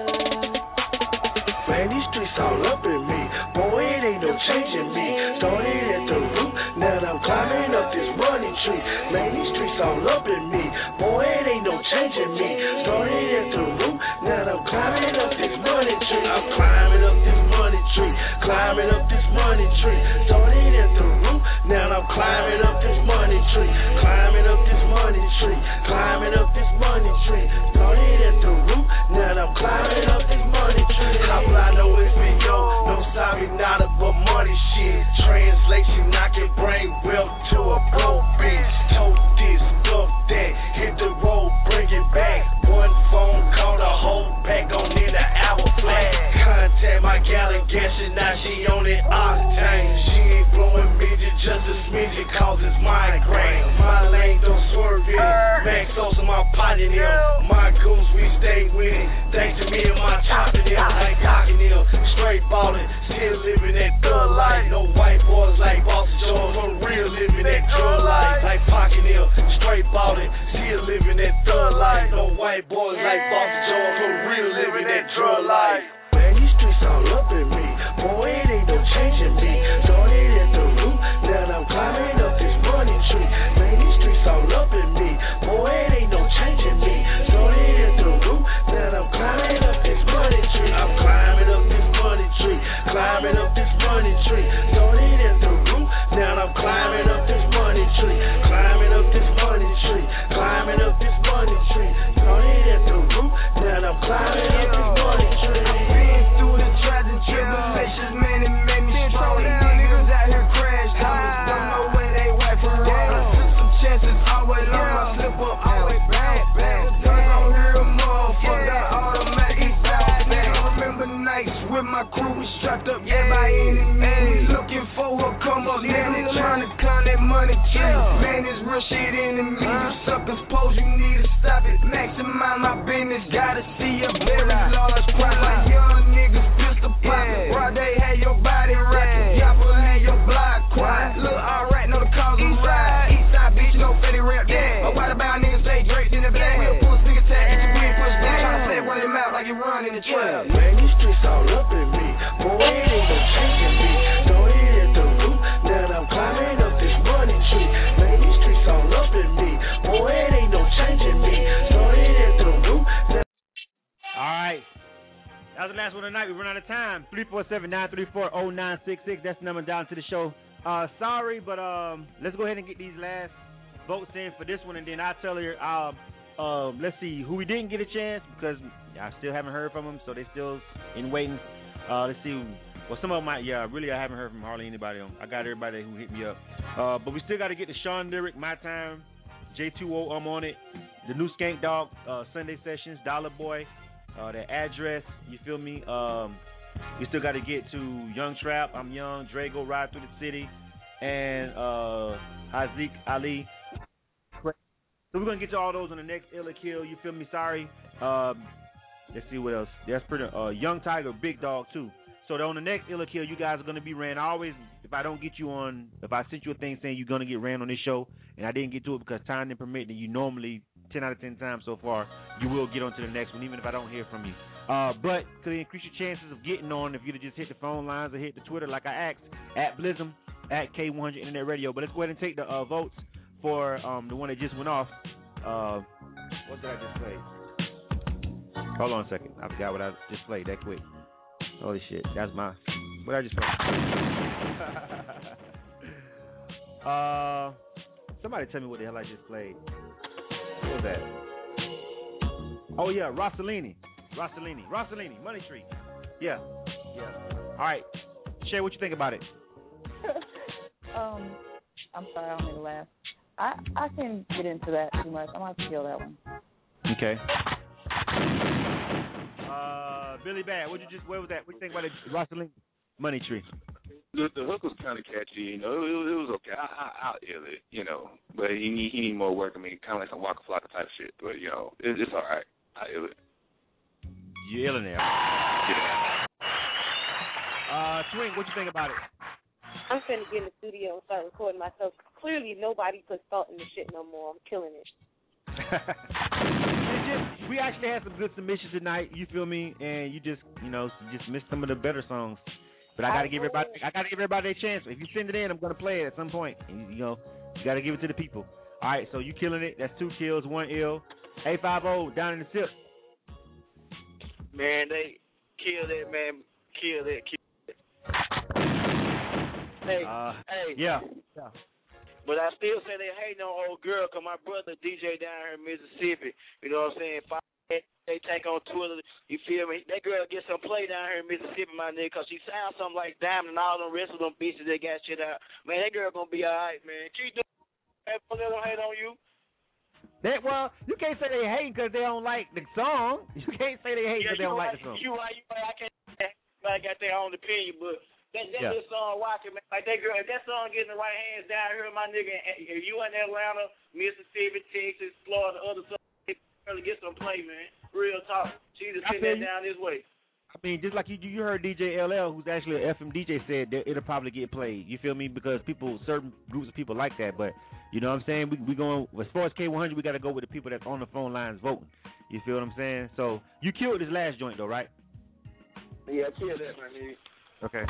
Man, these streets all up in me. Boy, it ain't no changing me. Started at the root, now I'm climbing up this money tree. Man, these streets all up in me. Boy, it ain't no changing me. Started at the root, now I'm climbing up this money tree. I'm climbing up this money tree. Climbing up this money tree. Started at the root, now I'm climbing up this money tree. Climbing up this money tree. Climbing up this money tree. Started at the root, now I'm climbing up this money tree. How I know it's me, yo. No sorry, not but money shit. Translation, I can bring wealth to a broke bitch. Tote this, stuff that, hit the road, bring it back. One phone call, the whole pack on in the hour flat. Contact my gal and guessing now she on it octane. She ain't blowing midget, just a smidget, cause it's migraine. My lane don't swerve it. Max Sosa, my pot in here. My goons, we stay with it. Thanks to me and my chopping it. Like docking it. Straight ballin', still living that thug life. No white boys like Boss Jones, for real living that drug life. Like Pocket Hill, straight ballin', still living that thug life. No white boys like Boss Jones, for real living that drug life. Man, these streets all up in me. Boy, it ain't no changing me. Started at the root, now I'm climbing up this money tree. Man, these streets all up in me. Boy, it ain't no changing me. Started at the root, now I'm climbing up this money tree. I'm climbing up this money tree. Climbing up this money tree. Started at the root, now I'm climbing up this money tree. Climbing up this money tree. Climbing up this money tree. Started at the root, now I'm climbing up this money tree. Been through the trials and tribulations, man, it made me strong. These niggas out here crash dummies, don't know where they wife for real. I took some chances, always on my slip up, always bad. Don't hear a motherfucker, automatic bad. Man, I remember nights with my crew, we strapped up, by any means. Looking for a come up, man, they trying to climb that money tree. Man, it's real shit in me. You suckers pose, you need to stop it. Maximize my business, gotta see a very large crowd. My young niggas pistol poppin', bro, they had your body rockin'. Yappa had your block quiet. Look, alright, know the cause of ride. Eastside bitch, no Fetty rap, A white about niggas say Drake in the back. We'll pull a nigga tag, get your wig pushed back. Tryna say it run your mouth like you run in the trap. Man, these streets all up in me. Boy, it ain't no changing me. Started at the root, now I'm climbing up this money tree. Man, these streets all up in me. Boy, it ain't no changing me. Started at the root. All right. That was the last one tonight. We run out of time. 347-934-0966. That's the number down to the show. Sorry, but let's go ahead and get these last votes in for this one, and then I'll tell her. Let's see who we didn't get a chance because I still haven't heard from them, so they still in waiting. Let's see. Well, some of them might. Yeah, really, I haven't heard from hardly anybody. I got everybody who hit me up, but we still got to get the Sean Lyric, My Time, J2O, I'm on it, the new Skank Dog, Sunday Sessions, Dollar Boy. The address, you feel me? We still got to get to Young Trap, I'm Young, Drago, Ride Through the City, and Haziq Ali. So we're going to get to all those on the next Ill or Kill, you feel me? Sorry. Let's see what else. That's pretty. Young Tiger, Big Dog too. So on the next Illa Kill, you guys are gonna be ran. I always, if I don't get you on, if I sent you a thing saying you're gonna get ran on this show, and I didn't get to it because time didn't permit, then you normally 10 out of 10 times so far, you will get on to the next one, even if I don't hear from you. But could it increase your chances of getting on if you'd just hit the phone lines or hit the Twitter like I asked at Blizzum at K100 Internet Radio. But let's go ahead and take the votes for the one that just went off. What did I just play? Hold on a second. I forgot what I just played that quick. Holy shit. That's my... What I just played? Somebody tell me what the hell I just played. What was that? Oh, yeah. Rossellini, Money Tree. Yeah. All right. Shay, what you think about it? I'm sorry, I don't mean to laugh. I can't get into that too much. I'm going to have to kill that one. Okay. Billy Bad, what was that? What you think about it, Rossellini, Money Tree? The hook was kind of catchy, you know. It was okay. I'll ill it, you know. But he need more work. I mean, kind of like some Waka Flocka type shit. But, you know, it's all right. I ill it. You illing there? Yeah. Swing, what you think about it? I'm finna get in the studio and start recording myself. Clearly, nobody puts thought in the shit no more. I'm killing it. We actually had some good submissions tonight. You feel me? And you just missed some of the better songs. But I gotta give everybody a chance. If you send it in, I'm gonna play it at some point. And, you gotta give it to the people. All right, so you killing it. That's 2 kills, 1 ill. A50 down in the SIP. Man, they killed it, man. Killed it. Hey. Yeah. But I still say they hating on old girl because my brother DJ down here in Mississippi, you know what I'm saying? They take on Twitter, you feel me? That girl get some play down here in Mississippi, my nigga, because she sounds something like Diamond and all them rest of them bitches that got shit out. Man, that girl going to be all right, man. Keep doing that. They don't hate on you. Well, you can't say they hate because they don't like the song. You can't say they hate because they don't like the song. You right. I can't say everybody got their own opinion, but that song watching, man. Like that girl, if that song getting the right hands down here, my nigga, if you in Atlanta, Mississippi, Texas, Florida, other stuff, really get some play, man. Real talk. She just sitting that down this way. I mean, just like you heard DJ LL, who's actually an FM DJ, said that it'll probably get played. You feel me? Because certain groups of people like that. But you know what I'm saying? We going, as far as K100, we got to go with the people that's on the phone lines voting. You feel what I'm saying? So you killed this last joint though, right? Yeah, I killed that, my nigga. Okay.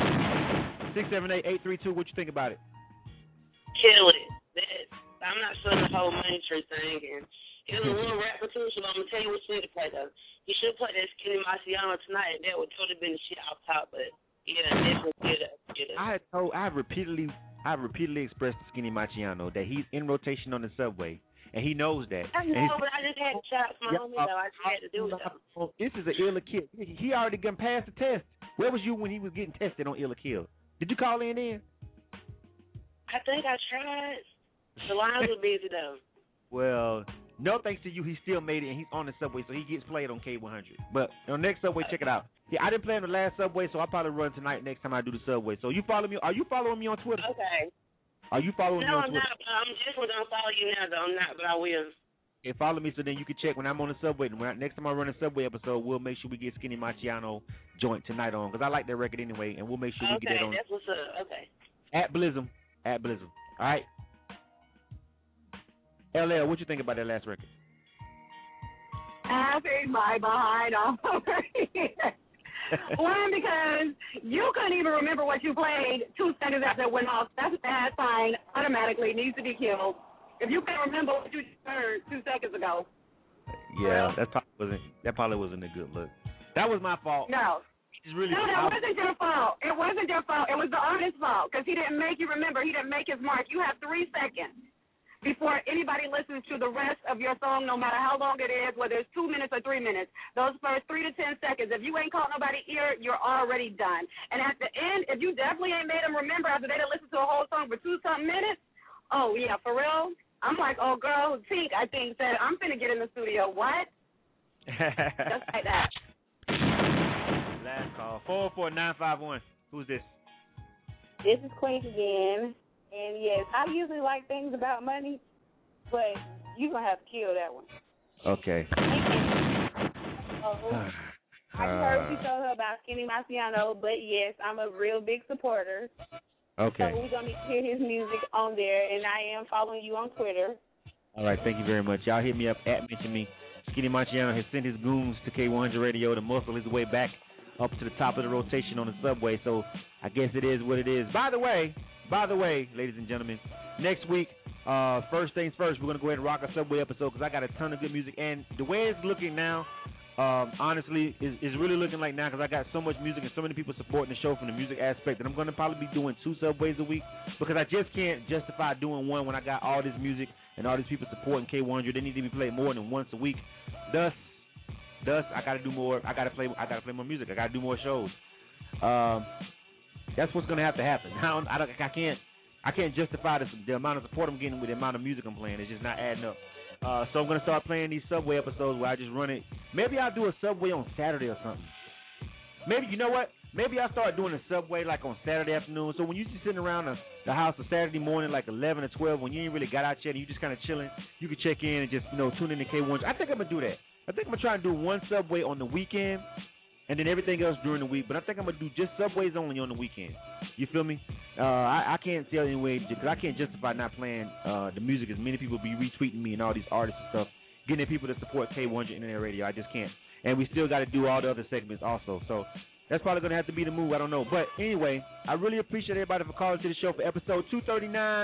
678-832. What you think about it? Kill it. I'm not sure the whole Money Tree thing, and it was a little rap too. So I'm gonna tell you what you need to play though. You should play that Skinny Marciano tonight. That would totally been the shit off top, but yeah, definitely get it. I've repeatedly expressed to Skinny Marciano that he's in rotation on the subway, and he knows that. I know, but I just had to shout out to my homie though. I just had to do it though. This is an Illa Kill. He already got past the test. Where was you when he was getting tested on Illa Kill? Did you call in then? I think I tried. The lines were busy though. Well, no thanks to you, he still made it, and he's on the subway, so he gets played on K100. But on the next subway, check it out. Yeah, I didn't play on the last subway, so I'll probably run tonight next time I do the subway. So you follow me? Are you following me on Twitter? Okay. Are you following me on Twitter? No, I'm not. I'm just gonna follow you now, though. I'm not, but I will. And follow me so then you can check when I'm on the subway. Next time I run a subway episode, we'll make sure we get Skinny Marciano joint tonight on, because I like that record anyway, and we'll make sure we get that on. Okay, that's what's up. Okay. At Blizzum. All right. LL, what you think about that last record? Having my behind over here. One, because you couldn't even remember what you played 2 seconds after it went off. That's a bad sign. Automatically needs to be killed. If you can't remember what you heard 2 seconds ago. Yeah, that probably wasn't a good look. That was my fault. No. Really that wasn't your fault. It wasn't your fault. It was the artist's fault because he didn't make you remember. He didn't make his mark. You have 3 seconds before anybody listens to the rest of your song, no matter how long it is, whether it's 2 minutes or 3 minutes. Those first 3 to 10 seconds, if you ain't caught nobody ear, you're already done. And at the end, if you definitely ain't made them remember after they done listened to a whole song for 2-something minutes, oh, yeah, for real? I'm like, oh, girl, Tink, I think, said, I'm finna get in the studio. What? Just like that. Last call. 44951. Who's this? This is Queen again. And, yes, I usually like things about money, but you're going to have to kill that one. Okay. I heard you told her about Kenny Marciano, but yes, I'm a real big supporter. Okay. So we're going to hear his music on there, and I am following you on Twitter. All right, thank you very much. Y'all hit me up at Mention Me. Skinny Marciano has sent his goons to K100 Radio to muscle his way back up to the top of the rotation on the subway, so I guess it is what it is. By the way, ladies and gentlemen, next week, first things first, we're going to go ahead and rock a subway episode because I got a ton of good music, and the way it's looking now, honestly, is really looking like now because I got so much music and so many people supporting the show from the music aspect that I'm going to probably be doing 2 subways a week because I just can't justify doing one when I got all this music and all these people supporting K100. They need to be played more than once a week. Thus, I got to do more. I got to play more music. I got to do more shows. That's what's going to have to happen. I can't justify the amount of support I'm getting with the amount of music I'm playing. It's just not adding up. So I'm going to start playing these Subway episodes where I just run it. Maybe I'll do a Subway on Saturday or something. Maybe, you know what? Maybe I'll start doing a Subway like on Saturday afternoon. So when you're just sitting around the house on Saturday morning like 11 or 12, when you ain't really got out yet and you just kind of chilling, you can check in and just, tune in to K100. I think I'm going to do that. I think I'm going to try and do one Subway on the weekend and then everything else during the week. But I think I'm going to do just Subways only on the weekend. You feel me? I can't tell any way because I can't justify not playing the music as many people be retweeting me and all these artists and stuff, getting people to support K100 Internet Radio. I just can't. And we still got to do all the other segments also. So that's probably going to have to be the move. I don't know. But anyway, I really appreciate everybody for calling to the show for episode 239.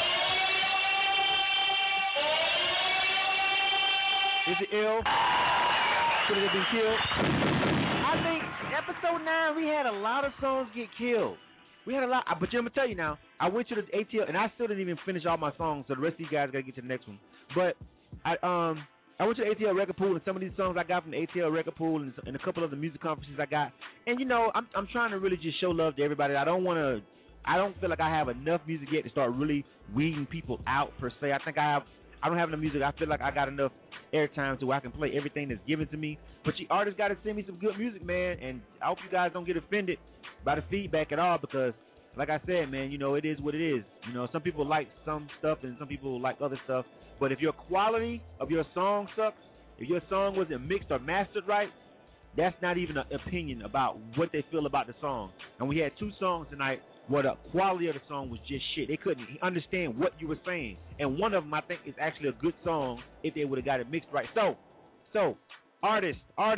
Is it ill? Could it have been killed? I think episode 9, we had a lot of songs get killed. We had a lot, but I'm going to tell you now, I went to the ATL, and I still didn't even finish all my songs, so the rest of you guys got to get to the next one. But I went to the ATL record pool, and some of these songs I got from the ATL record pool and a couple of the music conferences I got. And, I'm trying to really just show love to everybody. I don't feel like I have enough music yet to start really weeding people out, per se. I don't have enough music. I feel like I got enough airtime to where I can play everything that's given to me. But you artists got to send me some good music, man, and I hope you guys don't get offended by the feedback at all because, like I said, man, it is what it is. Some people like some stuff and some people like other stuff. But if your quality of your song sucks, if your song wasn't mixed or mastered right, that's not even an opinion about what they feel about the song. And we had 2 songs tonight where the quality of the song was just shit. They couldn't understand what you were saying. And one of them, I think, is actually a good song if they would have got it mixed right. So, artists,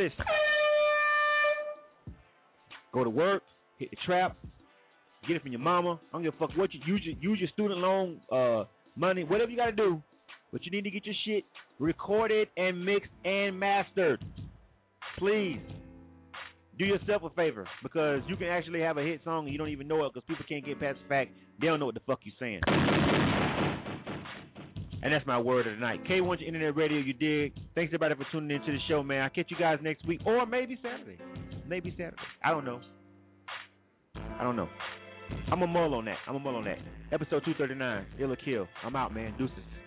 go to work, hit the trap, get it from your mama. I don't give a fuck what you use your student loan money, whatever you got to do. But you need to get your shit recorded and mixed and mastered. Please. Do yourself a favor because you can actually have a hit song and you don't even know it because people can't get past the fact they don't know what the fuck you're saying. And that's my word of the night. K100 Internet Radio, you dig? Thanks everybody for tuning into the show, man. I'll catch you guys next week or maybe Saturday. I don't know. I'm going to mull on that. Episode 239, Ill or Kill. I'm out, man. Deuces.